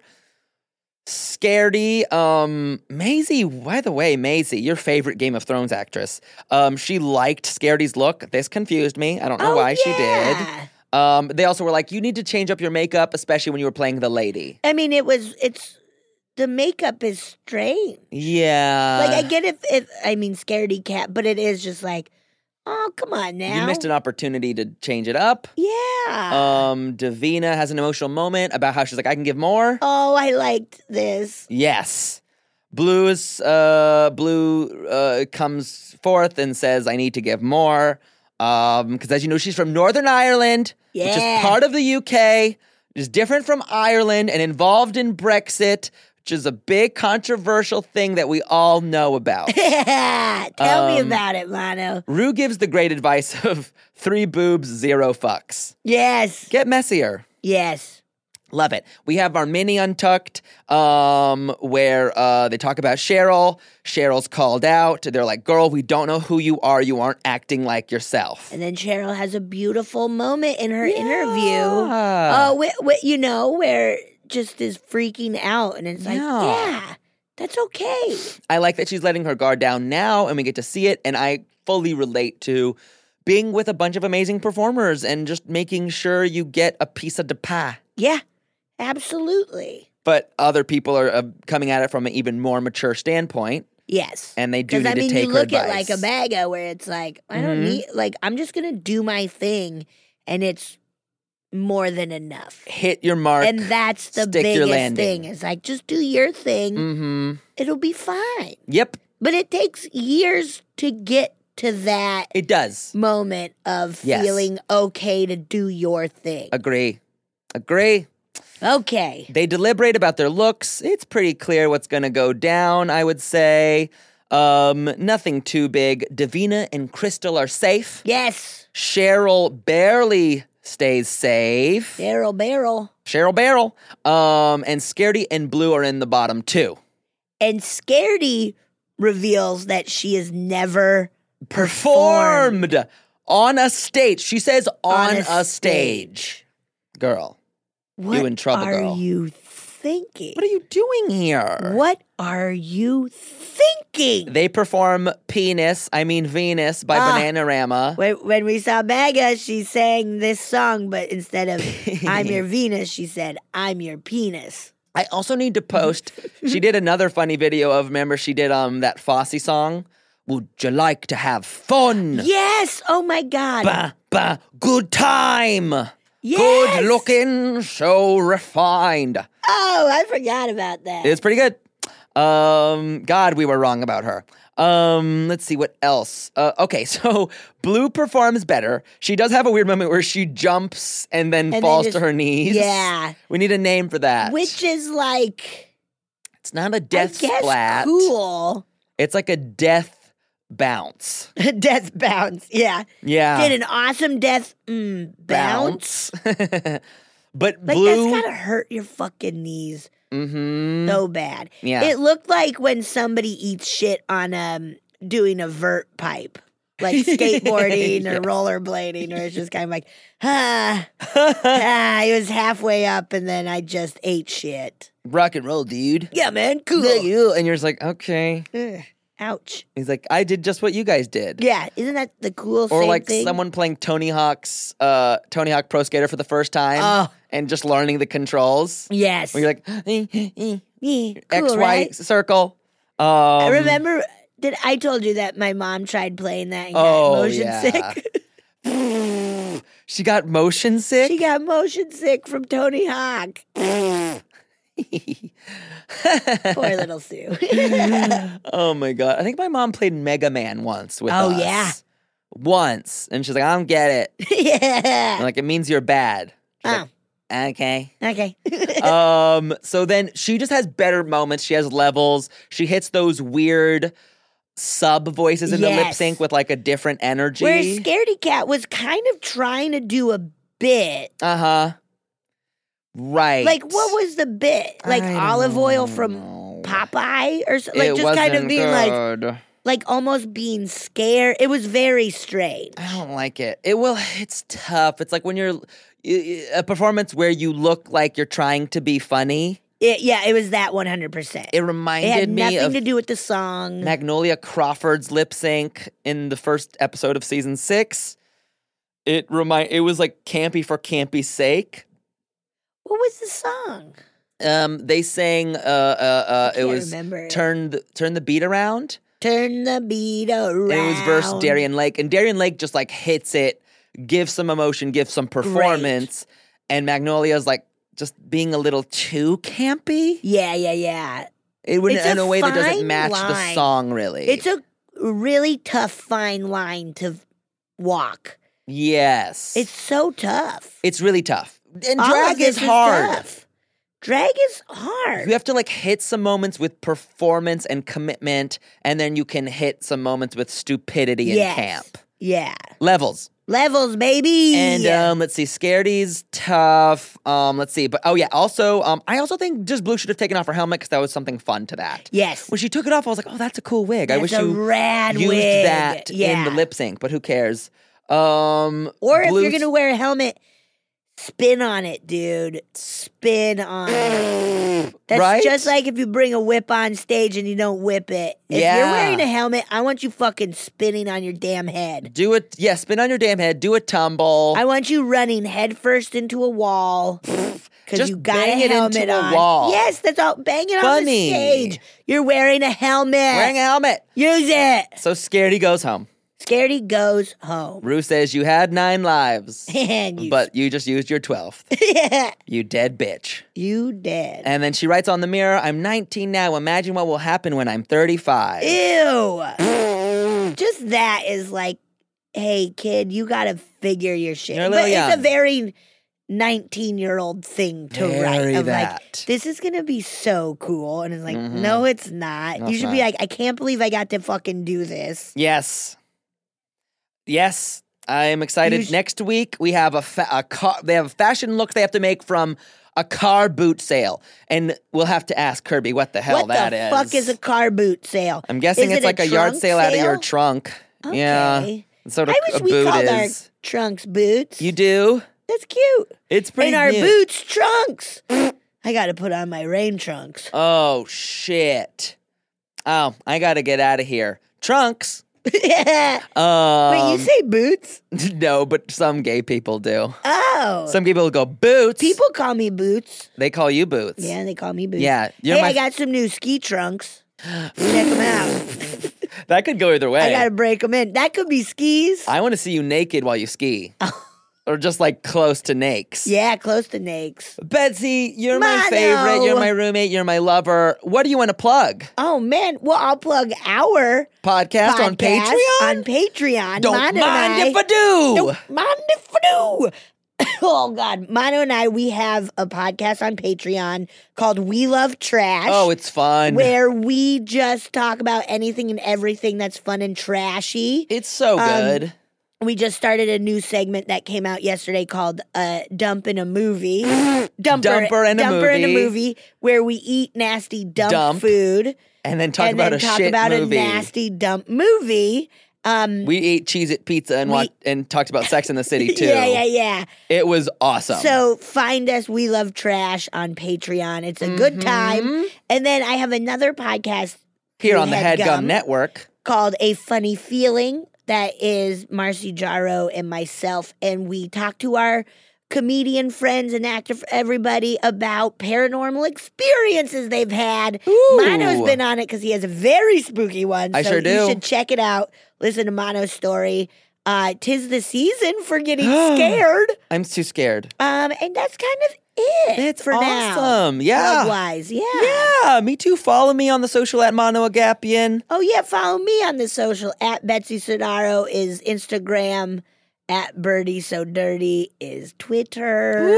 Speaker 6: Scaredy. Um, Maisie, by the way, Maisie, your favorite Game of Thrones actress. Um, she liked Scaredy's look. This confused me. I don't know
Speaker 4: Oh,
Speaker 6: why she
Speaker 4: yeah.
Speaker 6: did. Um, they also were like, you need to change up your makeup, especially when you were playing the lady.
Speaker 4: I mean, it was, it's, the makeup is strange.
Speaker 6: Yeah.
Speaker 4: Like, I get if, if I mean, Scaredy Cat, but it is just like, oh, come on now.
Speaker 6: You missed an opportunity to change it up.
Speaker 4: Yeah.
Speaker 6: Um, Davina has an emotional moment about how she's like, I can give more.
Speaker 4: oh, I liked this.
Speaker 6: Yes. Blue is, uh, Blue uh, comes forth and says, I need to give more. Um, because as you know, she's from Northern Ireland, which
Speaker 4: Yeah.
Speaker 6: is part of the U K, which is different from Ireland and involved in Brexit, which is a big controversial thing that we all know about.
Speaker 4: Tell me
Speaker 6: Um,
Speaker 4: about it, Mono.
Speaker 6: Rue gives the great advice of three boobs, zero fucks.
Speaker 4: Yes.
Speaker 6: Get messier.
Speaker 4: Yes.
Speaker 6: Love it. We have our mini Untucked, um, where uh, they talk about Cheryl. Cheryl's called out. They're like, girl, we don't know who you are. You aren't acting like yourself.
Speaker 4: And then Cheryl has a beautiful moment in her interview.
Speaker 6: Yeah.
Speaker 4: Oh, wh- wh- you know, where just is freaking out. And it's like,
Speaker 6: Yeah.
Speaker 4: yeah, that's okay.
Speaker 6: I like that she's letting her guard down now, and we get to see it. And I fully relate to being with a bunch of amazing performers and just making sure you get a piece of the pie.
Speaker 4: Yeah, absolutely.
Speaker 6: But other people are uh, coming at it from an even more mature standpoint.
Speaker 4: Yes.
Speaker 6: And they do
Speaker 4: Because,
Speaker 6: need
Speaker 4: I mean,
Speaker 6: to take
Speaker 4: you
Speaker 6: her
Speaker 4: look at like
Speaker 6: advice.
Speaker 4: a Baga where it's like, I don't
Speaker 6: Mhm.
Speaker 4: need, like, I'm just going to do my thing. And it's more than enough.
Speaker 6: Hit your mark.
Speaker 4: And that's the
Speaker 6: stick your
Speaker 4: biggest
Speaker 6: landing.
Speaker 4: thing. It's like, just do your thing.
Speaker 6: Mm-hmm.
Speaker 4: It'll be fine.
Speaker 6: Yep,
Speaker 4: But it takes years to get to that
Speaker 6: it does.
Speaker 4: moment of
Speaker 6: Yes.
Speaker 4: feeling okay to do your thing.
Speaker 6: Agree. Agree.
Speaker 4: Okay.
Speaker 6: They deliberate about their looks. It's pretty clear what's going to go down, I would say. Um, nothing too big. Davina and Crystal are safe.
Speaker 4: Yes.
Speaker 6: Cheryl barely stays safe.
Speaker 4: Barrel, barrel.
Speaker 6: Cheryl Barrel. Um, and Scaredy and Blue are in the bottom two.
Speaker 4: And Scaredy reveals that she has never
Speaker 6: Performed on a stage. She says on,
Speaker 4: On a
Speaker 6: a stage. Girl,
Speaker 4: What
Speaker 6: in trouble,
Speaker 4: are
Speaker 6: girl.
Speaker 4: you thinking?
Speaker 6: what are you doing here?
Speaker 4: What are you thinking?
Speaker 6: They perform Penis, I mean Venus by
Speaker 4: Ah.
Speaker 6: Bananarama.
Speaker 4: When, when we saw Baga, she sang this song, but instead of I'm your Venus, she said, I'm your penis.
Speaker 6: I also need to post. She did another funny video of. Remember, she did um that Fosse song. Would you like to have fun?
Speaker 4: Yes. Oh my God.
Speaker 6: Bah, bah, good time.
Speaker 4: Yes.
Speaker 6: Good looking, so refined.
Speaker 4: Oh, I forgot about that.
Speaker 6: It's pretty good. Um, God, we were wrong about her. Um, let's see what else. Uh, okay, so Blue performs better. She does have a weird moment where she jumps and then
Speaker 4: then
Speaker 6: falls
Speaker 4: just-
Speaker 6: to her knees.
Speaker 4: Yeah.
Speaker 6: We need a name for that.
Speaker 4: Which is like,
Speaker 6: It's not a death
Speaker 4: I guess
Speaker 6: splat.
Speaker 4: cool.
Speaker 6: It's like a death bounce.
Speaker 4: Death bounce. Yeah.
Speaker 6: Yeah.
Speaker 4: Did an awesome death mm, bounce.
Speaker 6: Bounce. But
Speaker 4: Like,
Speaker 6: Blue.
Speaker 4: that's gotta hurt your fucking knees
Speaker 6: mm-hmm.
Speaker 4: so bad.
Speaker 6: Yeah.
Speaker 4: It looked like when somebody eats shit on um doing a vert pipe. Like skateboarding
Speaker 6: Yeah.
Speaker 4: or rollerblading, or it's just kind of like, ah, ah, it was halfway up and then I just ate shit.
Speaker 6: Rock and roll, dude.
Speaker 4: Yeah, man, cool.
Speaker 6: Look, you. And you're just like, okay.
Speaker 4: Ugh, ouch.
Speaker 6: He's like, I did just what you guys did.
Speaker 4: Yeah, isn't that the cool
Speaker 6: Or
Speaker 4: same
Speaker 6: like
Speaker 4: thing?
Speaker 6: someone playing Tony Hawk's uh, Tony Hawk Pro Skater for the first time
Speaker 4: Oh.
Speaker 6: and just learning the controls.
Speaker 4: Yes.
Speaker 6: Where you're like, eh, eh, eh,
Speaker 4: Yeah,
Speaker 6: X,
Speaker 4: cool,
Speaker 6: Y
Speaker 4: right?
Speaker 6: circle. Um,
Speaker 4: I remember, did I told you that my mom tried playing that and got
Speaker 6: Oh,
Speaker 4: motion
Speaker 6: yeah.
Speaker 4: sick?
Speaker 6: She got motion sick.
Speaker 4: She got motion sick from Tony Hawk. Poor little Sue.
Speaker 6: Oh my god! I think my mom played Mega Man once with
Speaker 4: Oh,
Speaker 6: us.
Speaker 4: yeah.
Speaker 6: Once, and she's like, "I don't get it."
Speaker 4: Yeah.
Speaker 6: I'm like, it means you're bad. She's
Speaker 4: Oh,
Speaker 6: like, okay.
Speaker 4: okay.
Speaker 6: um. So then she just has better moments. She has levels. She hits those weird sub voices in the lip
Speaker 4: Yes.
Speaker 6: sync with like a different energy.
Speaker 4: Where Scaredy Cat was kind of trying to do a bit.
Speaker 6: Uh huh. Right.
Speaker 4: Like, what was the bit? Like
Speaker 6: I don't
Speaker 4: olive oil from
Speaker 6: know.
Speaker 4: Popeye or something? Like,
Speaker 6: It
Speaker 4: just kind of
Speaker 6: wasn't
Speaker 4: being like,
Speaker 6: good.
Speaker 4: like almost being scared. It was very strange.
Speaker 6: I don't like it. It will. It's tough. It's like when you're a performance where you look like you're trying to be funny.
Speaker 4: It, yeah, it was that one hundred percent.
Speaker 6: It
Speaker 4: It
Speaker 6: reminded
Speaker 4: had
Speaker 6: me
Speaker 4: nothing
Speaker 6: of
Speaker 4: to do with the song.
Speaker 6: Magnolia Crawford's lip sync in the first episode of season six. It remind. It was like campy for campy's sake.
Speaker 4: What was the song?
Speaker 6: Um, they sang. Uh, uh, uh,
Speaker 4: I
Speaker 6: it
Speaker 4: can't
Speaker 6: was
Speaker 4: remember.
Speaker 6: turn the turn the beat around.
Speaker 4: Turn the beat around.
Speaker 6: It was verse Darian Lake, and Darian Lake just like hits it, gives some emotion, gives some performance, and Magnolia's like just being a little too campy.
Speaker 4: Yeah, yeah, yeah.
Speaker 6: It would
Speaker 4: It's
Speaker 6: in
Speaker 4: a
Speaker 6: a way that
Speaker 4: fine
Speaker 6: doesn't match the
Speaker 4: line.
Speaker 6: song really.
Speaker 4: It's a really tough fine line to walk.
Speaker 6: yes,
Speaker 4: It's so tough.
Speaker 6: it's really tough, and
Speaker 4: All
Speaker 6: drag
Speaker 4: of this
Speaker 6: is hard.
Speaker 4: tough. Drag is hard.
Speaker 6: You have to like hit some moments with performance and commitment, and then you can hit some moments with stupidity and
Speaker 4: Yes.
Speaker 6: camp.
Speaker 4: Yeah.
Speaker 6: Levels.
Speaker 4: Levels, baby.
Speaker 6: And um, let's see, Scaredy's tough. Um, let's see, but oh yeah, also, um, I also think just Blue should have taken off her helmet because that was something fun to that.
Speaker 4: yes.
Speaker 6: When she took it off, I was like, oh, that's a cool wig. I
Speaker 4: That's
Speaker 6: wish
Speaker 4: a
Speaker 6: you
Speaker 4: rad
Speaker 6: used
Speaker 4: wig.
Speaker 6: that
Speaker 4: Yeah.
Speaker 6: in the lip sync, but who cares? Um,
Speaker 4: Or if
Speaker 6: Blue's-
Speaker 4: you're gonna wear a helmet, spin on it, dude. Spin on it. That's
Speaker 6: Right?
Speaker 4: just like if you bring a whip on stage and you don't whip it. If
Speaker 6: Yeah.
Speaker 4: you're wearing a helmet, I want you fucking spinning on your damn head.
Speaker 6: do it, yeah, spin on your damn head, do a tumble.
Speaker 4: I want you running headfirst into a wall. Because
Speaker 6: Just
Speaker 4: you got
Speaker 6: bang
Speaker 4: a
Speaker 6: it
Speaker 4: helmet
Speaker 6: into a
Speaker 4: on.
Speaker 6: wall.
Speaker 4: Yes, that's all. Bang it on
Speaker 6: Funny.
Speaker 4: the stage. You're wearing a helmet.
Speaker 6: Wearing a helmet.
Speaker 4: Use it.
Speaker 6: So Scaredy goes home.
Speaker 4: Scaredy goes home.
Speaker 6: Rue says you had nine lives,
Speaker 4: And you,
Speaker 6: but you just used your twelfth. You dead bitch.
Speaker 4: you dead.
Speaker 6: And then she writes on the mirror, I'm nineteen now. Imagine what will happen when I'm thirty-five.
Speaker 4: Ew. Just that is like, hey, kid, you got to figure your shit.
Speaker 6: You're a
Speaker 4: But
Speaker 6: little
Speaker 4: it's
Speaker 6: young.
Speaker 4: a very nineteen-year-old thing to write.
Speaker 6: Very
Speaker 4: Of
Speaker 6: that.
Speaker 4: like, this is going to be so cool. And it's like,
Speaker 6: Mhm.
Speaker 4: no, it's not.
Speaker 6: No,
Speaker 4: you
Speaker 6: it's
Speaker 4: should be
Speaker 6: not.
Speaker 4: like, I can't believe I got to fucking do this.
Speaker 6: Yes. Yes. I am excited.
Speaker 4: You sh-
Speaker 6: Next week we have a, fa- a car. They have fashion looks they have to make from a car boot sale, and we'll have to ask Kirby what the hell
Speaker 4: what
Speaker 6: that
Speaker 4: the
Speaker 6: is.
Speaker 4: fuck is a car boot sale?
Speaker 6: I'm guessing
Speaker 4: Is
Speaker 6: it's
Speaker 4: it
Speaker 6: like a,
Speaker 4: a
Speaker 6: yard
Speaker 4: trunk
Speaker 6: sale, out of your
Speaker 4: sale?
Speaker 6: trunk.
Speaker 4: Okay.
Speaker 6: Yeah. That's sort of
Speaker 4: I wish
Speaker 6: a
Speaker 4: we
Speaker 6: boot
Speaker 4: called
Speaker 6: is.
Speaker 4: our trunks boots.
Speaker 6: You do?
Speaker 4: That's cute.
Speaker 6: It's pretty
Speaker 4: And our
Speaker 6: neat.
Speaker 4: boots trunks. I got to put on my rain trunks.
Speaker 6: Oh shit. Oh, I got to get out of here. Trunks.
Speaker 4: Wait,
Speaker 6: Um,
Speaker 4: you say boots?
Speaker 6: no, but some gay people do.
Speaker 4: Oh.
Speaker 6: Some people go boots.
Speaker 4: People call me boots.
Speaker 6: they call you boots.
Speaker 4: Yeah, they call me boots.
Speaker 6: Yeah, you're
Speaker 4: Hey,
Speaker 6: my-
Speaker 4: I got some new ski trunks. Check them out.
Speaker 6: That could go either way.
Speaker 4: I got to break them in. That could be skis.
Speaker 6: I want to see you naked while you ski. or just like close to Nakes.
Speaker 4: Yeah, close to Nakes.
Speaker 6: Betsy, you're my
Speaker 4: Mono.
Speaker 6: favorite. You're my roommate. You're my lover. What do you want to plug?
Speaker 4: Oh man, well I'll plug our
Speaker 6: Podcast,
Speaker 4: podcast
Speaker 6: on Patreon?
Speaker 4: On Patreon.
Speaker 6: Don't
Speaker 4: Mono
Speaker 6: mind
Speaker 4: and I-
Speaker 6: if I do.
Speaker 4: Don't mind if I do. Oh God, Mono and I, we have a podcast on Patreon called We Love Trash.
Speaker 6: Oh, it's fun.
Speaker 4: where we just talk about anything and everything that's fun and trashy.
Speaker 6: It's so
Speaker 4: Um,
Speaker 6: good.
Speaker 4: We just started a new segment that came out yesterday called uh, Dump in a Movie. Dumper,
Speaker 6: Dumper in a
Speaker 4: Dumper in a
Speaker 6: Movie.
Speaker 4: movie, where we eat nasty dump,
Speaker 6: Dump.
Speaker 4: food
Speaker 6: And then talk
Speaker 4: and
Speaker 6: about
Speaker 4: then
Speaker 6: a
Speaker 4: talk
Speaker 6: shit
Speaker 4: about
Speaker 6: movie.
Speaker 4: a nasty dump movie. Um,
Speaker 6: We ate Cheez-It pizza and
Speaker 4: We-
Speaker 6: watched, and talked about Sex in the City too.
Speaker 4: yeah, yeah, yeah.
Speaker 6: It was awesome.
Speaker 4: So find us, We Love Trash, on Patreon. It's a good time. And then I have another podcast
Speaker 6: here
Speaker 4: through
Speaker 6: on the HeadGum Network.
Speaker 4: called A Funny Feeling. That is Marcy Jarro and myself, and we talk to our comedian friends and actor everybody about paranormal experiences they've had.
Speaker 6: Ooh.
Speaker 4: Mono's been on it because he has a very spooky one.
Speaker 6: I
Speaker 4: so
Speaker 6: sure do.
Speaker 4: You should check it out. Listen to Mono's story. Uh, 'tis the season for getting scared.
Speaker 6: I'm too scared.
Speaker 4: Um, and that's kind of it.
Speaker 6: It's
Speaker 4: for now.
Speaker 6: awesome. Yeah.
Speaker 4: Plug-wise, yeah.
Speaker 6: Yeah, me too. Follow me on the social at Mono Agapian.
Speaker 4: Oh yeah, follow me on the social at Betsy Sodaro is Instagram, at Birdie So Dirty is Twitter.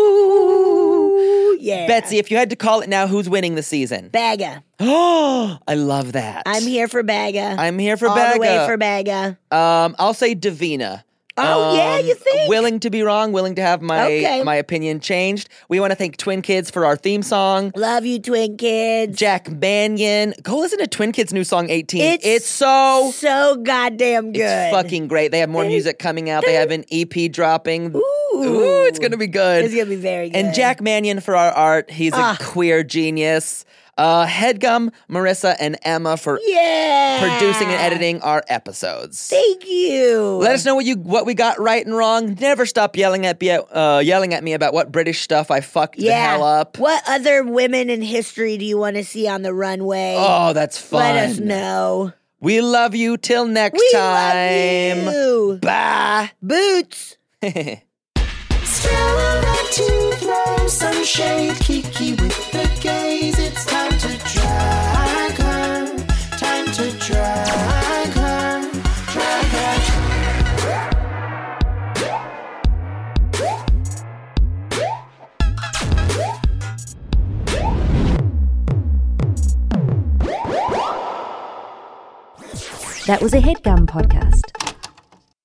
Speaker 4: Ooh, yeah.
Speaker 6: Betsy, if you had to call it now, who's winning the season?
Speaker 4: Bagga.
Speaker 6: Oh, I love that.
Speaker 4: I'm here for Bagga.
Speaker 6: I'm here for
Speaker 4: All
Speaker 6: Bagga.
Speaker 4: the way for Bagga.
Speaker 6: Um, I'll say Davina.
Speaker 4: Oh, yeah, you think?
Speaker 6: Willing to be wrong, willing to have my
Speaker 4: Okay.
Speaker 6: my opinion changed. We want to thank Twin Kids for our theme song.
Speaker 4: Love you, Twin Kids.
Speaker 6: Jack Banyan. Go listen to Twin Kids' new song, eighteen.
Speaker 4: It's
Speaker 6: It's, so
Speaker 4: so goddamn good.
Speaker 6: It's fucking great. They have more music coming out. They have an E P dropping.
Speaker 4: Ooh.
Speaker 6: Ooh, it's gonna be good.
Speaker 4: It's gonna be very good.
Speaker 6: And Jack Mannion for our art. He's
Speaker 4: Ah.
Speaker 6: a queer genius. Uh, Headgum, Marissa, and Emma for
Speaker 4: Yeah.
Speaker 6: producing and editing our episodes.
Speaker 4: Thank you.
Speaker 6: Let us know what you what we got right and wrong. Never stop yelling at me, uh, yelling at me about what British stuff I fucked the
Speaker 4: yeah.
Speaker 6: hell up.
Speaker 4: What other women in history do you want to see on the runway?
Speaker 6: Oh, that's fun.
Speaker 4: Let us know.
Speaker 6: We love you. Till next
Speaker 4: We
Speaker 6: time.
Speaker 4: love you.
Speaker 6: Bye.
Speaker 4: Boots.
Speaker 3: Still about to throw some shade, Kiki with the gaze. It's time to drag her, time to drag her, drag her.
Speaker 1: That was a HeadGum podcast.